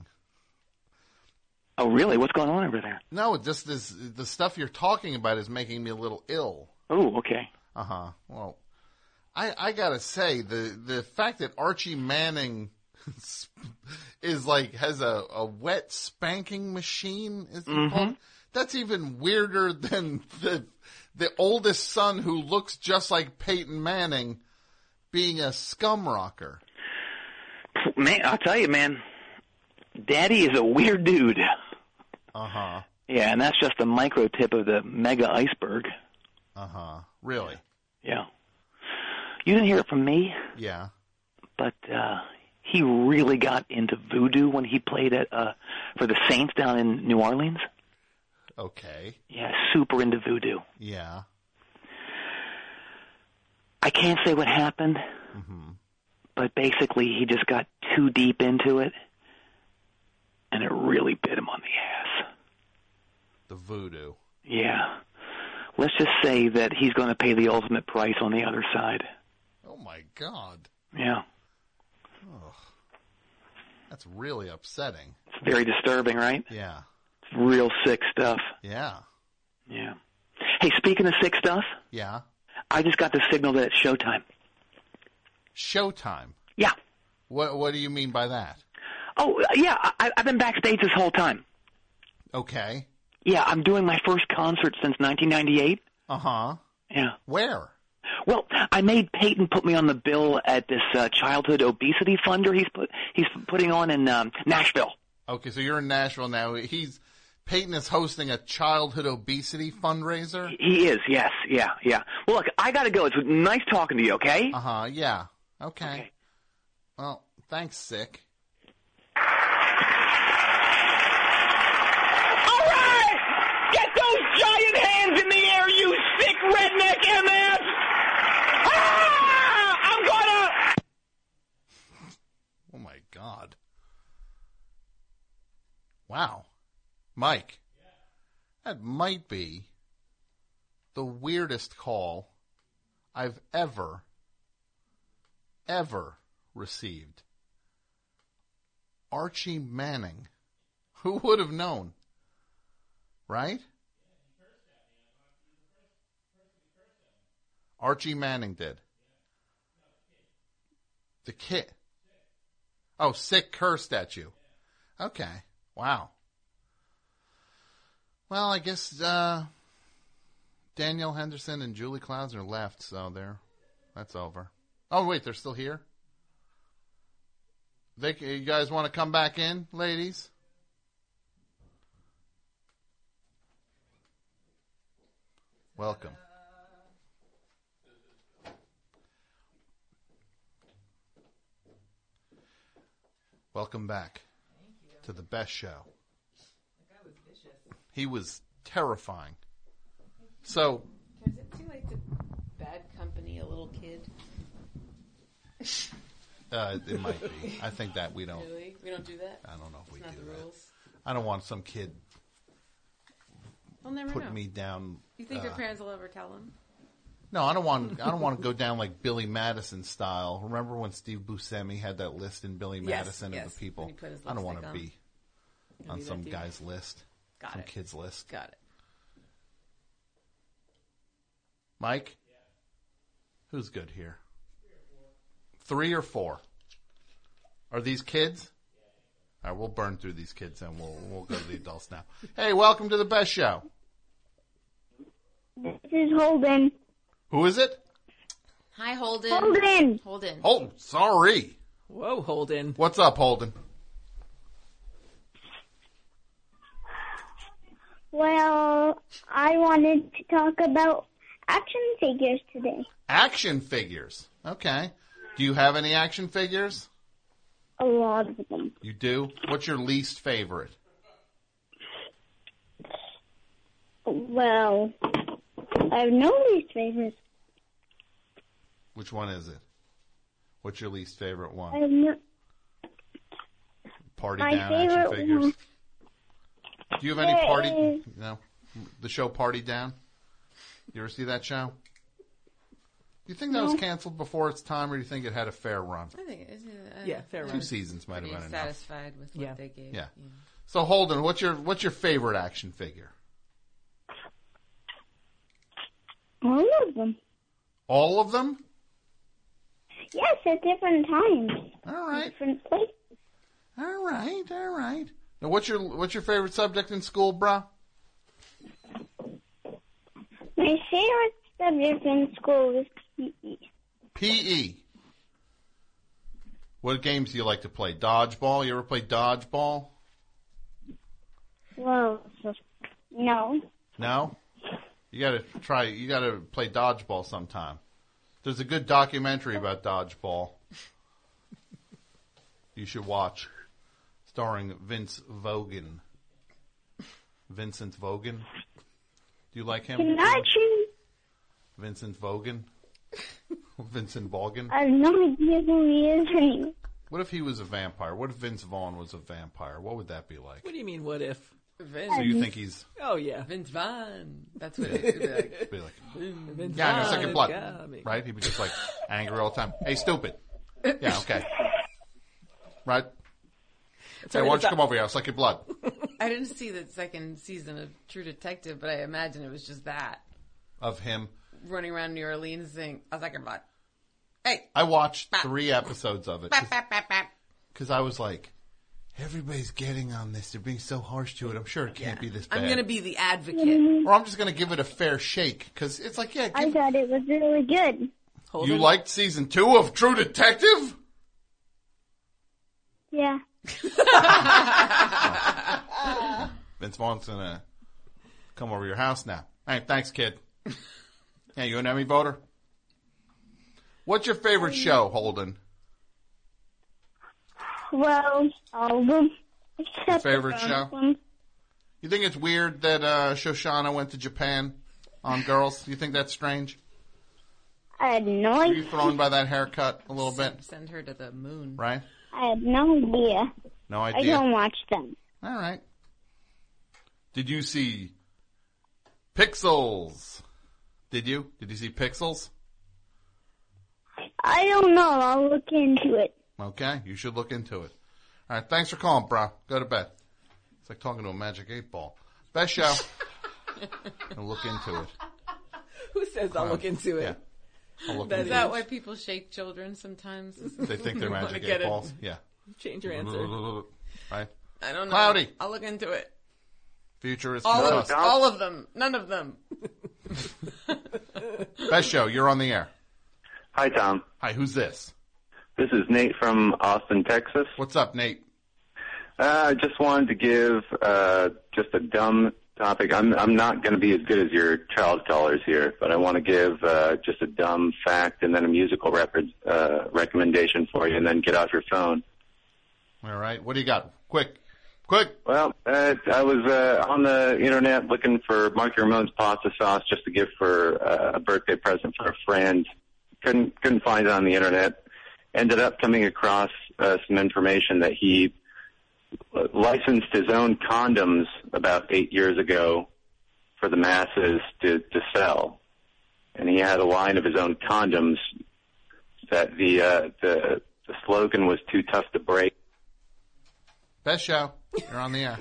Oh, really? What's going on over there? No, just the stuff you're talking about is making me a little ill. Oh, okay. Uh-huh. Well, I gotta say, the fact that Archie Manning is has a wet spanking machine, that's even weirder than the oldest son who looks just like Peyton Manning being a scum rocker. Man, I'll tell you, man, Daddy is a weird dude. Uh-huh. Yeah, and that's just a micro tip of the mega iceberg. Uh-huh. Really? Yeah. You didn't hear it from me? Yeah. But he really got into voodoo when he played for the Saints down in New Orleans. Okay. Yeah, super into voodoo. Yeah. I can't say what happened, but basically he just got too deep into it, and it really bit him on the ass. The voodoo. Yeah. Let's just say that he's going to pay the ultimate price on the other side. Oh, my God. Yeah. Oh, that's really upsetting. It's very disturbing, right? Yeah. It's real sick stuff. Yeah. Yeah. Hey, speaking of sick stuff. Yeah. I just got the signal that it's showtime. Showtime? Yeah. What do you mean by that? Oh, yeah. I've been backstage this whole time. Okay. Yeah, I'm doing my first concert since 1998. Uh-huh. Yeah. Where? Well, I made Peyton put me on the bill at this childhood obesity funder he's putting on in Nashville. Okay, so you're in Nashville now. Peyton is hosting a childhood obesity fundraiser? He is, yes, yeah. Well, look, I gotta go. It's nice talking to you, okay? Uh-huh, yeah. Okay. Well, thanks, Sick. Get those giant hands in the air, you sick redneck MF! Ah! I'm gonna... Oh, my God. Wow. Mike, that might be the weirdest call I've ever received. Archie Manning. Who would have known? Right? Archie Manning did. The kid. Oh, Sick cursed at you. Okay. Wow. Well, I guess Danielle Henderson and Julie Klausner left, so that's over. Oh, wait, they're still here? You guys want to come back in, ladies? Welcome. Welcome back to the best show. That guy was vicious. He was terrifying. So, is it too late to bad company a little kid? It might be. I think that we don't. Really? We don't do that? I don't know if we do that. Rules. I don't want some kid never put know. me down. You think your parents will ever tell them? No, I don't want to go down like Billy Madison style. Remember when Steve Buscemi had that list in Billy Madison of the people? I don't want to be on some guy's list, some kid's list. Got it. Mike? Yeah. Who's good here? 3 or 4. Are these kids? All right, we'll burn through these kids and we'll go to the adults now. Hey, welcome to the Best Show. This is Holden. Who is it? Hi, Holden. Holden. Oh, sorry. Whoa, Holden. What's up, Holden? Well, I wanted to talk about action figures today. Action figures. Okay. Do you have any action figures? A lot of them. You do? What's your least favorite? Well, I have no least favorites. Which one is it? What's your least favorite I one? have no... Party My Down favorite action figures. one. Do you have any party? No, the show Party Down. You ever see that show? Do you think that was canceled before its time, or do you think it had a fair run? I think it's fair run. 2 seasons might have been enough. Satisfied with what they gave. Yeah. So Holden, what's your favorite action figure? All of them. All of them? Yes, at different times. All right. Different places. All right. Now, what's your favorite subject in school, brah? My favorite subject in school is PE. PE. What games do you like to play? Dodgeball? You ever play dodgeball? Well, no. No? You gotta play dodgeball sometime. There's a good documentary about dodgeball you should watch, starring Vince Vaughn. Vincent Vaughn? Do you like him? Can I choose? Vincent Vaughn? Vincent Vaughn? I have no idea who he is anymore. What if he was a vampire? What if Vince Vaughn was a vampire? What would that be like? What do you mean, what if? Vince. So you think he's... Oh, yeah. Vince Vaughn. That's what it would be like. Be like, Vince yeah, I'm Vaughn second blood. got me. Right? He'd be just like angry all the time. Hey, stupid. Yeah, okay. Right? Hey, why don't you come over here? I'll suck your blood. I didn't see the second season of True Detective, but I imagine it was just that. Of him. Running around New Orleans saying, I'll suck your blood. Hey. I watched 3 episodes of it. Because I was like, everybody's getting on this. They're being so harsh to it. I'm sure it can't be this bad. I'm going to be the advocate. Or I'm just going to give it a fair shake. Because it's like, yeah. I thought it was really good. You liked season 2 of True Detective? Yeah. Vince Vaughn's going to come over your house now. Hey, thanks, kid. Hey, you an Emmy voter? What's your favorite show, Holden? Well, all of them. Your favorite show? You think it's weird that Shoshana went to Japan on Girls? You think that's strange? I had no idea. Were you thrown by that haircut a little bit? Send her to the moon. Right? I had no idea. No idea? I don't watch them. All right. Did you see Pixels? Did you? Did you see Pixels? I don't know. I'll look into it. Okay, you should look into it. All right, thanks for calling, bro. Go to bed. It's like talking to a magic 8-ball. Best show. I'll look into it. Who says I'll look into it? Yeah. I'll look Is into that it. why people shake children sometimes? They think they're magic 8-balls? Yeah. Change your answer. Right? I don't know. Cloudy. I'll look into it. Future is all of them. None of them. Best show. You're on the air. Hi, Tom. Hi, who's this? This is Nate from Austin, Texas. What's up, Nate? I just wanted to give just a dumb topic. I'm not going to be as good as your child callers here, but I want to give just a dumb fact and then a musical recommendation for you, and then get off your phone. All right. What do you got? Quick. Well, I was on the internet looking for Marky Ramone's pasta sauce just to give for a birthday present for a friend. Couldn't find it on the internet. Ended up coming across some information that he licensed his own condoms about 8 years ago for the masses to sell. And he had a line of his own condoms that the slogan was too tough to break. Best show. You're on the air.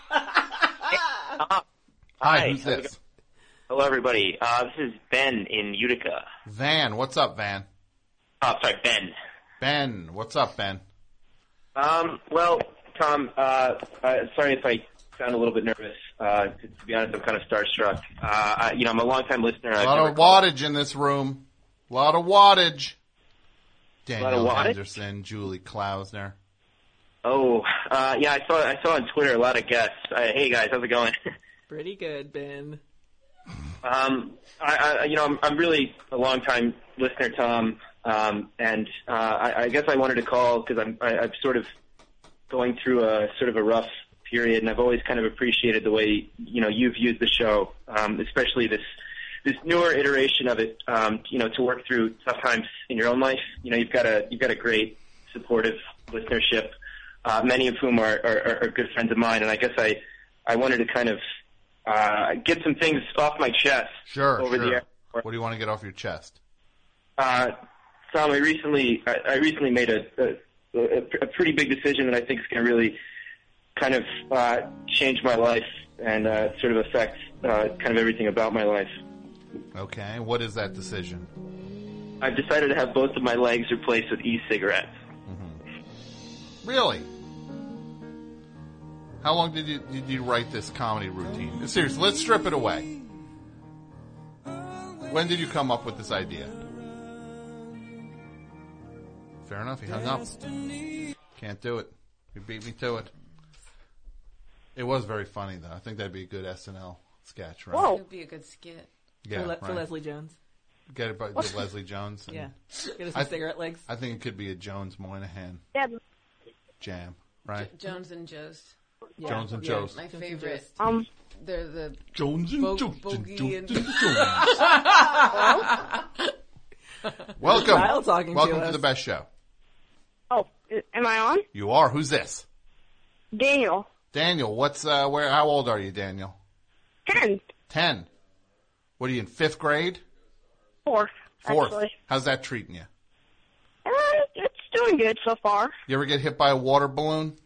Hi, who's this? Hello, everybody. This is Ben in Utica. Van. What's up, Van? Oh, sorry, Ben. Ben. What's up, Ben? Well, Tom, sorry if I sound a little bit nervous. To be honest, I'm kind of starstruck. I'm a long-time listener. A lot of wattage in this room. A lot of wattage. Daniel Henderson, Julie Klausner. Oh, yeah, I saw on Twitter a lot of guests. Hey, guys, how's it going? Pretty good, Ben. I'm really a long-time listener, Tom, and I guess I wanted to call because I'm sort of going through a sort of a rough period, and I've always kind of appreciated the way you've used the show, especially this newer iteration of it. To work through tough times in your own life. You've got a great supportive listenership, many of whom are good friends of mine, and I guess I wanted to kind of get some things off my chest. Over the air. What do you want to get off your chest? Tom, I recently made a pretty big decision that I think is going to really kind of change my life and sort of affect kind of everything about my life. Okay, what is that decision? I've decided to have both of my legs replaced with e-cigarettes. Mm-hmm. Really? How long did you write this comedy routine? Seriously, let's strip it away. When did you come up with this idea? Fair enough, he hung up. Can't do it. You beat me to it. It was very funny, though. I think that'd be a good SNL sketch, right? Whoa. It would be a good skit. Yeah, for Leslie Jones. Get it by Leslie Jones. Yeah. Get us some cigarette legs. I think it could be a Jones Moynihan jam, right? Jones and Joe's. Yeah. Jones and Joe's. My favorite. They're the Jones and Joe's. Bogey and Welcome to the best show. Oh, am I on? You are. Who's this? Daniel. Daniel, how old are you, Daniel? 10. 10. What are you in 5th grade? 4th. 4th. Actually. How's that treating you? It's doing good so far. You ever get hit by a water balloon?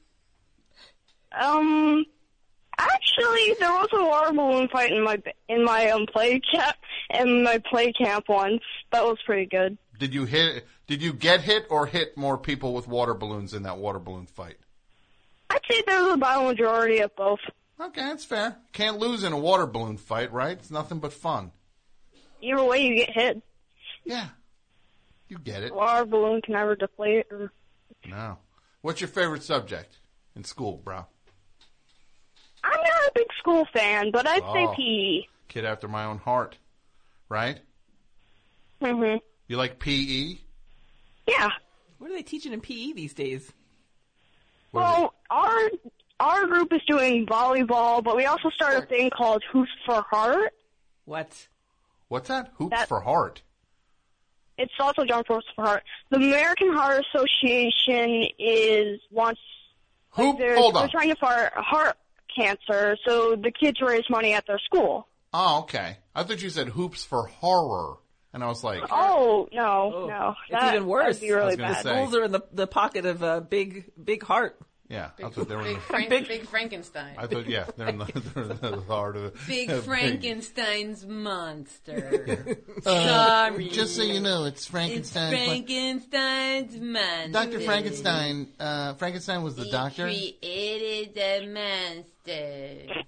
Actually, there was a water balloon fight in my play camp once. That was pretty good. Did you get hit or hit more people with water balloons in that water balloon fight? I'd say there was about a majority of both. Okay, that's fair. Can't lose in a water balloon fight, right? It's nothing but fun. Either way, you get hit. Yeah. You get it. Water balloon can never deflate. No. What's your favorite subject in school, bro? I'm not a big school fan, but I'd say PE. Kid after my own heart, right? Mm-hmm. You like PE? Yeah. What are they teaching in PE these days? Well, our group is doing volleyball, but we also started a thing called Hoops for Heart. What? What's that? Hoops for Heart? It's also John Hoops for Heart. The American Heart Association Hold on. They're trying to fight heart cancer, so the kids raise money at their school. Oh, okay. I thought you said Hoops for Horror. And I was like... Oh, no. It's even worse. That'd be really bad. The schools are in the pocket of a big heart. Yeah. I thought they were Big Frankenstein. I thought, yeah, they're in the heart of it. Big Frankenstein's monster. Sorry. Just so you know, it's Frankenstein. It's Frankenstein's monster. Dr. Frankenstein. Frankenstein was the doctor. He created the monster.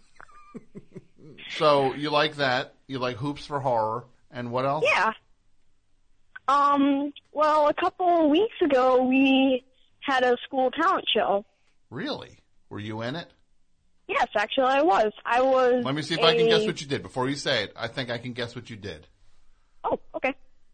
So you like that? You like Hoops for Horror? And what else? Yeah. Well, a couple weeks ago, we had a school talent show. Really? Were you in it? Yes, actually, I was. Let me see if I can guess what you did. Before you say it, I think I can guess what you did. Oh, okay.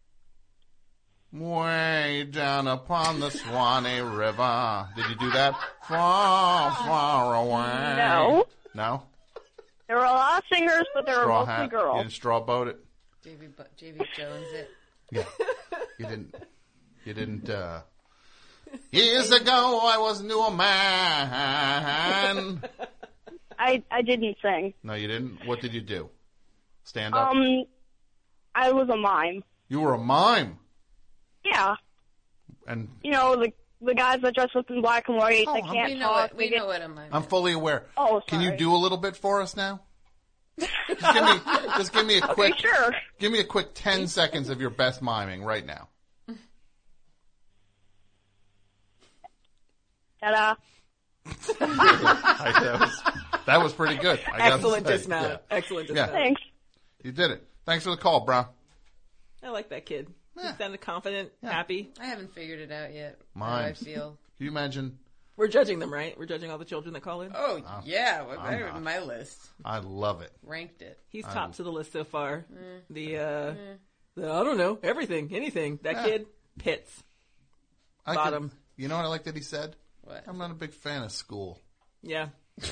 Way down upon the Swanee River. Did you do that? Far, far away. No. No? There were a lot of singers, but there were mostly girls. You didn't straw boat it? JV Jones it. Yeah. You didn't, Years ago, I was new a man. I didn't sing. No, you didn't? What did you do? Stand up? I was a mime. You were a mime? Yeah. And you know, the guys that dress up in black and white, they can't talk. We know what a mime is. I'm fully aware. Oh, Can you sorry. do a little bit for us now? Just give me a quick. Okay, sure. Give me a quick 10 seconds of your best miming right now. Ta-da. That was pretty good. Excellent dismount. Yeah. Excellent dismount. Thanks. You did it. Thanks for the call, bro. I like that kid. He sounded confident, happy. I haven't figured it out yet. Mine. How I feel. Can you imagine? We're judging them, right? We're judging all the children that call in? Oh, yeah. Better than my list. I love it. Ranked it. He's top to the list so far. The I don't know, everything, anything. That kid, Pitts. Bottom. You know what I like that he said? What? I'm not a big fan of school. Yeah.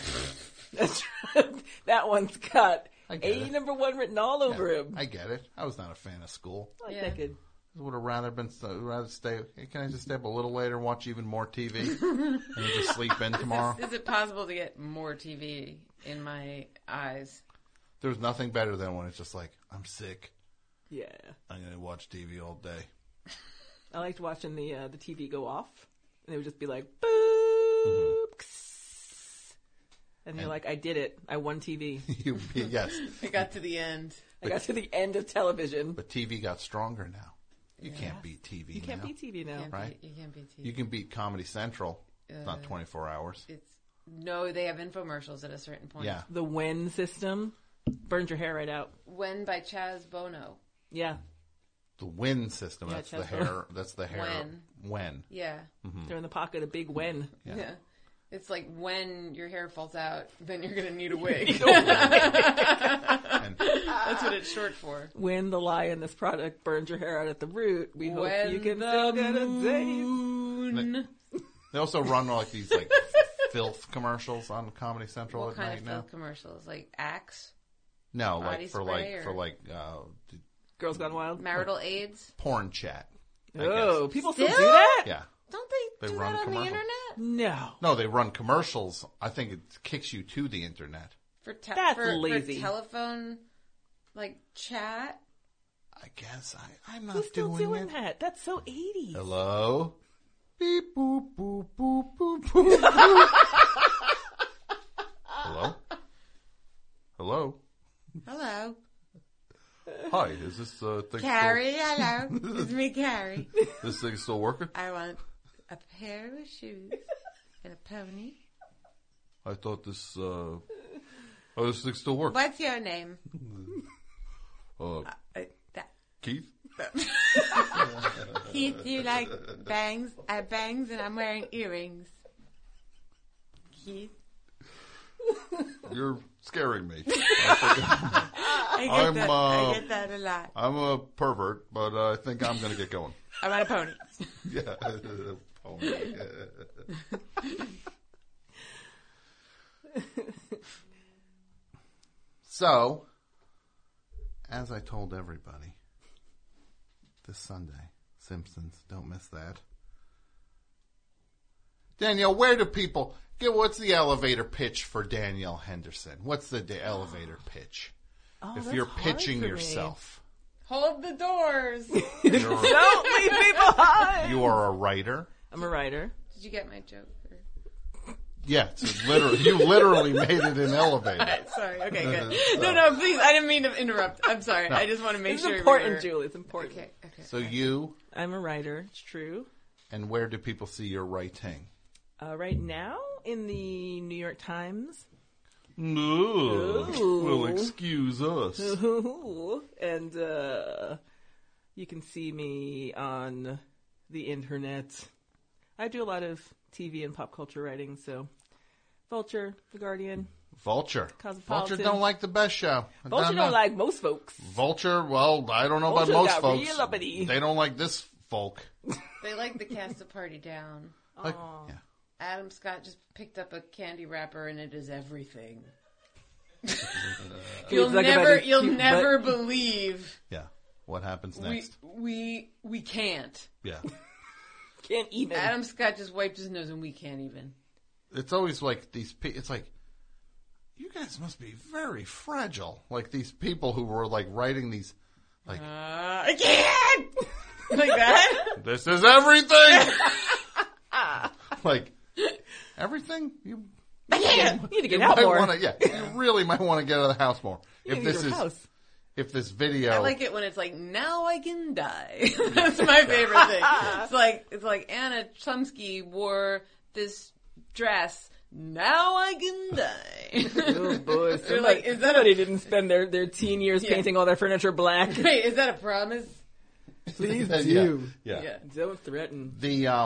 That one's got A number 1 written all over him. I get it. I was not a fan of school. I like that kid. I would have rather stay. Hey, can I just stay up a little later and watch even more TV and just sleep in tomorrow? Is it possible to get more TV in my eyes? There's nothing better than when it's just like, I'm sick. Yeah. I'm going to watch TV all day. I liked watching the TV go off. And it would just be like, boop. And you're like, I did it. I won TV. Yes. I got to the end. I got to the end of television. But TV got stronger now. You can't beat TV now. You can't beat TV now. Right? You can't beat TV. You can beat Comedy Central. It's not 24 hours. No, they have infomercials at a certain point. Yeah. The When system burns your hair right out. When by Chaz Bono. Yeah. The When system. Yeah, That's the hair. That's the hair. When. Yeah. Mm-hmm. They're in the pocket of big When. Yeah. It's like when your hair falls out, then you're going to need a wig. That's what it's short for. When the lie in this product burns your hair out at the root, we hope you can still get a taste. They also run like these like filth commercials on Comedy Central at night now. What kind of filth commercials? Like Axe? No, like for Girls Gone Wild? Marital aids? Porn chat. Oh, people still do that? Yeah. Don't they do run that on the internet? No. No, they run commercials. I think it kicks you to the internet. That's lazy. For telephone, like, chat? I guess I'm not Who's still doing it. that? That's so 80s. Hello? Beep, boop, boop, boop, boop, boop, boop. Hello? Hello? Hello? Hi, is this thing Carrie, hello. It's me, Carrie. This thing still working? I want a pair of shoes and a pony. I thought this, this thing's still working. What's your name? Keith? Keith, you like bangs? I have bangs and I'm wearing earrings. Keith? You're scaring me. I get that a lot. I'm a pervert, but I think I'm going to get going. I want a pony. Yeah, pony. So, as I told everybody, this Sunday, Simpsons, don't miss that. Danielle, where do people... What's the elevator pitch for Danielle Henderson? What's the elevator pitch? If you're pitching yourself. Hold the doors. Don't leave me behind. You are a writer. I'm a writer. Did you get my joke? Yeah, you literally made it in elevator. Sorry. Okay, good. No, please. I didn't mean to interrupt. I'm sorry. No. I just want to make sure. It's important, Julie. It's important. Okay. So I'm a writer. It's true. And where do people see your writing? Right now in the New York Times. No. Well, excuse us. And you can see me on the internet. I do a lot of TV and pop culture writing, so Vulture, The Guardian. Vulture. Cosmopolitan. Vulture don't like the best show. Vulture don't like most folks. Vulture, well, I don't know Vulture about most got folks. Real uppity. They don't like this folk. They like the Cast a Party Down. Yeah. Adam Scott just picked up a candy wrapper and it is everything. You'll never believe. Yeah. What happens next? We can't. Yeah. Can't even. Adam Scott just wiped his nose and we can't even. It's always like it's like, you guys must be very fragile. Like these people who were like writing these, like, I can't! Like that? This is everything! Like, everything? I can't! You need to get out more. You really might want to get out of the house more. If this video... I like it when it's like, now I can die. That's my favorite thing. It's like Anna Chomsky wore this dress. Now I can die. Oh boy! Somebody didn't spend their teen years painting all their furniture black. Wait, is that a promise? Please do. Yeah. Don't threaten.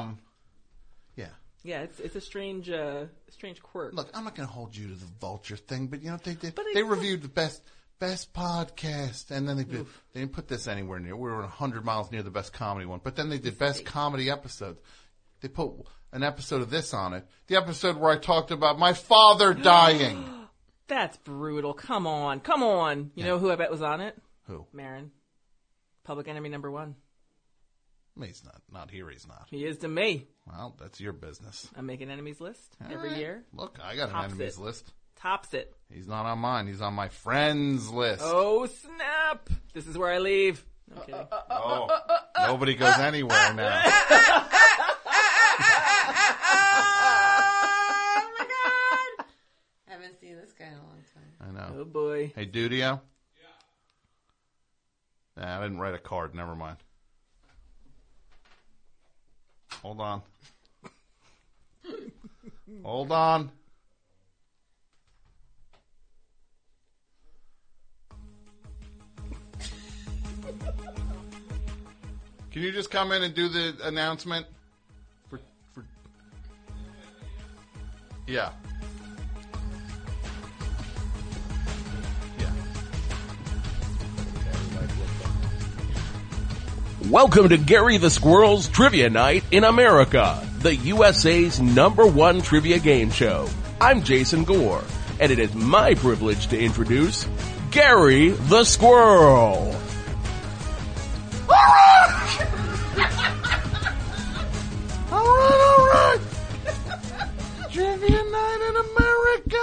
Yeah, it's a strange quirk. Look, I'm not going to hold you to the Vulture thing, but you know what they did? They reviewed the best podcast, and then they didn't put this anywhere near. We were 100 miles near the best comedy one, but then they did best comedy episodes. They put an episode of this on it. The episode where I talked about my father dying. That's brutal. Come on. You know who I bet was on it? Who? Marin. Public Enemy #1. He's not here. He's not. He is to me. Well, that's your business. I make an enemies list every year. Look, I got an enemies list. Tops it. He's not on mine. He's on my friends list. Oh, snap. This is where I leave. No kidding. Nobody goes anywhere now. Oh my God. Haven't seen this guy in a long time. I know. Oh boy. Hey, Dudio? Yeah. Nah, I didn't write a card. Never mind. Hold on. Hold on. Can you just come in and do the announcement? Yeah. Welcome to Gary the Squirrel's Trivia Night in America, the USA's #1 trivia game show. I'm Jason Gore, and it is my privilege to introduce Gary the Squirrel. All right! All right! Trivia Night in America!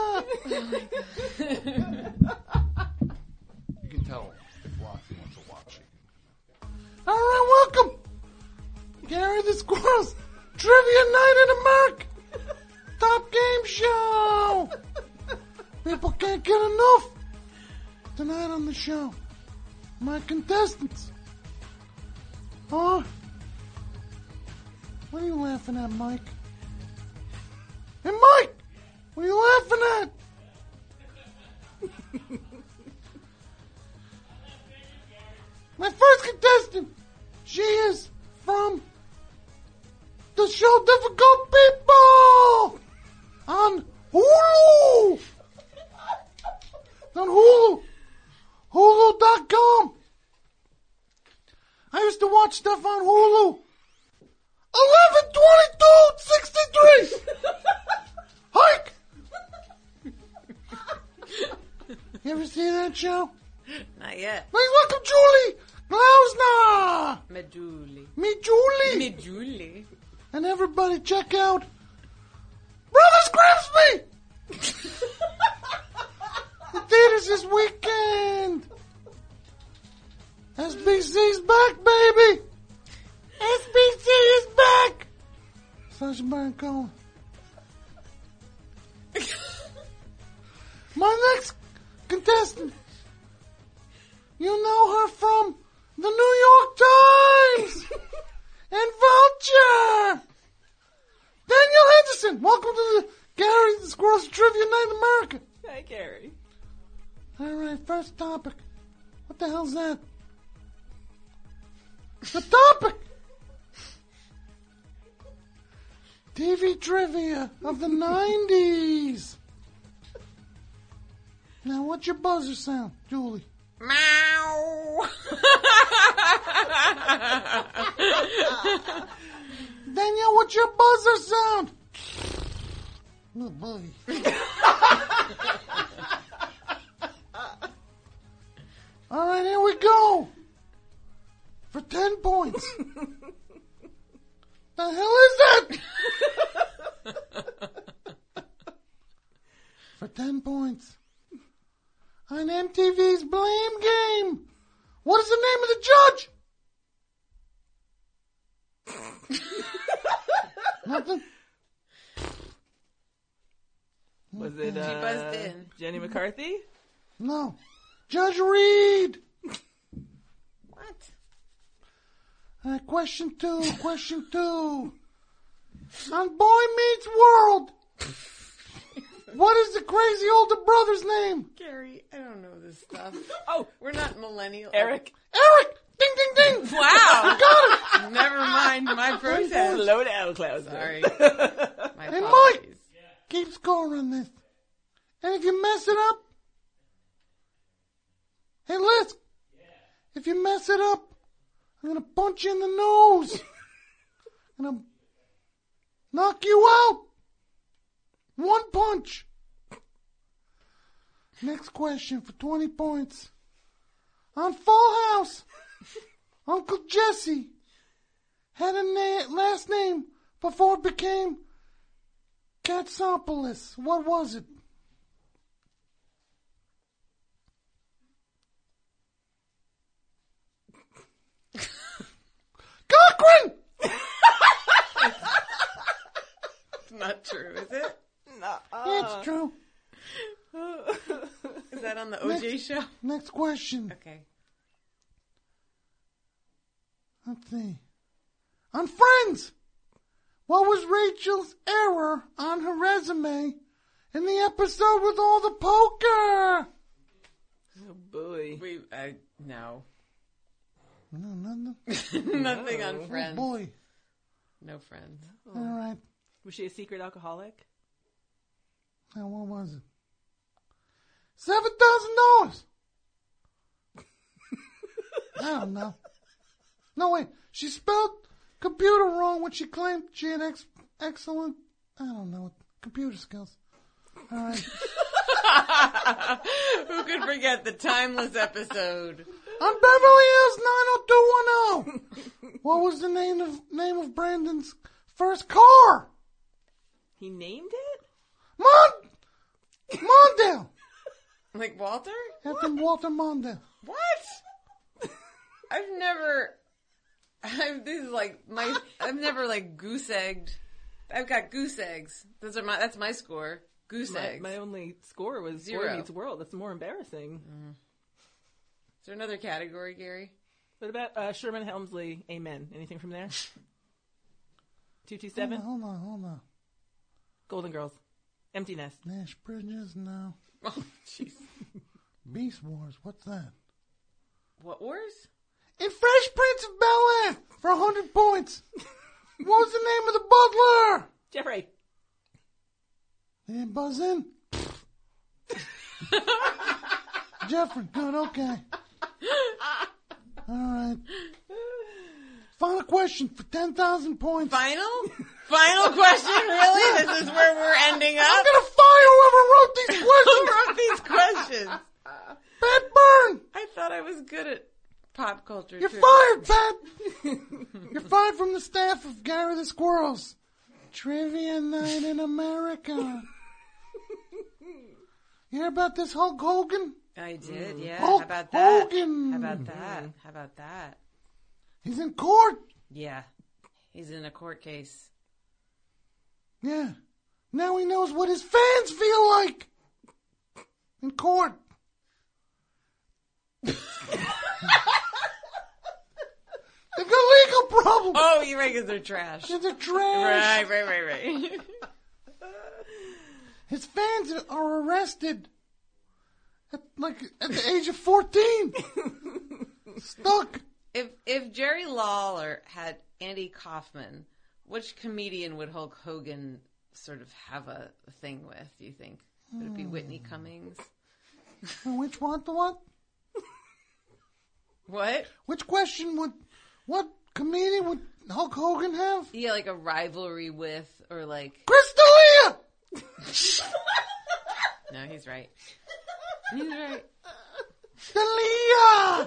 You can tell if Roxy wants to watch it. All right, welcome, Gary the Squirrel's Trivia Night in America, top game show. People can't get enough. Tonight on the show, my contestants are... What are you laughing at, Mike? Hey, Mike, what are you laughing at? My first contestant, she is from the show Difficult People on Hulu. On Hulu. Hulu.com. I used to watch stuff on Hulu. 11/22/63. Hike. You ever see that show? Not yet. Please welcome Julie Klausner. Me Julie. And everybody check out Brothers Grimsby. The theaters this weekend. SBC's back, baby. SBC is back. Sacha Baron Cohen. My next contestant. You know her from the New York Times and Vulture. Danielle Henderson. Welcome to the Gary the Squirrel's Trivia Night in America. Hi, Gary. All right, first topic. What the hell's that? The topic. TV trivia of the 90s. Now, what's your buzzer sound, Julie? Meow. Danielle, what's your buzzer sound? Oh, boy. All right, here we go. For 10 points. The hell is that? For 10 points. On MTV's Blame Game, what is the name of the judge? Nothing? Was it She buzzed in. Jenny McCarthy? No. Judge Reed. What? Question two. On Boy Meets World, what is the crazy older brother's name? Gary, I don't know this stuff. Oh, we're not millennial. Eric. Ding, ding, ding. Wow. Got it. Never mind my protest. Slow down, Klaus. Sorry. My Hey, apologies. Mike, keep score on this. And if you mess it up, hey, Liz, if you mess it up, I'm going to punch you in the nose. I'm going to knock you out. One punch. Next question for 20 points. On Full House, Uncle Jesse had a last name before it became Katsopoulos. What was it? Cochran! It's not true, is it? No. It's true. Is that on the OJ show? Next question. Okay. Let's see. On Friends, what was Rachel's error on her resume in the episode with all the poker? Oh, boy. No. No, nothing. Nothing on Friends. Oh, boy. No Friends. All right. Was she a secret alcoholic? Now, what was it? $7,000. I don't know. No, wait. She spelled computer wrong when she claimed she had excellent, I don't know, computer skills. All right. Who could forget the timeless episode? On Beverly Hills 90210. What was the name of Brandon's first car? He named it? Mondale. Like Walter? After Walter Mondale. What? I've never goose egged. I've got goose eggs. That's my score. Goose eggs. My only score was 0. Boy Meets World. That's more embarrassing. Is there another category, Gary? What about Sherman Helmsley? Amen. Anything from there? 227? Hold on. Golden Girls. Empty Nest. Nash Bridges, no. Oh, jeez. Beast Wars, what's that? What wars? In Fresh Prince of Bel-Air for 100 points. What was the name of the butler? Jeffrey. They didn't buzz in? Jeffrey, good, okay. All right. Final question for 10,000 points. Final question? Really? This is where we're ending up? I'm going to fire whoever wrote these questions. Who wrote these questions? Pat Byrne. I thought I was good at pop culture. You're trivia. fired, Pat. You're fired from the staff of Gary the Squirrels. Trivia Night in America. You hear about this Hulk Hogan? I did, yeah. Hulk How about that? Hogan. How about that? He's in court. Yeah. He's in a court case. Yeah. Now he knows what his fans feel like in court. They've got legal problems. Oh, you're right, because they're trash. They're trash. Right. His fans are arrested at the age of 14. Stuck. If Jerry Lawler had Andy Kaufman, which comedian would Hulk Hogan sort of have a thing with, do you think? Would it be Whitney Cummings? Which one? The what? What? Which question what comedian would Hulk Hogan have? Yeah, like a rivalry with, or like... Chris D'Elia! No, he's right. He's right. D'Elia!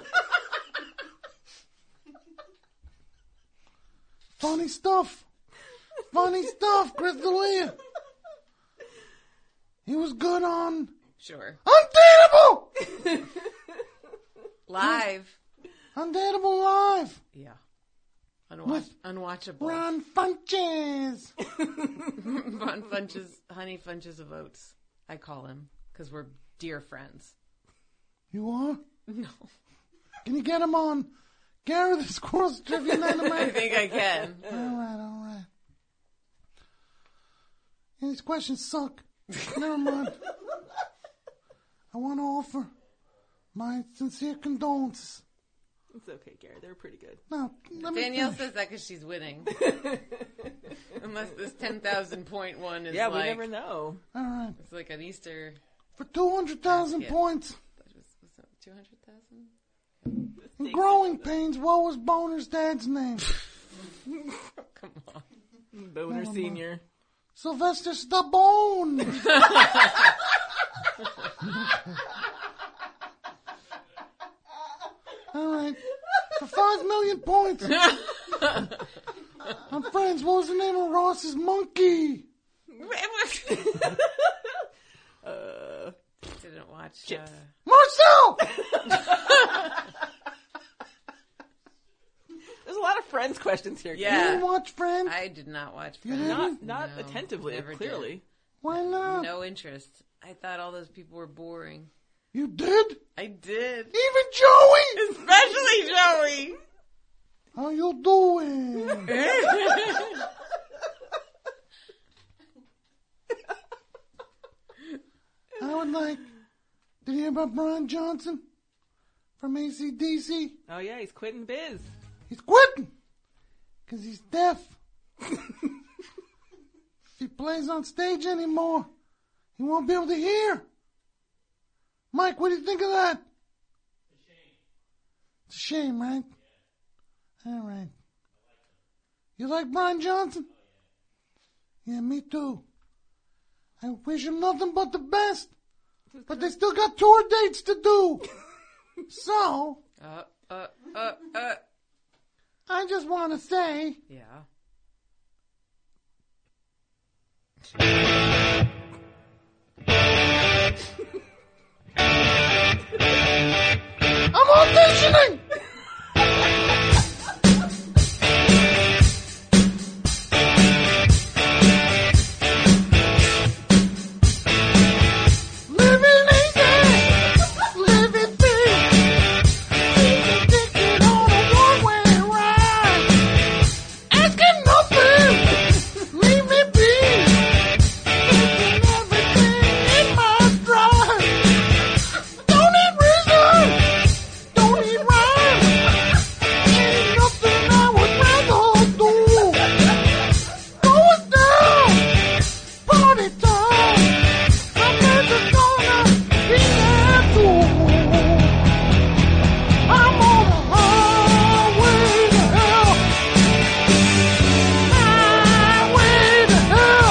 Funny stuff, Chris D'Elia. He was good on Sure. Undateable! Live. Undateable Live. Yeah. With Unwatchable. Ron Funches. Ron Funches, Honey Funches of Oats, I call him, because we're dear friends. You are? No. Can you get him on Gary the Squirrel's Trivia Night America? I think I can. All right. Yeah, these questions suck. Never mind. I want to offer my sincere condolences. It's okay, Gary. They're pretty good. No, Danielle says that because she's winning. Unless this 10,000-point one is yeah, like... we never know. All right. It's like an Easter... For 200,000 points. Was that 200,000? In Growing Pains, what was Boner's dad's name? Come on. Boner Senior. Sylvester Stallone. All right. For 5 million points. I'm friends. What was the name of Ross's monkey? Didn't watch. Marcel! There's a lot of Friends questions here. Yeah. You didn't watch Friends? I did not watch Friends. didn't? Not attentively, clearly. Did. Why not? No interest. I thought all those people were boring. You did? I did. Even Joey? Especially Joey! How you doing? I would like... Did you hear about Brian Johnson from AC/DC? Oh, yeah, he's quitting biz. He's quitting because he's deaf. If he plays on stage anymore, he won't be able to hear. Mike, what do you think of that? It's a shame, right? All right. You like Brian Johnson? Yeah, me too. I wish him nothing but the best. But they still got tour dates to do. So, I just want to say... Yeah. I'm auditioning! Living easy, living free. Season ticket on a one-way ride. Asking nothing, leave me be. Taking everything in my stride. Don't need reason, don't need rhyme. Ain't nothing I would rather do. Going down, party time. My man's gonna be there too. I'm on the highway to hell. Highway to hell.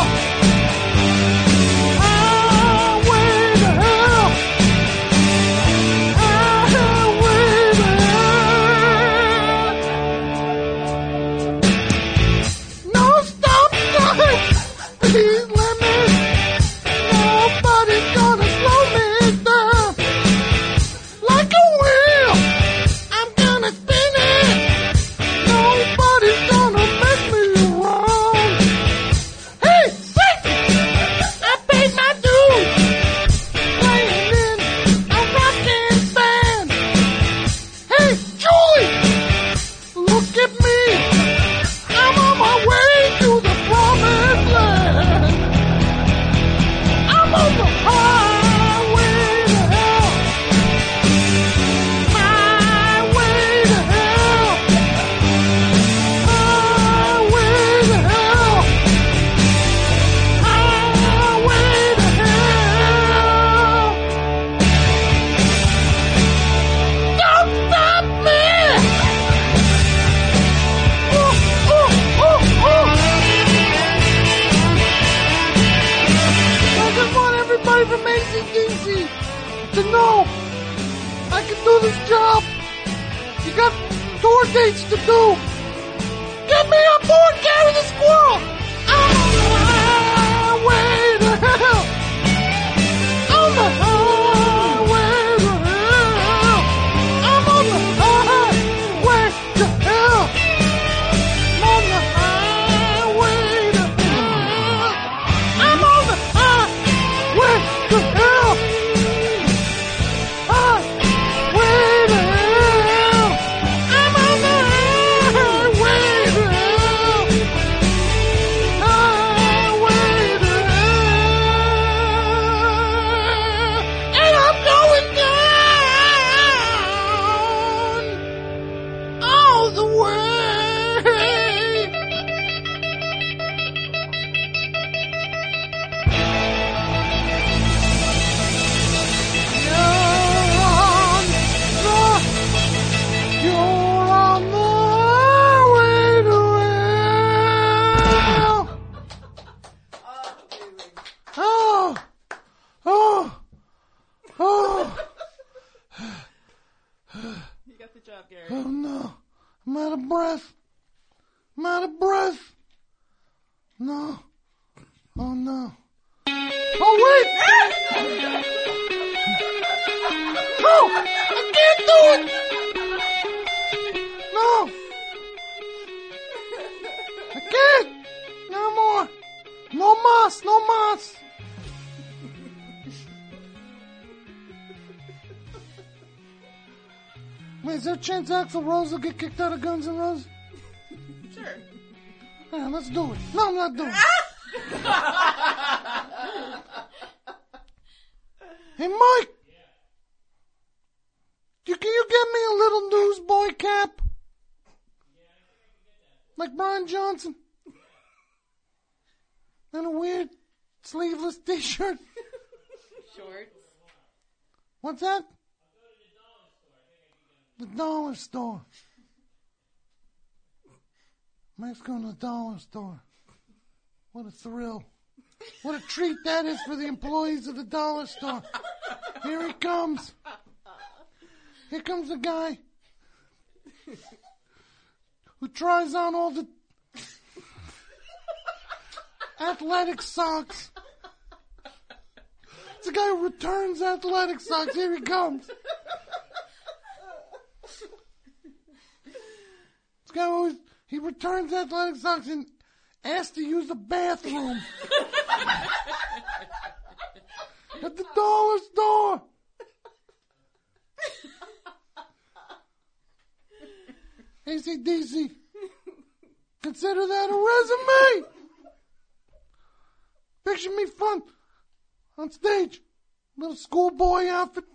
Highway to hell. Highway to hell. No stop sign. Please let me. Nobody's gonna slow me down. Like a wheel, I'm gonna spin it. Nobody's gonna mess me around. Hey, Satan! I paid my dues. Playing in a rockin' band. Hey, Julie! Look at me. I'm on my way to the promised land. I'm on the highway to hell. Highway to hell. Highway to hell. Highway to hell. Don't stop me! I just want everybody from AC/DC to know I can do this job. You got tour dates to do. Get me on board, Gary the Squirrel. I'm on the highway to hell. I'm out of breath. No. Oh, no. Oh, wait! No! I can't do it! No! I can't! No more! No mas! No mas! Wait, is there a chance Axl Rose will get kicked out of Guns N' Roses? Sure. Yeah, let's do it. No, I'm not doing it. Hey, Mike! Can you get me a little newsboy cap? Like Brian Johnson? And a weird sleeveless t-shirt? Shorts. What's that? The dollar store. Mike's going to the dollar store. What a thrill. What a treat that is for the employees of the dollar store. Here he comes. Here comes the guy who tries on all the athletic socks. It's the guy who returns athletic socks. Here he comes. This guy always, he returns athletic socks and asks to use the bathroom at the dollar store. AC/DC, consider that a resume. Picture me front on stage, little schoolboy outfit.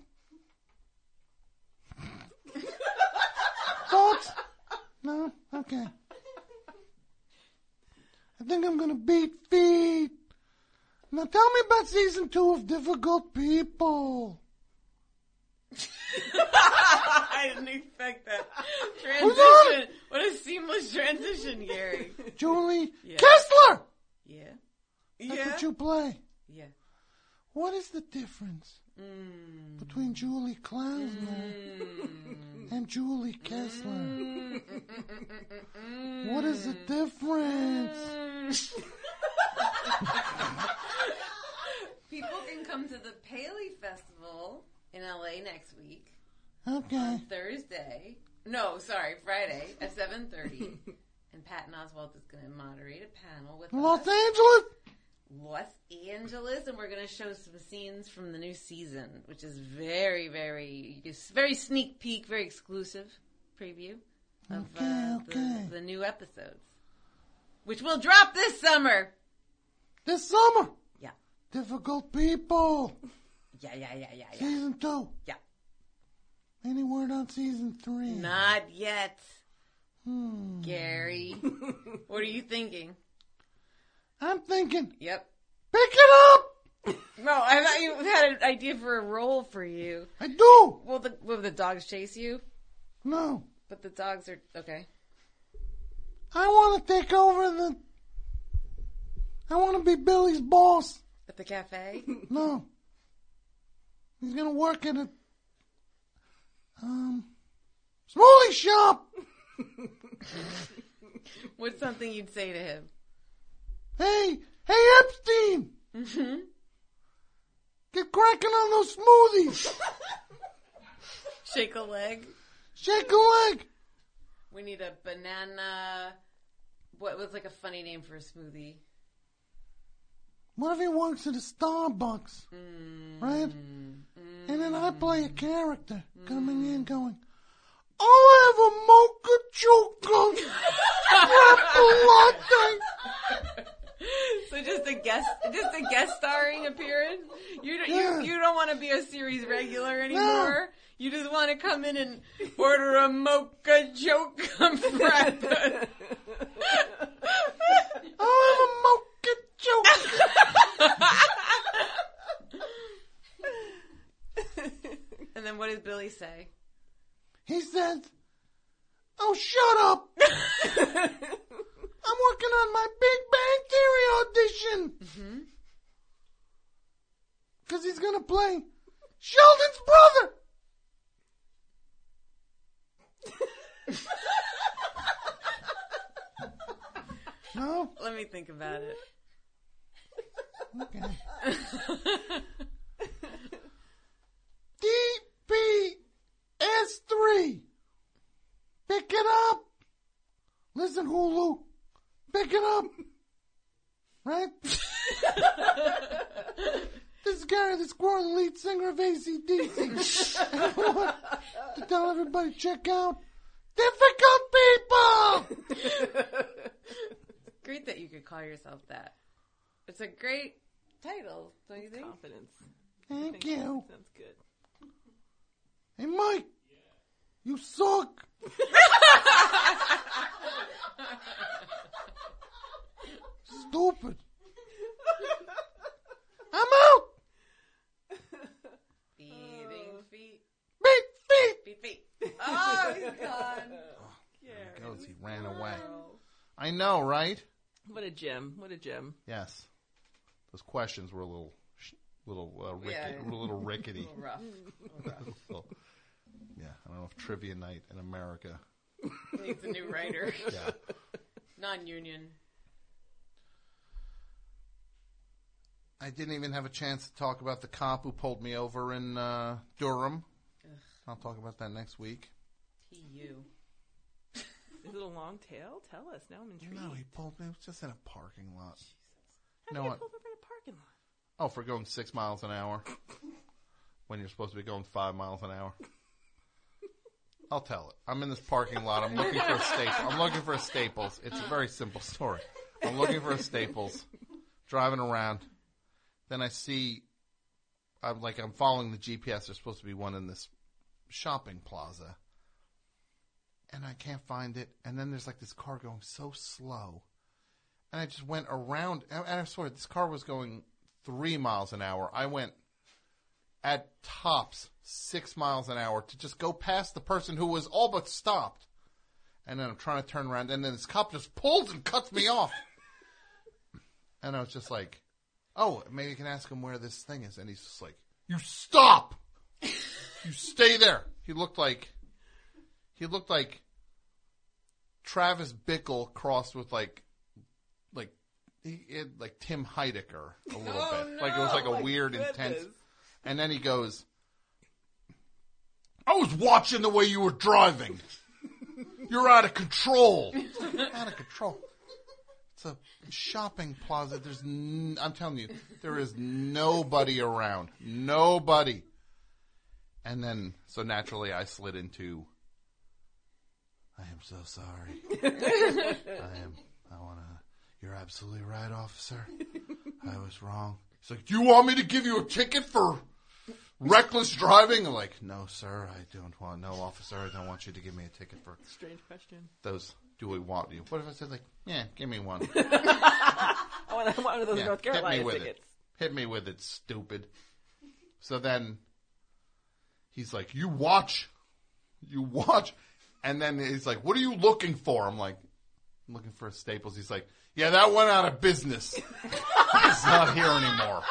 Thoughts? No? Okay. I think I'm gonna beat feet. Now tell me about season 2 of Difficult People. I didn't expect that transition. What a seamless transition, Gary. Julie Kessler! Yeah. That's what you play. Yeah. What is the difference between Julie Klausner and Julie Kessler? What is the difference? People can come to the Paley Festival in LA next week. Okay. On Thursday. No, sorry, Friday at 7:30. And Patton Oswalt is going to moderate a panel with Los us. Angeles? Los Angeles, and we're going to show some scenes from the new season, which is very, very sneak peek, very exclusive preview of the new episodes, which will drop this summer. This summer? Yeah. Difficult People. Yeah. Season 2. Yeah. Any word on season 3? Not yet. Gary, what are you thinking? I'm thinking. Yep. Pick it up! No, I thought you had an idea for a role for you. I do! Will the dogs chase you? No. But the dogs are... Okay. I want to take over I want to be Billy's boss. At the cafe? No. He's going to work at a... smoothie shop! What's something you'd say to him? Hey Epstein! Mm-hmm. Get cracking on those smoothies! Shake a leg? Shake a leg! We need a banana... What was like a funny name for a smoothie? What if he works at a Starbucks? Right? And then I play a character coming in going, I'll have a mocha chocolate latte. So just a guest starring appearance? You don't want to be a series regular anymore? No. You just want to come in and order a mocha chocolate frappuccino. I'll have a mocha chocolate. And then what does Billy say? He says, oh, shut up. I'm working on my Big Bang Theory audition. Mm-hmm. Because he's going to play Sheldon's brother. No? Let me think about it. Okay. DPS3. Pick it up. Listen, Hulu. Pick it up. Right? This guy, the squirrel, the lead singer of AC/DC. I want to tell everybody, check out Difficult People. Great that you could call yourself that. It's a great title, don't you think? Confidence. Thank you. Sounds good. Hey, Mike. You suck. Stupid. I'm out. Beating feet. Beat feet. Beat feet. Oh, he's gone. There he goes. He ran away. I know, right? What a gem. What a gem. Yes. Those questions were a little rickety. A little rough. Well, yeah, I don't know if Trivia Night in America needs a new writer. Yeah. Non-union. I didn't even have a chance to talk about the cop who pulled me over in Durham. Ugh. I'll talk about that next week. T.U. Is it a long tail? Tell us. Now I'm intrigued. No, he pulled me. It was just in a parking lot. Jesus. You know How do you what? pull over in a parking lot? Oh, for going 6 miles an hour when you're supposed to be going 5 miles an hour. I'll tell it. I'm in this parking lot. I'm looking for a Staples. I'm looking for a Staples. It's a very simple story. I'm looking for a Staples, driving around. Then I see, I'm following the GPS. There's supposed to be one in this shopping plaza. And I can't find it. And then there's like this car going so slow. And I just went around. And I swear, this car was going 3 miles an hour. I went at tops 6 miles an hour to just go past the person who was all but stopped. And then I'm trying to turn around. And then this cop just pulls and cuts me off. And I was just like, oh, maybe you can ask him where this thing is. And he's just like, you stop! You stay there. He looked like Travis Bickle crossed with like Tim Heidecker a little bit. No, Like it was like a weird, intense. And then he goes, I was watching the way you were driving. You're out of control. Out of control. It's a shopping plaza. I'm telling you, there is nobody around. Nobody. And then, so naturally I slid into, I am so sorry. You're absolutely right, officer. I was wrong. He's like, do you want me to give you a ticket for reckless driving? I'm like, no, sir, no, officer, I don't want you to give me a ticket for. Strange question. Those, do we want you? What if I said like, yeah, give me one. I want one of those North Carolina tickets. Hit me with it, stupid. So then he's like, you watch. And then he's like, what are you looking for? I'm like, I'm looking for a Staples. He's like, yeah, that went out of business. It's not here anymore.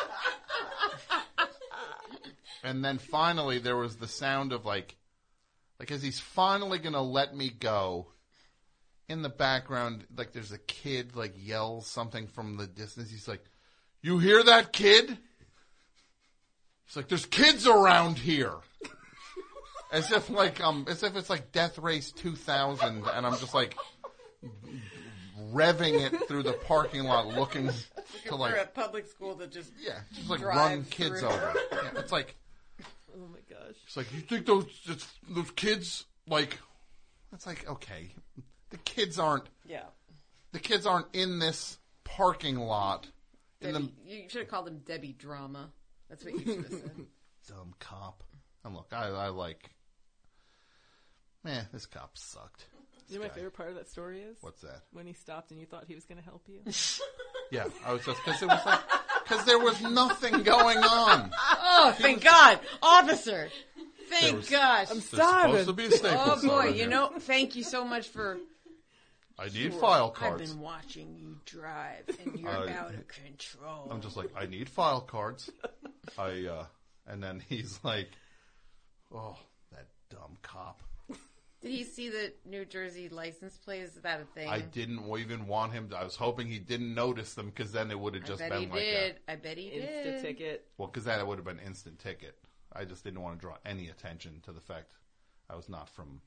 And then finally there was the sound of like as he's finally going to let me go, in the background, like there's a kid like yells something from the distance. He's like, you hear that, kid? He's like, there's kids around here. As if it's like Death Race 2000, and I'm just like revving it through the parking lot, looking to like for a public school that just like run kids over. Yeah, it's like, oh my gosh! It's like, you think those kids like? It's like, okay, the kids aren't in this parking lot. You should have called him Debbie Drama. That's what you should have said. Dumb cop. And look, I like. Man, this cop sucked. You know what my favorite part of that story is? What's that? When he stopped and you thought he was going to help you. Yeah, I was just because there was nothing going on. Oh, thank God, officer! Thank God. I'm starving. Supposed to be a Staples. Oh boy, thank you so much for. I need file cards. I've been watching you drive, and you're out of control. I'm just like, I need file cards. And then he's like, oh, that dumb cop. Did he see the New Jersey license plate? Is that a thing? I didn't even want him to. I was hoping he didn't notice them because then it would have just been like I bet he did. Instant ticket. Well, because that would have been instant ticket. I just didn't want to draw any attention to the fact I was not from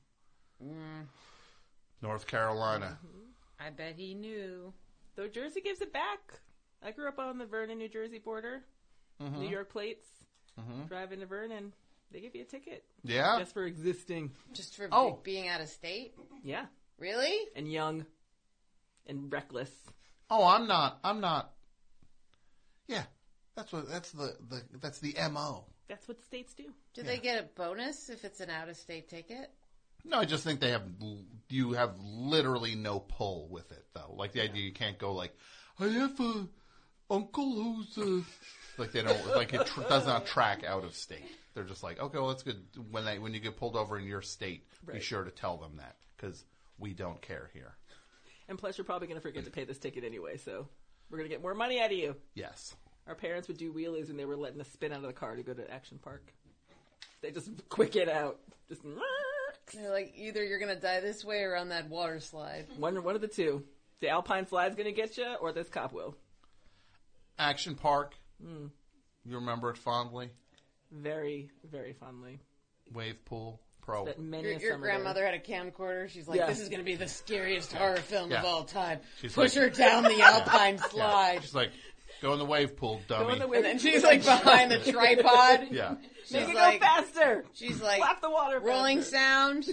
North Carolina. I bet he knew. Though Jersey gives it back. I grew up on the Vernon, New Jersey border. New York plates. Drive into Vernon. They give you a ticket. Yeah? Just for existing. Just for being out of state? Yeah. Really? And young. And reckless. Oh, I'm not. Yeah. That's the MO. That's what states do. Do they get a bonus if it's an out-of-state ticket? No, I just think you have literally no pull with it, though. Like, the idea you can't go like, I have a uncle who's like, they don't, like, it does not track out of state. They're just like, okay, well, that's good. When you get pulled over in your state, be sure to tell them that, because we don't care here. And plus, you're probably going to forget to pay this ticket anyway, so we're going to get more money out of you. Yes. Our parents would do wheelies when they were letting us spin out of the car to go to Action Park. They just quick it out. Just they're like, either you're going to die this way or on that water slide. One of the two. The Alpine slide's going to get you, or this cop will. Action Park. You remember it fondly? Very, very fondly. Wave pool. Pro. Your grandmother had a camcorder. She's like, this is going to be the scariest horror film of all time. She's Push her down the Alpine slide. Yeah. She's like, go in the wave pool, dummy. And then she's like behind the tripod. Yeah. Make it go faster. She's like, slap the water rolling faster. sound,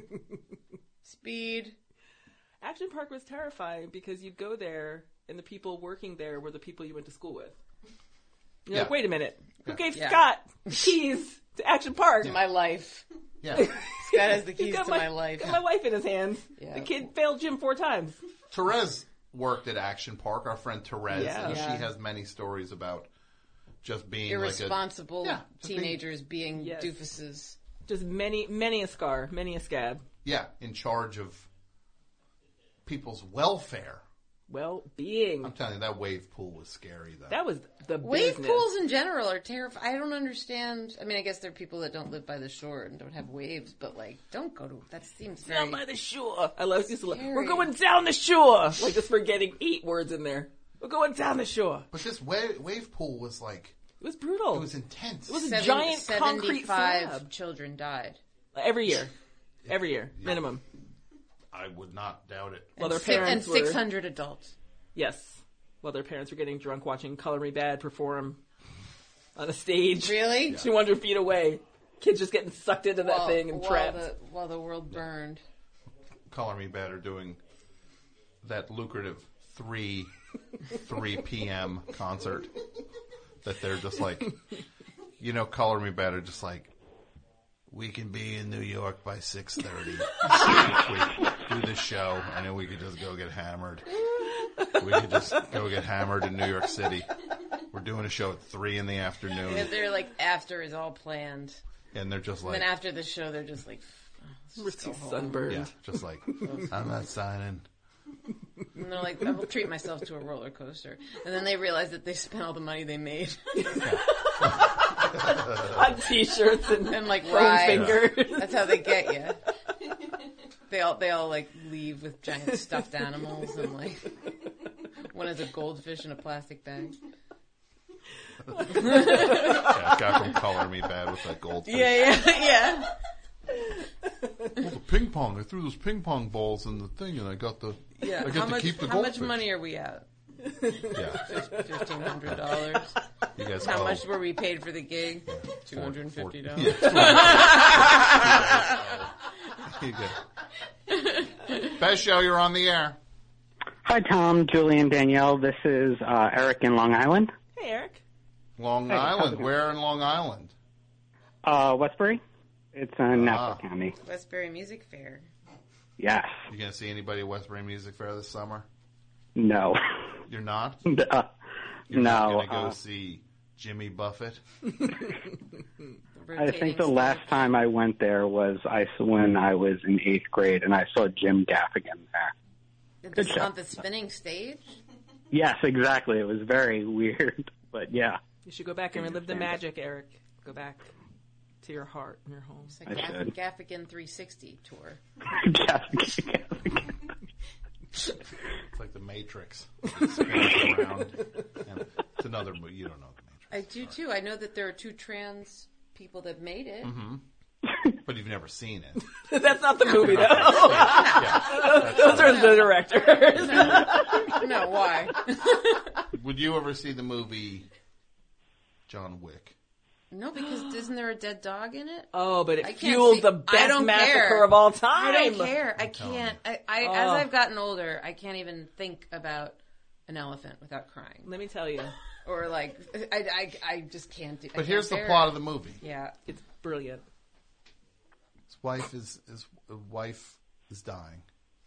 speed. Action Park was terrifying because you'd go there and the people working there were the people you went to school with. You're like, wait a minute. Who gave Scott the keys to Action Park? To my life. Yeah. Scott has the keys to my life. Got my life in his hands. Yeah. The kid failed gym 4 times. Therese worked at Action Park, our friend Therese, and she has many stories about just being irresponsible teenagers being doofuses. Just many a scar, many a scab. Yeah, in charge of people's welfare. Well-being. I'm telling you, that wave pool was scary, though. That was the wave business. pools in general are terrifying. I don't understand. I mean, I guess there are people that don't live by the shore and don't have waves, but like, don't go to. That seems very down by the shore. I love this. We're going down the shore. Like just forgetting 8 words in there. We're going down the shore. But this wave pool was like. It was brutal. It was intense. It was a giant concrete slab. 75 children died every year. Every year, minimum. I would not doubt it. Well, their parents and 600 adults. Yes. Well, their parents were getting drunk watching Color Me Bad perform on a stage. Really? Yeah. 200 feet away. Kids just getting sucked into that thing and trapped. While the world burned. Color Me Bad are doing that lucrative 3 p.m. concert that they're just like, Color Me Bad are just like, we can be in New York by 6:30. We do this show, and then we could just go get hammered. We could just go get hammered in New York City. We're doing a show at 3 in the afternoon. Yeah, they're like, after is all planned. And they're just like... And then after the show, they're just like... we're too sunburned. Yeah, just like, I'm not signing. And they're like, I will treat myself to a roller coaster. And then they realize that they spent all the money they made. On t-shirts and like foam fingers. That's how they get you. They all like leave with giant stuffed animals and like one has a goldfish in a plastic bag. Guy from Color Me Bad with that goldfish. Yeah. Well, the ping pong. I threw those ping pong balls in the thing, and I got the. Yeah. I get to keep the how goldfish. much money are we at? Yeah. $1,500. You guys How much were we paid for the gig? $250. Best show, you're on the air. Hi, Tom, Julie, and Danielle. This is Eric in Long Island. Hey, Eric. Long Island. Where in Long Island? Westbury. It's in Nassau County. Westbury Music Fair. Yes. You going to see anybody at Westbury Music Fair this summer? No. You're not? You're not going to go see Jimmy Buffett? I think the last time I went there was when I was in 8th grade, and I saw Jim Gaffigan there. Good show. On the spinning stage? Yes, exactly. It was very weird, but yeah. You should go back and relive the magic, Eric. Go back. to your heart and your home. It's like Gaffigan 360 tour. It's like the Matrix. It spins around. And it's another movie. You don't know the Matrix. I do too. I know that there are 2 trans people that made it. Mm-hmm. But you've never seen it. That's not the movie, though. Those are the directors. No, why? Would you ever see the movie John Wick? No, because isn't there a dead dog in it? Oh, but it fuels the best massacre of all time. I don't care. I can't. As I've gotten older, I can't even think about an elephant without crying. Let me tell you. Or like, I just can't do. But here's the plot of the movie. Yeah, it's brilliant. His wife is dying.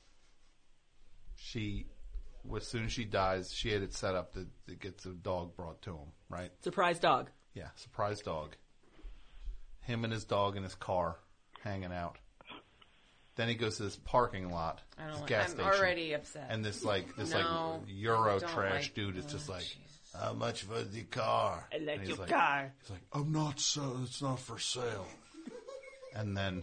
As soon as she dies, she had it set up that it gets a dog brought to him, right? Surprise dog. Yeah, surprise dog. Him and his dog in his car, hanging out. Then he goes to this parking lot, gas station. I'm already upset. And this Euro trash dude is just like, how much was the car? I like your car. He's like, it's not for sale. And then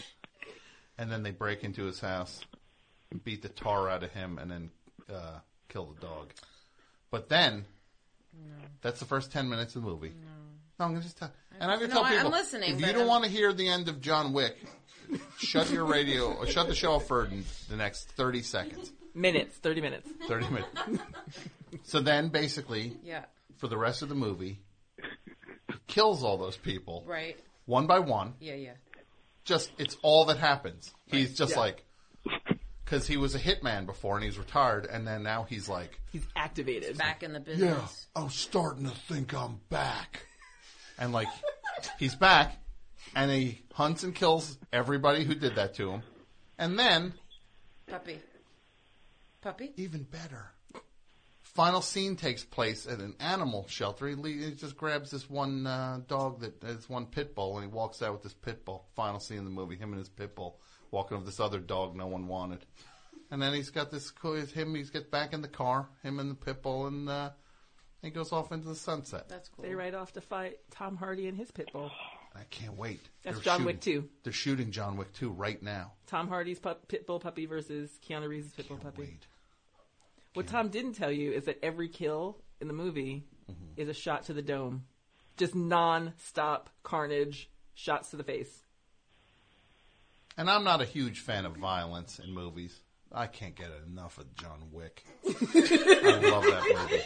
they break into his house, and beat the tar out of him, and then kill the dog. But then, that's the first 10 minutes of the movie. No, I'm going to just tell. And I'm going to tell people, I'm listening, if you don't want to hear the end of John Wick, shut your radio, or shut the show off for the next 30 seconds. 30 minutes. 30 minutes. So then, basically, for the rest of the movie, he kills all those people. Right. One by one. Yeah. It's all that happens. He's just like, because he was a hitman before and he's retired, and then now he's like, he's activated. He's back in the business. Yeah, I'm starting to think I'm back. And like, he's back, and he hunts and kills everybody who did that to him. And then... Puppy. Even better. Final scene takes place at an animal shelter. He just grabs this one dog, this one pit bull, and he walks out with this pit bull. Final scene in the movie, him and his pit bull walking with this other dog no one wanted. And then he's got this, he gets back in the car, him and the pit bull, and he goes off into the sunset. That's cool. They ride off to fight Tom Hardy and his pit bull. I can't wait. That's John Wick 2. They're shooting John Wick 2 right now. Tom Hardy's pit bull puppy versus Keanu Reeves' pit bull puppy. What Tom didn't tell you is that every kill in the movie is a shot to the dome. Just non-stop carnage, shots to the face. And I'm not a huge fan of violence in movies. I can't get enough of John Wick. I love that movie.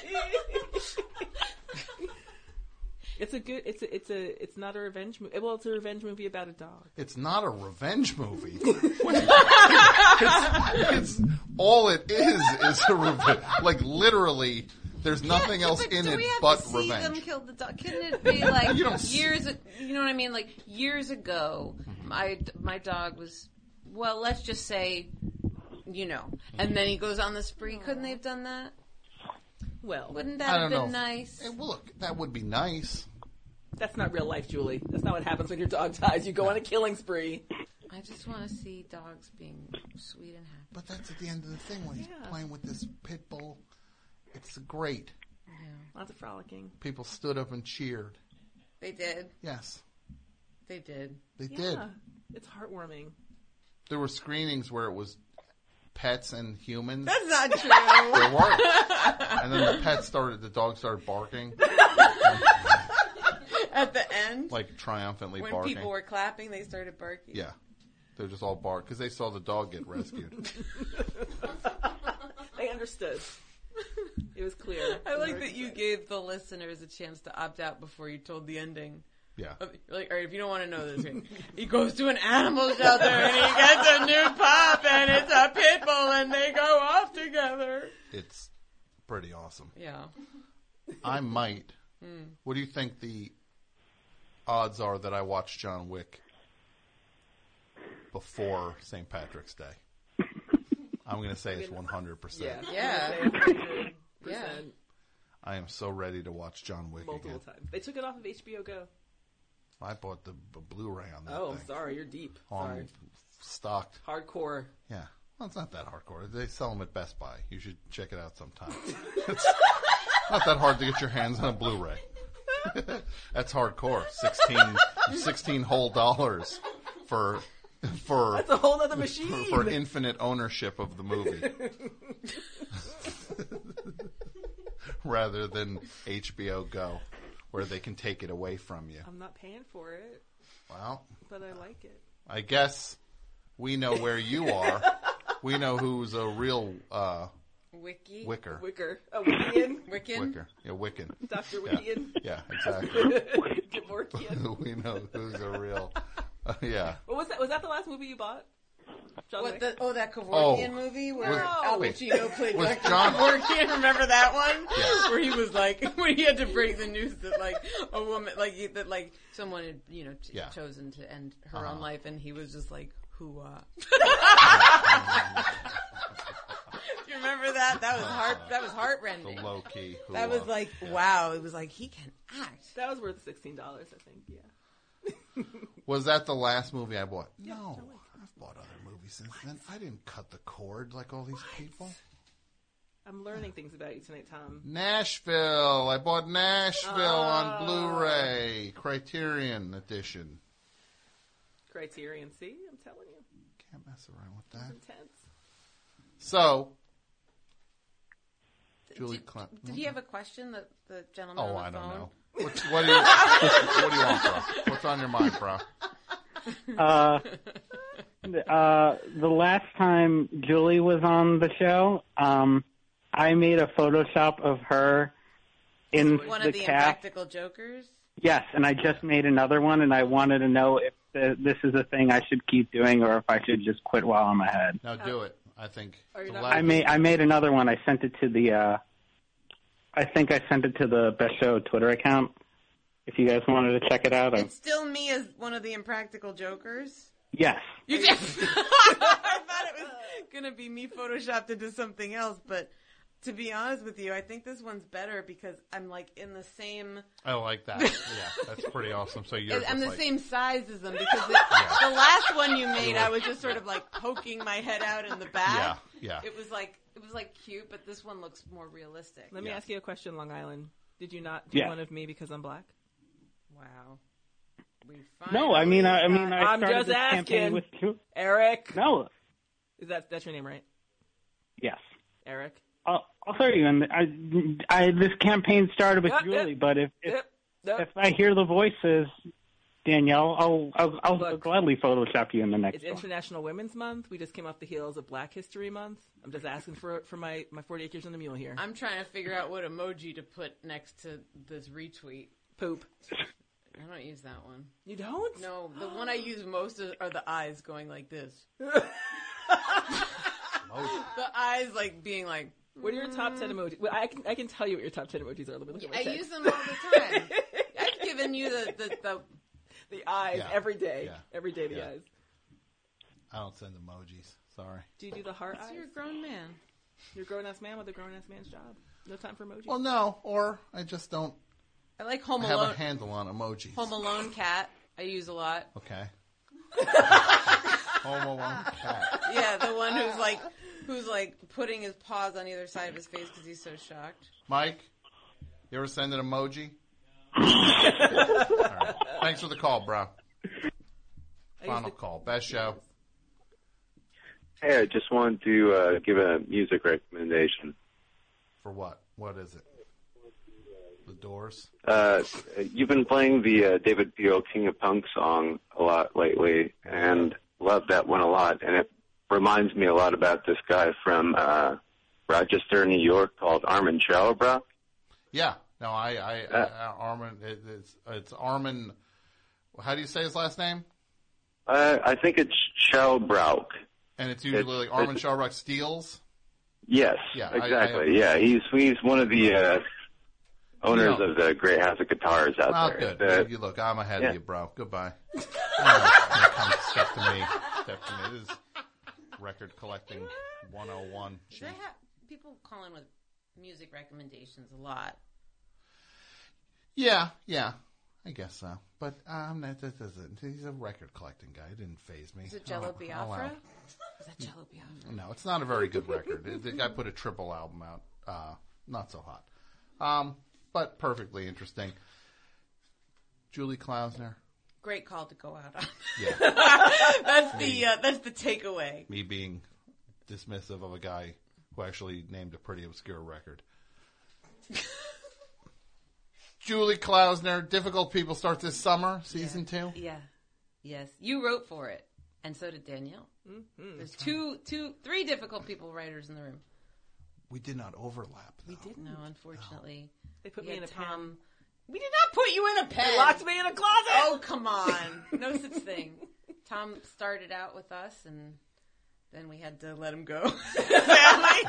It's not a revenge movie. Well, it's a revenge movie about a dog. It's not a revenge movie. it's all it is a revenge. Like literally, there's nothing else in it but revenge. Them kill the dog? Couldn't it be like years? You know what I mean? Like years ago, my dog was. Well, let's just say, and then he goes on the spree. Couldn't they have done that? Well, wouldn't that have been nice? Well, look, that would be nice. That's not real life, Julie. That's not what happens when your dog dies. You go on a killing spree. I just want to see dogs being sweet and happy. But that's at the end of the thing when he's playing with this pit bull. It's great. Yeah. Lots of frolicking. People stood up and cheered. They did? Yes. They did. They did. It's heartwarming. There were screenings where it was pets and humans. That's not true. There were. And then the dog started barking. At the end? Like triumphantly when barking. When people were clapping, they started barking? Yeah. They were just all bark because they saw the dog get rescued. They understood. It was clear. I like that you gave the listeners a chance to opt out before you told the ending. Yeah. You're like, all right, if you don't want to know this, he goes to an animal shelter and he gets a new pup and it's a pit bull and they go off together. It's pretty awesome. Yeah. I might. What do you think the odds are that I watch John Wick before St. Patrick's Day? I'm going to say it's 100%. Yeah. I am so ready to watch John Wick multiple times. They took it off of HBO Go. I bought the Blu-ray on that thing. I'm sorry. You're deep. Sorry. Stocked. Hardcore. Yeah. Well, it's not that hardcore. They sell them at Best Buy. You should check it out sometime. It's not that hard to get your hands on a Blu-ray. That's hardcore. 16 whole dollars for that's a whole other machine for infinite ownership of the movie, rather than HBO Go, where they can take it away from you. I'm not paying for it. Well, but I like it. I guess we know where you are. We know who's a real Wicker. Wicker. Oh, Wiccan? Wiccan? Wicker. Yeah, Wiccan. Dr. Wiccan? Yeah, exactly. Kevorkian. We know who's a real... yeah. What was that? Was that the last movie you bought? That Kevorkian movie where Al Pacino played Dr. John Kevorkian. Remember that one? Yes. Where he was like, when he had to break the news that like a woman, that someone had chosen to end her own life, and he was just like, "Who?" Do you remember that? That was heartrending. The low key. That was like, wow. It was like, he can act. That was worth $16, I think. Yeah. Was that the last movie I bought? No, I've bought other movies since then. I didn't cut the cord like all these people. I'm learning things about you tonight, Tom. Nashville. I bought Nashville on Blu-ray, Criterion edition. Criterion, see? I'm telling you. Can't mess around with that. It's intense. So, Julie Clinton. Did he have a question, the gentleman on the phone? I don't know. What do you want, bro? What's on your mind, bro? The last time Julie was on the show, I made a Photoshop of her in one the of the cast. Impractical Jokers? Yes, and I just made another one, and I wanted to know if this is a thing I should keep doing or if I should just quit while I'm ahead. No, do it. I think. I made another one. I sent it to the. I think I sent it to the Best Show Twitter account. If you guys wanted to check it out, it's still me as one of the Impractical Jokers. Yes. You did. I thought it was gonna be me photoshopped into something else, but to be honest with you, I think this one's better because I'm like in the same. I like that. Yeah, that's pretty awesome. So I'm the same size as them because the last one you made, I was just sort of like poking my head out in the back. Yeah. It was like cute, but this one looks more realistic. Let me ask you a question, Long Island. Did you not do one of me because I'm black? Wow. No, I I'm started just this campaign with you. Eric. No. That's your name, right? Yes. Eric. I'll throw you in. This campaign started with Julie, but if I hear the voices, Danielle, I'll gladly Photoshop you in the next It's one. International Women's Month. We just came off the heels of Black History Month. I'm just asking for my 40 acres and the mule here. I'm trying to figure out what emoji to put next to this retweet. Poop. I don't use that one. You don't? No, the one I use most are the eyes going like this. The eyes like being like. What are your top 10 emojis? Well, I can tell you what your top 10 emojis are. Let me look at my text. Use them all the time. I've given you the eyes every day. Yeah. Every day the eyes. I don't send emojis. Sorry. Do you do the heart eyes? You're a grown man. You're a grown-ass man with a grown-ass man's job. No time for emojis. Well, no. Or I just don't. I like Home Alone. Alone. Have a handle on emojis. Home Alone cat. I use a lot. Okay. Home Alone cat. Yeah, the one who's like putting his paws on either side of his face because he's so shocked. Mike, you ever send an emoji? All right. Thanks for the call, bro. Final call. Best show. Hey, I just wanted to give a music recommendation. For what? What is it? The Doors? You've been playing the David Pio King of Punk song a lot lately, and love that one a lot. And it reminds me a lot about this guy from Rochester, New York, called Armin Schauerbach. Yeah. No, Armin. It's Armin. How do you say his last name? I think it's Schauerbach. And it's usually like Armin Schauerbach Steels? Yes, yeah, exactly. He's one of the owners of the Great House of Guitars out there. Good. You look, I'm ahead of you, bro. Goodbye. Step to me. This is record collecting 101. People call in with music recommendations a lot. Yeah. I guess so. But he's a record collecting guy. It didn't faze me. Is it Jello Biafra? Is that Jello Biafra? No, it's not a very good record. The guy put a triple album out. Not so hot. But perfectly interesting. Julie Klausner. Great call to go out on. Yeah. That's the takeaway. Me being dismissive of a guy who actually named a pretty obscure record. Julie Klausner, Difficult People start this summer, season 2. Yeah. Yes. You wrote for it, and so did Danielle. Mm-hmm. There's three Difficult People writers in the room. We did not overlap, though. We didn't. No, unfortunately. No. They put me in a pen. We did not put you in a pen. They locked me in a closet. Oh, come on. No such thing. Tom started out with us, and then we had to let him go. Yes.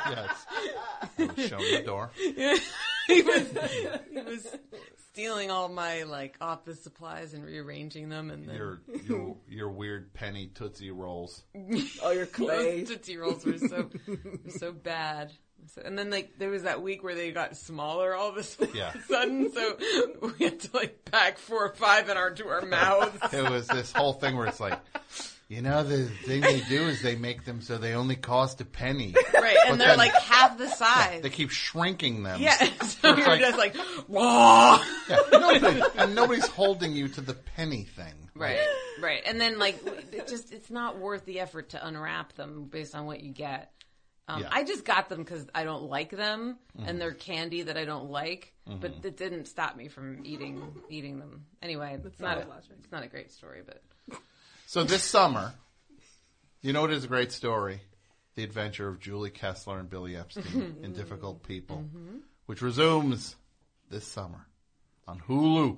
He was showing the door. Yeah. He was stealing all my office supplies and rearranging them, and then your weird penny Tootsie Rolls. Oh, your clay Tootsie Rolls were so bad. So, and then there was that week where they got smaller all of a sudden, so we had to pack 4 or 5 into our mouths. It was this whole thing where it's the thing they do is they make them so they only cost a penny. Right, and they're half the size. Yeah, they keep shrinking them. Yeah, so you're just whoa! Yeah, nobody's holding you to the penny thing. Right, right. And then it's not worth the effort to unwrap them based on what you get. I just got them because I don't like them, and they're candy that I don't like. Mm-hmm. But it didn't stop me from eating them. Anyway, it's not a great story, but. So this summer, you know what is a great story? The adventure of Julie Kessler and Billy Epstein in Difficult People, which resumes this summer on Hulu.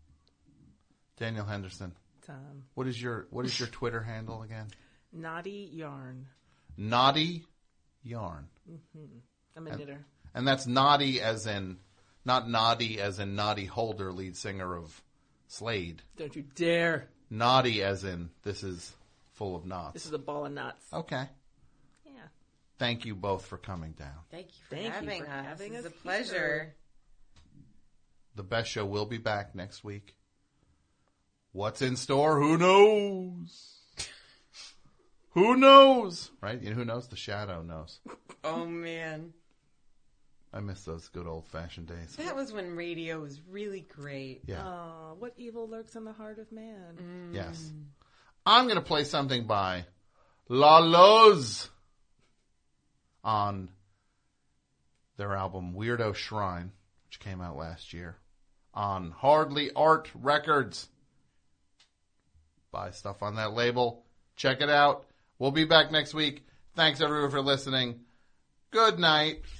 Danielle Henderson. Tom. What is your Twitter handle again? Naughty Yarn. Naughty Yarn. Mm-hmm. I'm a knitter. And that's naughty as in, not naughty as in Noddy Holder, lead singer of Slade. Don't you dare. Naughty as in, this is full of knots. This is a ball of knots. Okay. Yeah. Thank you both for coming down. Thank you for having us. It's a pleasure. The Best Show will be back next week. What's in store? Who knows? Who knows? Right? You know who knows? The Shadow knows. Oh, man. I miss those good old-fashioned days. That was when radio was really great. Yeah. Oh, what evil lurks in the heart of man. Yes. I'm going to play something by La Loz on their album Weirdo Shrine, which came out last year, on Hardly Art Records. Buy stuff on that label. Check it out. We'll be back next week. Thanks, everyone, for listening. Good night.